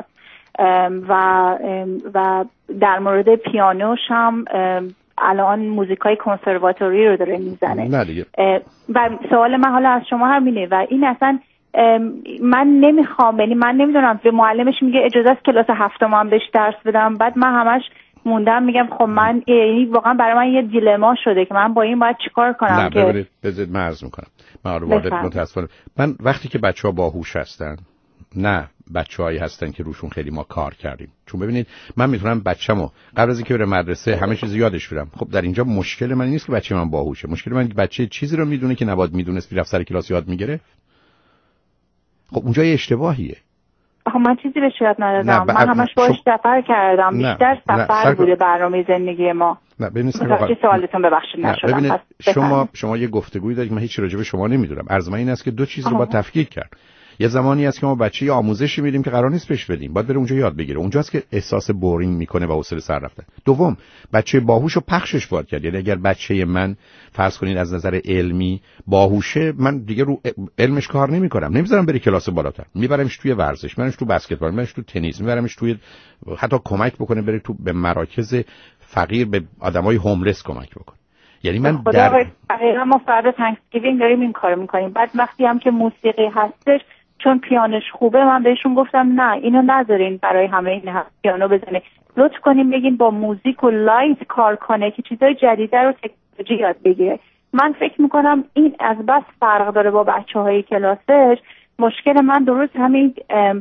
و در مورد پیانوش هم الان موزیکای کنسرواتوری رو داره میزنه. و سوال من حالا از شما همینه و این اصلا من نمیخوام، یعنی من نمیدونم، به معلمش میگه اجازه است کلاس 7 هم بهش درس بدم، بعد من همش موندم میگم خب من یعنی واقعا برای من یه دیلما شده که من با این باید چیکار کنم. نه ببینید بذارید من عرض میکنم، من متاسفانه من وقتی که بچه‌ها باهوش هستن، نه بچه‌هایی هستن که روشون خیلی ما کار کردیم. چون ببینید من میتونم بچه‌مو قبل از اینکه بره مدرسه همه چیز یادش بدم. خب در اینجا مشکل من نیست که بچه من باهوشه، مشکل من بچه چیزی رو میدونه که نباید میدونست، میرفت سر کلاس یاد میگیره. خب اونجا یه اشتباهیه. من چیزی بهش یاد ندادم، من همش باهاش سفر کردم، بیشتر سفر بوده برنامه زندگی ما. نه ببینید سوالتون ببخشید نشدم. ببینید شما یه گفتگویی دارید که من هیچ راجع به شما نمیدونم. عرض من این است که دو چیز رو با تفکیک کرد. یه زمانی هست که ما بچه‌ی آموزشی میدیم که قرار نیست بهش بدیم، باید بره اونجا یاد بگیره. اونجاست که احساس بورینگ میکنه و حوصله سر رفته. دوم، بچه باهوشو پخشش باید کرد. یعنی اگر بچه من فرض کنید از نظر علمی باهوشه، من دیگه رو علمش کار نمیکنم، نمیذارم بره کلاس بالاتر، میبرمش توی ورزش، میبرمش تو بسکتبال، میبرمش تو تنیس، میبرمش توی حتی کمک بکنه بره تو به مراکز فقیر، به آدمای هوملس کمک بکنه. یعنی من در ما فردا تانکسگیوینگ داریم این کارو میکنیم. بعد وقتی هم که موسیقی هستش، چون پیانوش خوبه، من بهشون گفتم نه اینو نذارین برای همه این پیانو بزنه، لطف کنیم بگین با موزیک و لایت کار کنه که چیزای جدیده رو تکنولوژی یاد بگیره. من فکر میکنم این از بس فرق داره با بچه‌های کلاسش. مشکل من درست همین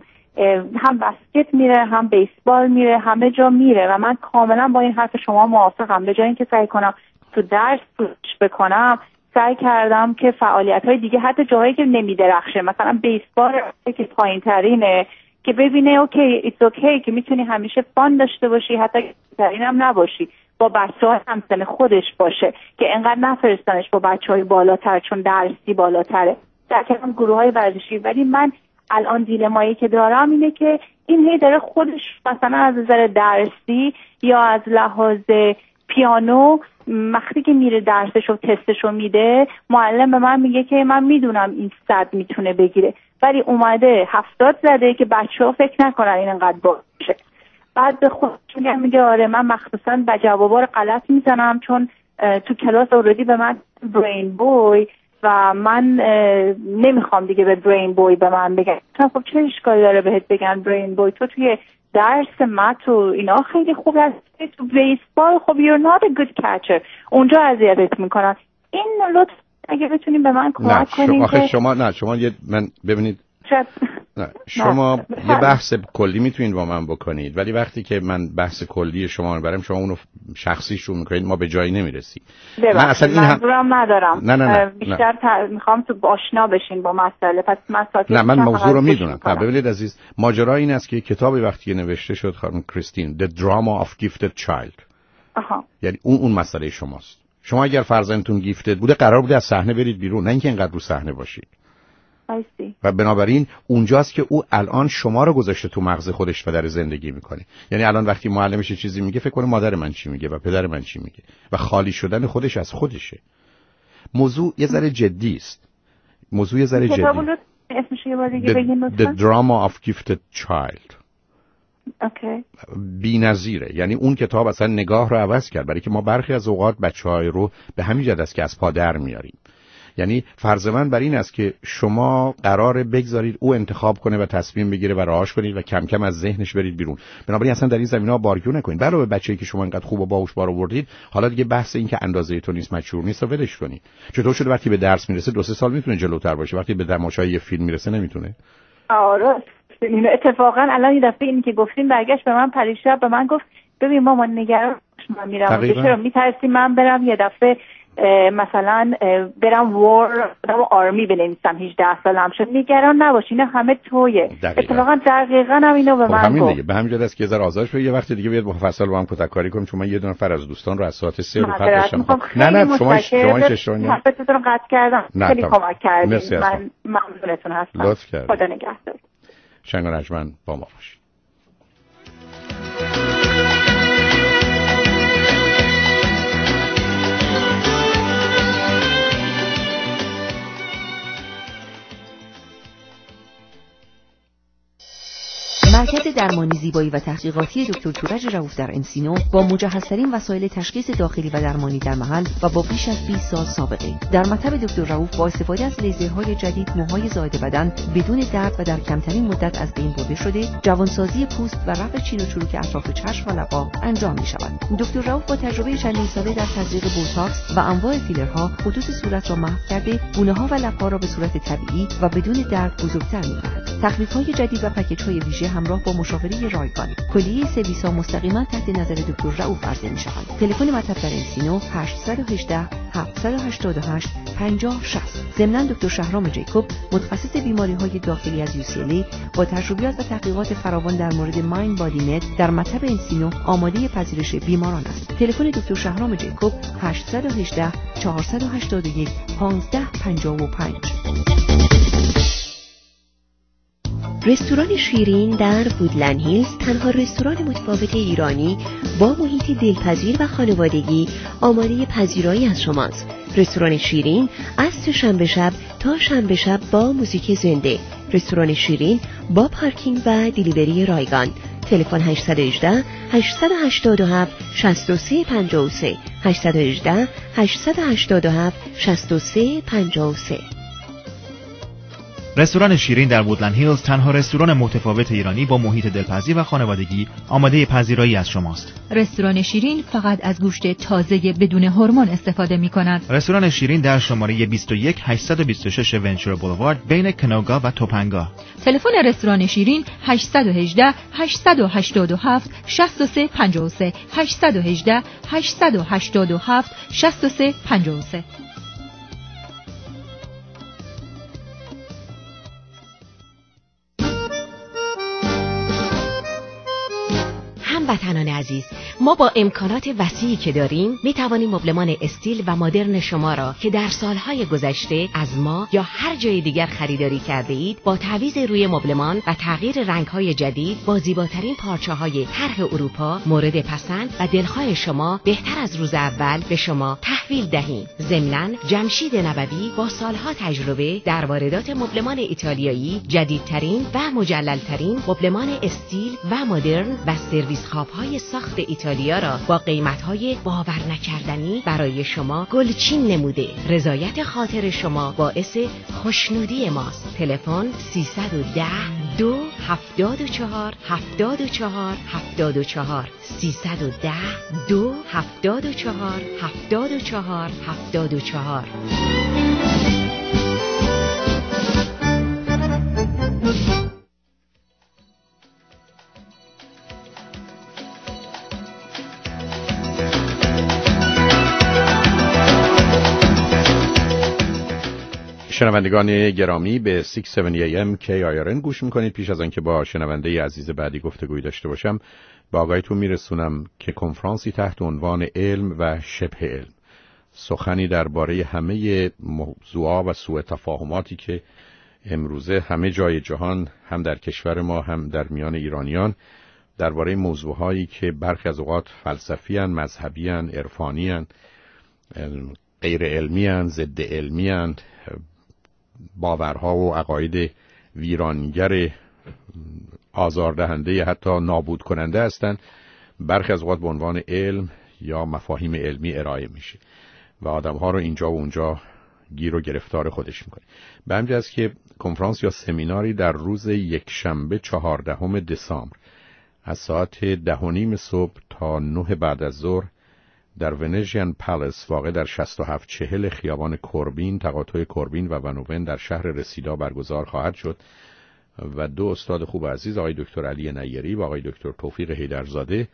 هم بسکت میره، هم بیسبال میره، همه جا میره و من کاملا با این حرف شما موافقم. به جای اینکه سعی کنم تو درس پوش بکنم، سعی کردم که فعالیت‌های دیگه حتی جاهایی که نمیدرخشه، مثلا بیسبال که پایین‌ترینه، که ببینه اوکی ایتس اوکی که میتونی همیشه فان داشته باشی، حتی ترین هم نباشی، با بچه‌ها همسن خودش باشه، که انقدر نفرستانش با بچه‌های بالاتر چون درسی بالاتره، در کنار گروه‌های ورزشی. ولی من الان دیلمایی که دارم اینه که این هی داره خودش مثلا از نظر درسی یا از لحاظ پیانو وقتی که میره درسش و تستش رو میده، معلم به من میگه که من میدونم این 100 میتونه بگیره، ولی اومده 70 زده که بچه‌ها فکر نکنن این انقدر باشه. بعد به خودش میگه آره من مخصوصا با جوابا رو غلط میزنم چون تو کلاس اوردی به من برین بوی و من نمیخوام دیگه به برین بوی به من بگن. خب چه اشکالی داره بهت بگن برین بوی؟ تو توی درس مت و اینا خیلی خوب هستی، تو بیسبال خب you're not a good catcher، اونجا اذیتت میکنن. این لطف اگه بتونیم به من کمک کنین که شما من ببینید شما یه بحث کلی میتونید با من بکنید، ولی وقتی که من بحث کلی شما رو برم، شما اونو شخصی شروع میکنید، ما به جایی نمیرسیم. من اصلا این منظورم ندارم. نه. بیشتر میخوام تو آشنا بشین با مسئله. پس من موضوع رو میدونم. ببینید عزیز، ماجرا این است که کتابی وقتی نوشته شد خانم کریستین The Drama of Gifted Child، یعنی اون مسئله شماست. شما اگر فرزندتون گیفتد بوده، قرار بوده از صحنه برید بیرون، نه اینکه اینقدر رو صحنه باشید. و بنابراین اونجاست که او الان شما رو گذاشته تو مغز خودش و در زندگی میکنه. یعنی الان وقتی معلمش چیزی میگه فکر کنه مادر من چی میگه و پدر من چی میگه و خالی شدن خودش از خودشه. موضوع یه ذره جدی است. اسمش یه بار دیگه بگین لطفاً. The Drama of Gifted Child. اوکی. بی‌نظیره. یعنی اون کتاب اصلا نگاه رو عوض کرد، برای که ما برخی از اوقات بچه‌های رو به همین جهت است که از پا در میاریم. یعنی فرض من بر این است که شما قراره بگذارید او انتخاب کنه و تصمیم بگیره و رهاش کنید و کم کم از ذهنش برید بیرون. بنابراین اصلا در این زمینه‌ها بارگو نکنید. علاوه بر بچه‌ای که شما اینقدر خوب و باهوش بار آوردید، حالا دیگه بحث این که اندازه تو نیست، مچور نیست، رو ولش کنید. چطور شده وقتی به درس میرسه 2-3 سال میتونه جلوتر باشه، وقتی به تماشای یه فیلم میرسه نمیتونه؟ آره اینو اتفاقا الان یه دفعه اینی که گفتین برگشت به من پریشب به من گفت ببین مامان نگران من میرم چرا میترسی من برم یه دفعه مثلا برم آرمی بنویسم 18 سالم شد نگران نباش اینا همه تویه. اتفاقا دقیقاً هم اینو به من گفت. به همین جهت است که ذره آزادش یه وقت دیگه بیاد مفصل با هم کتککاری کنیم چون من یه دونه از دوستان رو از ساعت 3 رو خط داشتم. نه شما اشتباهی حرفتون رو قطع کردم. خیلی کمک کردید. من ممنونتون هستم. لطف کردید. خدا نگهدار. شنگ و نجمن با ما باشید. مرکز درمانی زیبایی و تحقیقاتی دکتر تورج رؤوف در انسینو با مجهزترین وسایل تشخیص داخلی و درمانی در محل و با بیش از 20 سال سابقه. در مطب دکتر رؤوف با استفاده از لیزرهای جدید موهای زائد بدن بدون درد و در کمترین مدت از بین برده شده، جوانسازی پوست و رفع چین و چروک اطراف چشم و لب‌ها انجام می‌شود. دکتر رؤوف با تجربه چندین ساله در تزریق بوتاکس و انواع فیلرها خطوط صورت را محو کرده، گونه‌ها و لب‌ها را به صورت طبیعی و بدون درد بزرگتر می‌کند. تخفیف‌های جدید و پکیج‌های ویژه همراه با مشاوره رایگان. کلیه سرویس‌ها مستقیما تحت نظر دکتر رؤوف عرضه می‌شوند. تلفن مطب در انسینو 818 788 5060. ضمن دکتر شهرام جیکوب متخصص بیماری‌های داخلی از UCLA با تجربیات و تحقیقات فراوان در مورد مایند بادی نت در مطب انسینو آماده پذیرش بیماران است. تلفن دکتر شهرام جیکوب 818 481 1555. رستوران شیرین در وودلند هیلز تنها رستوران متفاوت ایرانی با محیطی دلپذیر و خانوادگی آماده پذیرایی از شماست. رستوران شیرین از سه‌شنبه شب تا شنبه شب با موزیک زنده. رستوران شیرین با پارکینگ و دیلیوری رایگان. تلفن 818 887 6353 818 887 6353. رستوران شیرین در وودلند هیلز تنها رستوران متفاوت ایرانی با محیط دلپذیر و خانوادگی آماده پذیرایی از شماست. رستوران شیرین فقط از گوشت تازه بدون هورمون استفاده می‌کند. رستوران شیرین در شماره 21 826 ونچر بولوارد بین کنوگا و توپنگا. تلفن رستوران شیرین 818 887 6353 818 887 6353. هموطنان عزیز، ما با امکانات وسیعی که داریم می توانیم مبلمان استیل و مدرن شما را که در سالهای گذشته از ما یا هر جای دیگر خریداری کرده اید با تعویض روی مبلمان و تغییر رنگ‌های جدید با زیباترین پارچه‌های طرح اروپا مورد پسند و دلخواه شما بهتر از روز اول به شما تحویل دهیم. ضمناً جمشید نبوی با سالها تجربه در واردات مبلمان ایتالیایی جدیدترین و مجللترین مبلمان استیل و مدرن و سرویس خواب‌های ساخت ایتالیا را با قیمت‌های باور نکردنی برای شما گلچین نموده. رضایت خاطر شما باعث خوشنودی ماست. تلفن 310 274 74 74 310 274 74 74. شنوندگان گرامی به 670 AM KIRN گوش میکنید. پیش از آنکه با شنونده عزیز بعدی گفتگوی داشته باشم با آگاهیتون میرسونم که کنفرانسی تحت عنوان علم و شبه علم، سخنی درباره همه موضوعات و سوء تفاهماتی که امروزه همه جای جهان هم در کشور ما هم در میان ایرانیان درباره موضوعهایی که برخی از اوقات فلسفی ان، مذهبی ان، عرفانی ان، غیر علمی ان، ضد علمی ان، باورها و عقاید ویرانگر آزاردهنده حتی نابود کننده هستند، برخی از اوقات به عنوان علم یا مفاهیم علمی ارائه میشه و آدم‌ها رو اینجا و اونجا گیر و گرفتار خودش میکنه. به همین جهت که کنفرانس یا سمیناری در روز یکشنبه 14 دسامبر از ساعت 10:30 صبح تا 9 بعد از ظهر در ونژین پالیس واقع در 6740 خیابان کوربین، تقاطع کوربین و ونوون در شهر رسیدا برگزار خواهد شد و 2 استاد خوب عزیز، آقای دکتر علی نیری و آقای دکتر توفیق حیدرزاده،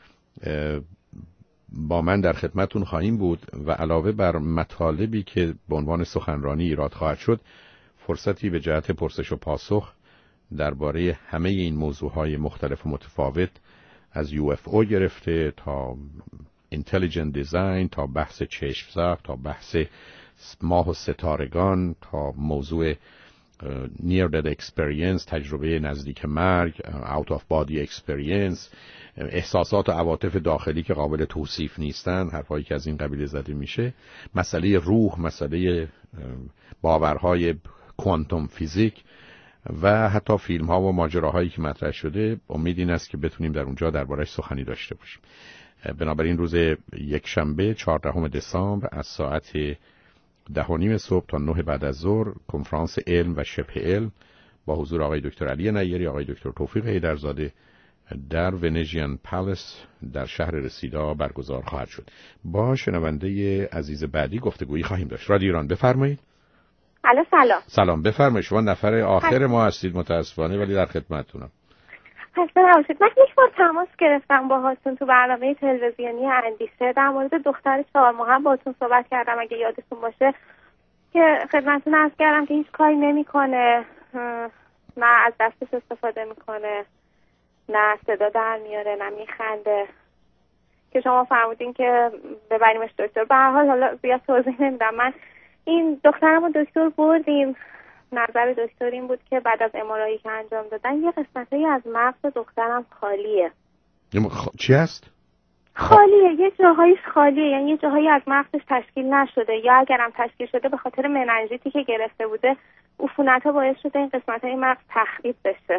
با من در خدمتون خواهیم بود و علاوه بر مطالبی که به عنوان سخنرانی ایراد خواهد شد، فرصتی به جهت پرسش و پاسخ درباره همه این موضوعهای مختلف و متفاوت، از UFO گرفته تا اینتلیجنت دیزاین، تا بحث چشم زخم، تا بحث ماه و ستارگان، تا موضوع near death experience، تجربه نزدیک مرگ، out of body experience، احساسات و عواطف داخلی که قابل توصیف نیستن، حرفایی که از این قبیل زده میشه، مسئله روح، مسئله باورهای کوانتوم فیزیک و حتی فیلم ها و ماجراهایی که مطرح شده. امید این است که بتونیم در اونجا دربارش سخنی داشته باشیم. بنابراین روز یکشنبه 14 دسامبر از ساعت 10:30 صبح تا 9 بعد از ظهر کنفرانس علم و شبه علم با حضور آقای دکتر علی نیری، آقای دکتر توفیق حیدرزاده در ونیژین پالیس در شهر رسیدا برگزار خواهد شد. با شنونده عزیز بعدی گفتگویی خواهیم داشت. رادیو ایران، بفرمایید. الو، سلام، بفرمایید. شما نفر آخر ما هستید متاسفانه، ولی در خدمتتونم. من یک بار تماس گرفتم باهاتون تو برنامه تلویزیونی اندیشه در مورد دختر 4 ماه هم باهاتون صحبت کردم، اگه یادتون باشه، که خدمتتون عرض کردم که هیچ کاری نمیکنه، نه از دستش استفاده میکنه، نه صدا در میاره، نه میخنده، که شما فرمودین که ببریمش دکتر. به هر حال حالا زیاد توضیح نمیدم. من این دخترمو دکتر بردیم، نظر دکتر این بود که بعد از ام‌آرآیی که انجام دادن یه قسمتی از مغز دخترم خالیه. چی هست؟ خالیه، یه جاهایش خالیه، یعنی یه جاهایی از مغزش تشکیل نشده، یا اگرم تشکیل شده به خاطر مننژیتی که گرفته بوده، عفونت‌ها باعث شده این قسمت‌های مغز تخریب بشه.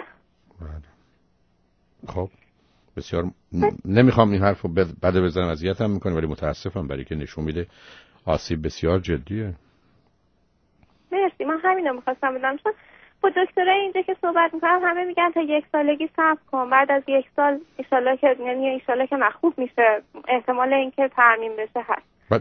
خب بسیار نمیخوام این حرفو بده بزنم، اذیتم میکنه، ولی متاسفم برای که نشون میده آسیب بسیار جدیه. مرسی، من همینو میخواستم بدم، چون با دکترای اینجا که صحبت میکنم همه میگن تا 1 سالگی صبر کن، بعد از 1 سال ایشالله که خوب میشه، احتمال اینکه ترمیم بشه هست.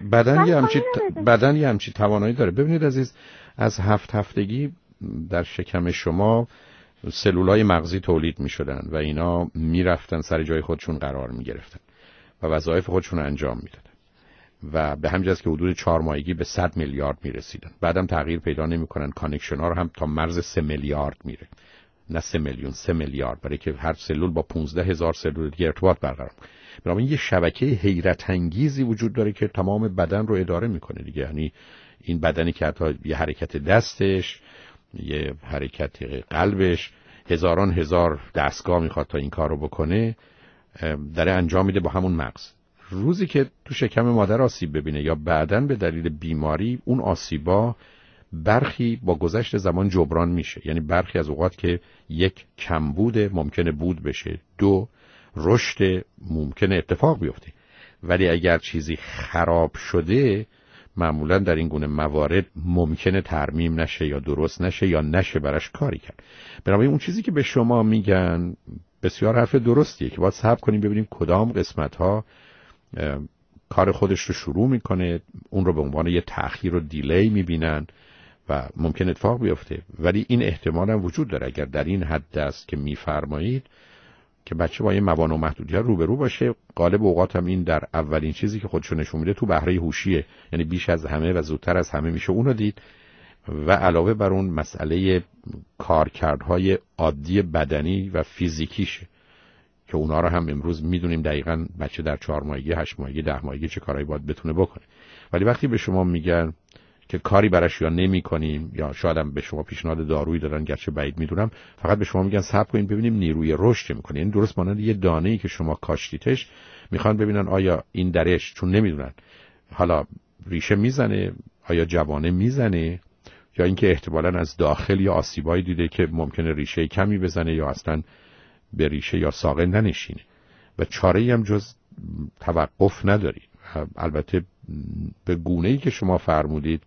بدن یه همچی توانایی داره. ببینید عزیز، از 7 هفتگی در شکم شما سلولای مغزی تولید میشدن و اینا میرفتن سر جای خودشون قرار میگرفتن و وظایف خودشون انجام میدادن و به همین جاست که حدود 4 ماهگی به 100 میلیارد میرسیدن. بعدم تغییر پیدا نمیکنن، کانکشن ها رو هم تا مرز 3 میلیارد میره، نه 3 میلیون، 3 میلیارد، برای که هر سلول با 15,000 سلول دیگه ارتباط برقرار کنه. بنابراین یه شبکه حیرت انگیزی وجود داره که تمام بدن رو اداره میکنه دیگه. یعنی این بدنی که حتی یه حرکت دستش، یه حرکت قلبش، هزاران هزار دستگاه میخواد تا این کار رو بکنه، داره انجام میده با همون مغز. روزی که تو شکم مادر آسیب ببینه یا بعداً به دلیل بیماری، اون آسیبا برخی با گذشت زمان جبران میشه. یعنی برخی از اوقات که 1 کمبود ممکنه بود بشه، 2 رشد ممکنه اتفاق بیفته، ولی اگر چیزی خراب شده معمولا در این گونه موارد ممکنه ترمیم نشه یا درست نشه یا نشه براش کاری کرد. بنابراین اون چیزی که به شما میگن بسیار حرف درستیه که باید صبر کنیم ببینیم کدام قسمت ها کار خودش رو شروع میکنه، اون رو به عنوان یه تأخیر و دیلی میبینن و ممکن اتفاق بیفته. ولی این احتمال هم وجود داره اگر در این حد است که میفرمایید که بچه با یه موانع و محدودیت روبرو باشه. غالب اوقات هم این در اولین چیزی که خودشو نشون میده تو بهره هوشیه، یعنی بیش از همه و زودتر از همه میشه اونو دید و علاوه بر اون مسئله کارکردهای عادی بدنی و فیزیکیشه که اونا رو هم امروز میدونیم دقیقاً بچه در 4 ماهگی، 8 ماهگی، 10 ماهگی چه کارهایی باید بتونه بکنه. ولی وقتی به شما میگن که کاری براش یا نمی کنیم یا شاید هم به شما پیشنهاد دارویی دادن، گرچه بعید میدونم، فقط به شما میگن صبر کنین ببینیم نیروی رشد میکنه. یعنی درست مانند یه دانه‌ای که شما کاشتیتش، میخوان ببینن آیا این درش، چون نمیدونن حالا ریشه میزنه، آیا جوانه میزنه، یا اینکه احتمالاً از داخل یا آسیبایی دیده که ممکنه ریشه کمی بزنه یا اصلا به ریشه یا ساقه ننشینه و چاره‌ای هم جز توقف نداری. البته به گونه‌ای که شما فرمودید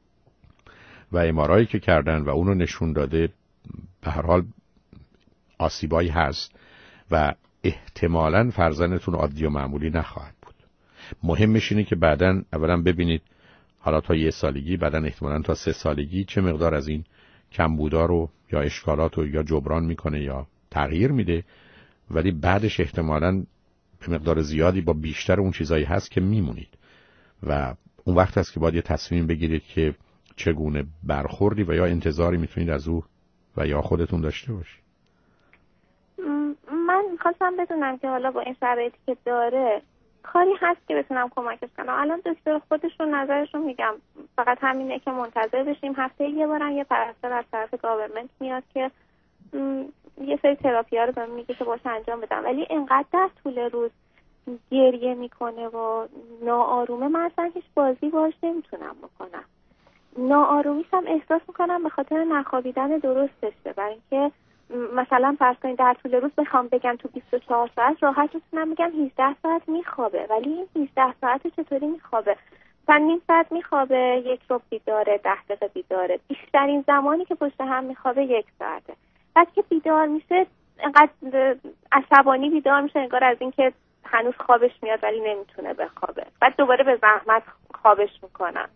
و ام‌آرآیی که کردن و اونو نشون داده، به هر حال آسیبایی هست و احتمالاً فرزندتون عادی و معمولی نخواهد بود. مهمش اینه که بعداً اولا ببینید حالا تا 1 سالگی، بعداً احتمالاً تا 3 سالگی چه مقدار از این کمبودا رو یا اشکالات رو یا جبران میکنه یا تغییر میده، ولی بعدش احتمالاً به مقدار زیادی با بیشتر اون چیزایی هست که میمونید و اون وقت هست که باید یه تصمیم بگیرید که چگونه برخوردی و یا انتظاری میتونید از او و یا خودتون داشته باشید. من خواستم بدونم که حالا با این شرایطی که داره کاری هست که بتونم کمکش کنم. الان دکتر خودشون نظرشون میگم فقط همینه که منتظر بشیم هفته یه بارم یه پرستار از طرف گاورمنت میاد که یه سری تراپی ها رو بهم میگه که باش انجام بدم، ولی اینقدر در طول روز گریه میکنه و ناآرومه، من اصلا هیچ بازی باش نمیتونم بکنم. ناآرومیش هم احساس میکنم به خاطر نخوابیدن درستشه، برای اینکه مثلا فرض کنید در طول روز بخوام بگم تو 24 ساعت راحت میتونم بگم 18 ساعت میخوابه، ولی این 18 ساعت چطوری میخوابه؟ مثلا نیم ساعت میخوابه، 1 ربع بیداره، 10 دقیقه بیداره، بیشترین زمانی که پشت هم میخوابه 1 ساعته. بعد که بیدار میشه اینقدر عصبانی بیدار میشه انگار از اینکه هنوز خوابش میاد ولی نمیتونه بخوابه، بعد دوباره به زحمت خوابش میکنن.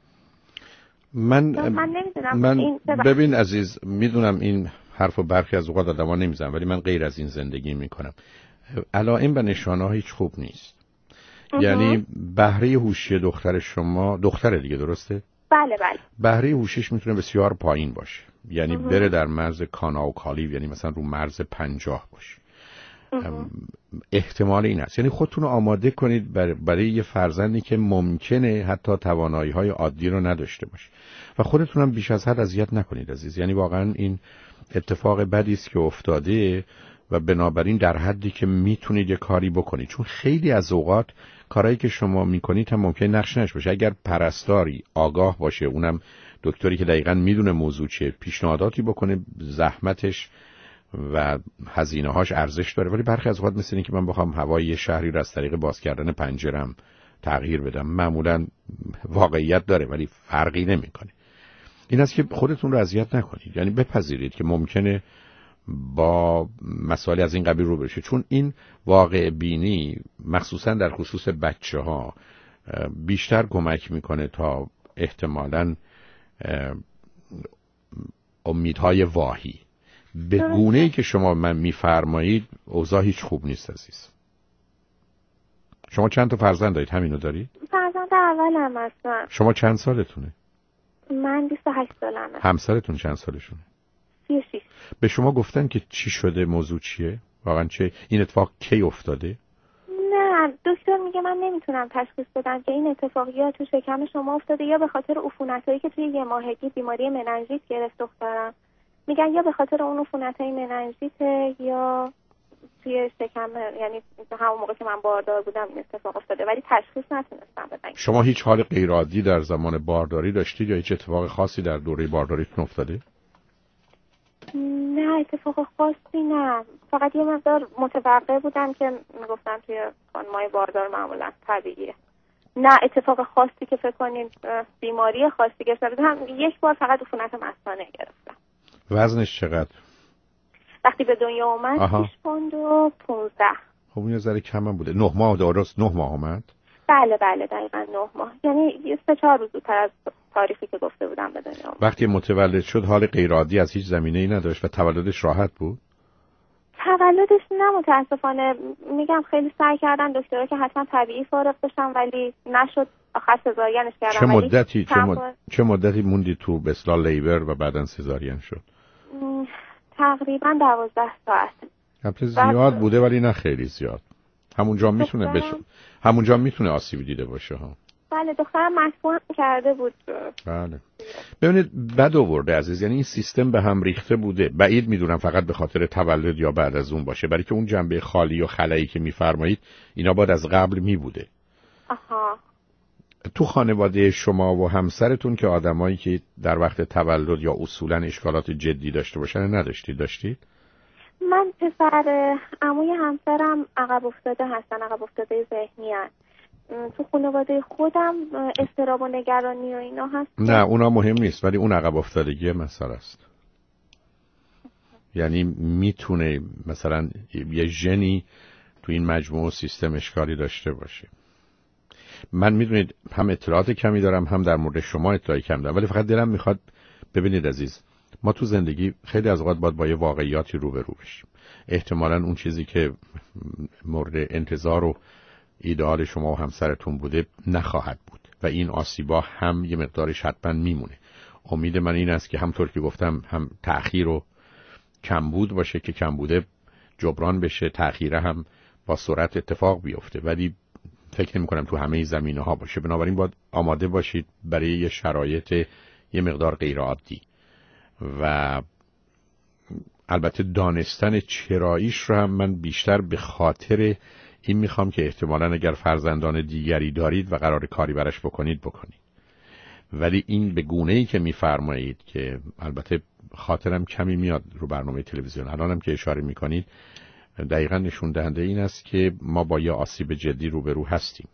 من نمیدونم. ببین عزیز، میدونم این حرفو برخی از اوقات آدما نمیزنن، ولی من غیر از این زندگی میکنم. علائم و نشانه‌ها هیچ خوب نیست. یعنی بهره هوشی دختر شما، دختر دیگه درسته؟ بله. بهره هوشیش میتونه بسیار پایین باشه، یعنی بره در مرز کانا و کالیو، یعنی مثلا رو مرز 50 باشه. احتمال این هست. یعنی خودتون رو آماده کنید برای یه فرزندی که ممکنه حتی توانایی‌های عادی رو نداشته باشه و خودتون هم بیش از حد اذیت نکنید عزیز. یعنی واقعا این اتفاق بدی است که افتاده و بنابراین در حدی که میتونید یه کاری بکنید، چون خیلی از اوقات کارهایی که شما میکنید هم ممکنه نقش نشه باشه. اگر پرستاری آگاه باشه، اونم دکتری که دقیقاً میدونه موضوع چیه، پیشنهاداتی بکنه، زحمتش و هزینه‌هاش ارزش داره. ولی برخی از اوقات مثل این که من بخوام هوای یه شهری رو از طریق باز کردن پنجره‌ام تغییر بدم، معمولاً واقعیت داره ولی فرقی نمی‌کنه. این است که خودتون رو اذیت نکنید، یعنی بپذیرید که ممکنه با مسائل از این قبیل رو بشه، چون این واقع بینی مخصوصاً در خصوص بچه‌ها بیشتر کمک میکنه تا احتمالاً امیدهای واهی. به گونه‌ای که شما من میفرمایید اوضاع هیچ خوب نیست عزیز. شما چند تا فرزند دارید؟ همینو دارید؟ فرزند اولم هستم. شما چند سالتونه؟ من 28 سالمه. همسرتون چند سالشونه؟ 36. به شما گفتن که چی شده، موضوع چیه؟ واقعا چه این اتفاق کی افتاده؟ نه، دکتر میگه من نمیتونم تشخیص بدم که این اتفاقیات تو شکم شما افتاده یا به خاطر عفونتایی که توی یه ماهگی بیماری مننژیت گرفت دخترم. میگن یا به خاطر اون عفونتای مننژیت یا توی شکم، یعنی همون موقع که من باردار بودم این اتفاق افتاده، ولی تشخیص نتونستم بدم. شما هیچ حال غیر عادی در زمان بارداری داشتید یا هیچ اتفاق خاصی در دوره بارداریتون افتاده؟ نه اتفاق خاصی نه، فقط یه مقدار متوقع بودم که میگفتن توی خانمای باردار معمولا طبیعیه. نه اتفاق خاصی که فکر کنین بیماری خاصی گرفتم، هم یک بار فقط عفونت مثانه گرفتم. وزنش چقدر؟ وقتی به دنیا اومد 6 پوند و 15. خب این ذره کم هم بوده. 9 ماه درست 9 ماه اومد؟ بله دقیقاً 9 ماه، یعنی 3-4 روز زودتر از تاریخی که گفته بودم به دنیا اومد. وقتی متولد شد حال غیر عادی از هیچ زمینه‌ای نداشت و تولدش راحت بود؟ تولدش نه متاسفانه، میگم خیلی سعی کردن دکترها که حتما طبیعی فارغ بشن ولی نشد، آخر سزارینش کردن. چه مدتی موندی تو به اصطلاح لیبر و بعدن سزارین شد؟ تقریبا 12 ساعت. البته زیاد بوده ولی نه خیلی زیاد. همونجا میتونه آسیبی دیده باشه ها. بله دخترم مصموم کرده بود. بله ببینید بد آورده عزیز، یعنی این سیستم به هم ریخته بوده. بعید میدونم فقط به خاطر تولد یا بعد از اون باشه، برای که اون جنبه خالی و خلایی که میفرمایید اینا باید از قبل میبوده. آها. تو خانواده شما و همسرتون که آدمایی که در وقت تولد یا اصولا اشکالات جدی داشته باشن داشتید؟ من پسر عموی همسرم عقب افتاده هستن، عقب افتاده ذهنی هستن. تو خانواده خودم اضطراب و نگرانی و اینا هست. نه اونا مهم نیست، ولی اون عقب افتادگی مسئله است. یعنی میتونه مثلا یه ژنی تو این مجموعه سیستم اشکالی داشته باشه. من میدونید هم اطلاعات کمی دارم هم در مورد شما اطلاعی کم دارم، ولی فقط دلم میخواد ببینید عزیز، ما تو زندگی خیلی از اوقات باید با یه واقعیاتی روبرو بشیم. احتمالاً اون چیزی که مورد انتظار و ایدئال شما و همسرتون بوده نخواهد بود و این آسیبا هم یه مقدارش حتما میمونه. امید من این است که همطور که گفتم هم تأخیر و کمبود باشه که کمبوده جبران بشه، تأخیره هم با سرعت اتفاق بیفته، ولی فکر نمی کنم تو همه زمینه‌ها باشه. بنابراین باید آماده باشید برای یه شرایط یه مقدار غیر عادی و البته دانستن چراییش رو هم من بیشتر به خاطر این میخوام که احتمالاً اگر فرزندان دیگری دارید و قرار کاری برش بکنید، ولی این به گونه‌ای که میفرمایید که البته خاطرم کمی میاد رو برنامه تلویزیون الانم که اشاره میکنید، دقیقاً نشون دهنده این است که ما با یه آسیب جدی روبرو هستیم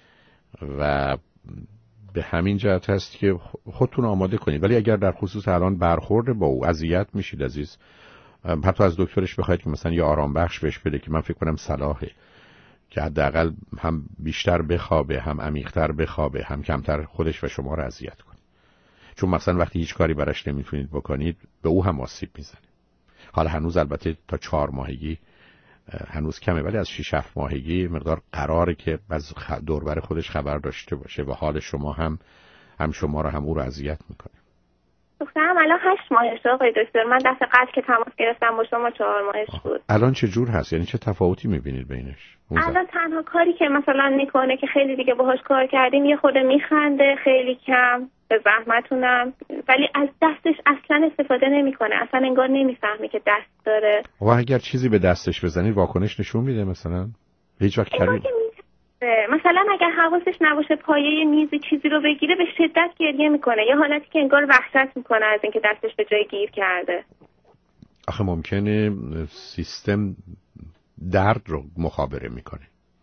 و به همین جهت هست که خودتون آماده کنید. ولی اگر در خصوص الان برخورد با او اذیت میشید عزیز، حتی از دکترش بخواید که مثلا یه آرام بخش بهش بده که من فکر کنم صلاحه که حداقل هم بیشتر بخوابه، هم عمیق‌تر بخوابه، هم کمتر خودش و شما رو اذیت کنه. چون مثلا وقتی هیچ کاری براش نمیتونید بکنید به او هم آسیب میزنه. حالا هنوز البته تا 4 ماهگی هنوز کمه، ولی از 6-7 ماهگی مقدار قراره که از دوربر خودش خبر داشته باشه و حال شما هم شما رو هم او رو اذیت میکنه. دخترم الان 8 ماهشه آقای دکتر. من دفعه قبل که تماس گرفتم با شما 4 ماهش بود. الان چه جور هست؟ یعنی چه تفاوتی میبینید بینش؟ الان تنها کاری که مثلا میکنه که خیلی دیگه باهاش کار کردیم یه خود میخنده، خیلی کم، به زحمتونم، ولی از دستش اصلا استفاده نمیکنه. اصلا انگار نمیفهمی که دست داره. و اگر چیزی به دستش بزنید واکنش نشون میده مثلا؟ هیچ وقت کاری مثلا اگر حواسش نباشه پایه میزی چیزی رو بگیره به شدت گریه میکنه، یه حالتی که انگار وحشت میکنه از اینکه دستش به جای گیر کرده. آخه ممکنه سیستم درد رو مخابره میکنه،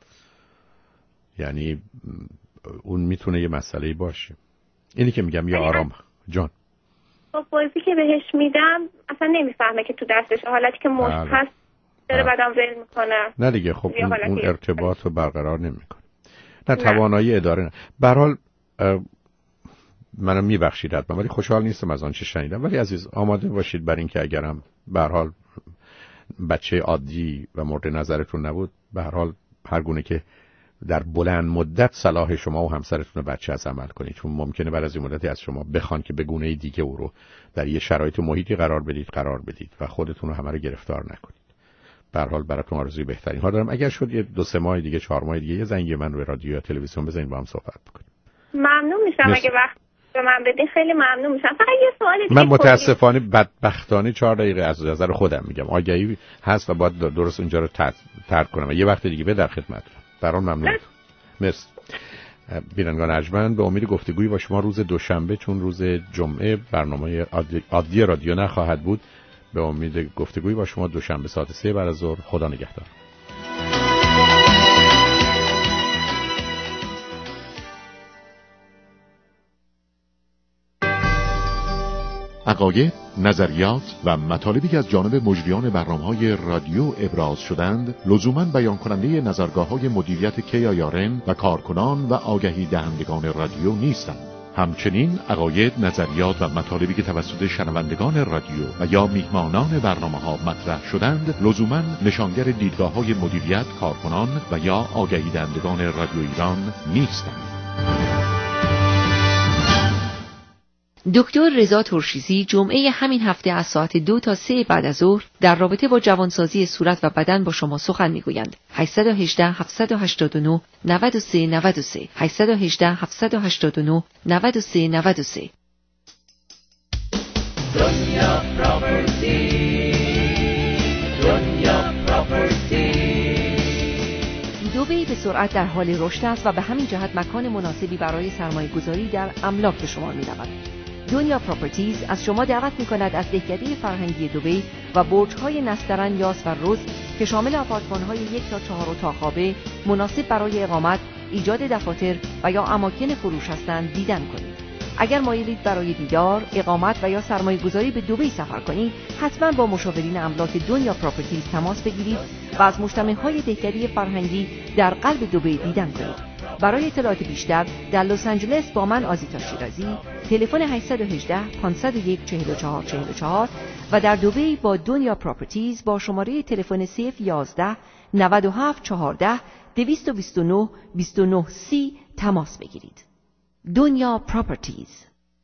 یعنی اون میتونه یه مسئله باشه. اینی که میگم یه آرام جان با بازی که بهش میدم اصلا نمیفهمه که تو دستش حالتی که مشت هست داره بعدم ول میکنه. نه دیگه خب اون ارتباط رو برقرار نمیکنه. نه توانایی اداره نه. به هر حال منو میبخشید حتما، ولی خوشحال نیستم از آن چه شنیدم. ولی عزیز آماده باشید بر این که اگرم به هر حال بچه عادی و مورد نظرتون نبود، به هر حال هر گونه که در بلند مدت صلاح شما و همسرتون بچه از عمل کنید، چون ممکنه بعد از این مدتی از شما بخوان که به گونه دیگه او رو در یه شرایط محیطی قرار بدید و خودتون رو همه رو گرفتار نکنید. به هر حال براتون آرزوی بهترین ها دارم. اگر شد یه 2-3 ماه دیگه 4 ماه دیگه یه زنگ من روی رادیو یا تلویزیون بزنید با هم صحبت بکنیم. ممنون میشم اگه وقت به من بدین، خیلی ممنون میشم. فقط یه سوالی دیگه. من متاسفانه بدبختانه 4 دقیقه از نظر خودم میگم آگهی هست و باید درست اونجا رو ترک کنم و یه وقت دیگه در خدمتتونم. برام ممنون. مرسی. بینندگان ارجمند، به امید گفتگویی با شما روز دوشنبه، چون روز جمعه برنامه عادی رادیو نخواهد بود، به امید گفتگویی با شما دوشنبه ساعت 3 بعد از ظهر. خدا نگهدار. عقاید، نظریات و مطالبی که از جانب مجریان برنامه‌های رادیو ابراز شدند لزوماً بیان کننده نظرگاه‌های مدیریت KIRN و کارکنان و آگهی دهندگان رادیو نیستند. همچنین عقاید، نظریات و مطالبی که توسط شنوندگان رادیو و یا میهمانان برنامه‌ها مطرح شدند لزوماً نشانگر دیدگاه‌های مدیریت، کارکنان و یا آگهی دهندگان رادیو ایران نیستند. دکتر رضا ترشیزی جمعه همین هفته از ساعت 2 تا 3 بعد از ظهر در رابطه با جوانسازی صورت و بدن با شما سخن میگویند. 818 789 93 93 818 789 93 93. دنیا پراپرتی، دنیا پراپرتی. دبی به سرعت در حال رشد است و به همین جهت مکان مناسبی برای سرمایه‌گذاری در املاک به شما می‌رود. دنیا پراپرتیز از شما دعوت می‌کند از دهکده فرهنگی دبی و برج‌های نسترن، یاس و روز که شامل آپارتمان‌های 1 تا 4 اتاق خوابه مناسب برای اقامت، ایجاد دفاتر و یا اماکن فروش هستند دیدن کنید. اگر مایلید برای دیدار، اقامت و یا سرمایه‌گذاری به دبی سفر کنید، حتما با مشاورین املاک دنیا پراپرتیز تماس بگیرید و از مجتمع‌های دهکده فرهنگی در قلب دبی دیدن کنید. برای اطلاعات بیشتر در لس آنجلس با من آزیتا شیرازی تلفن 818 501 4444 و در دبی با دنیا پراپرتیز با شماره تلفن 011 97 14 229 29 30 تماس بگیرید. دنیا پراپرتیز.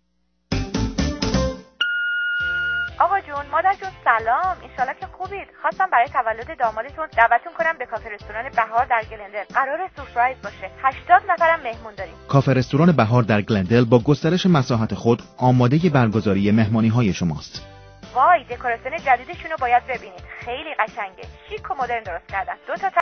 آقا جون، مادر جون سلام، انشالله که خوبید. خواستم برای تولد دامادتون دعوتتون کنم به کافه رستوران بهار در گلندل. قراره سورپرایز باشه. 80 نفرم مهمون داریم. کافه رستوران بهار در گلندل با گسترش مساحت خود آماده برگزاری مهمانی‌های شماست. وای، دکوراسیون جدیدشون رو باید ببینید. خیلی قشنگه. شیک و مدرن درست کردن. 2 تا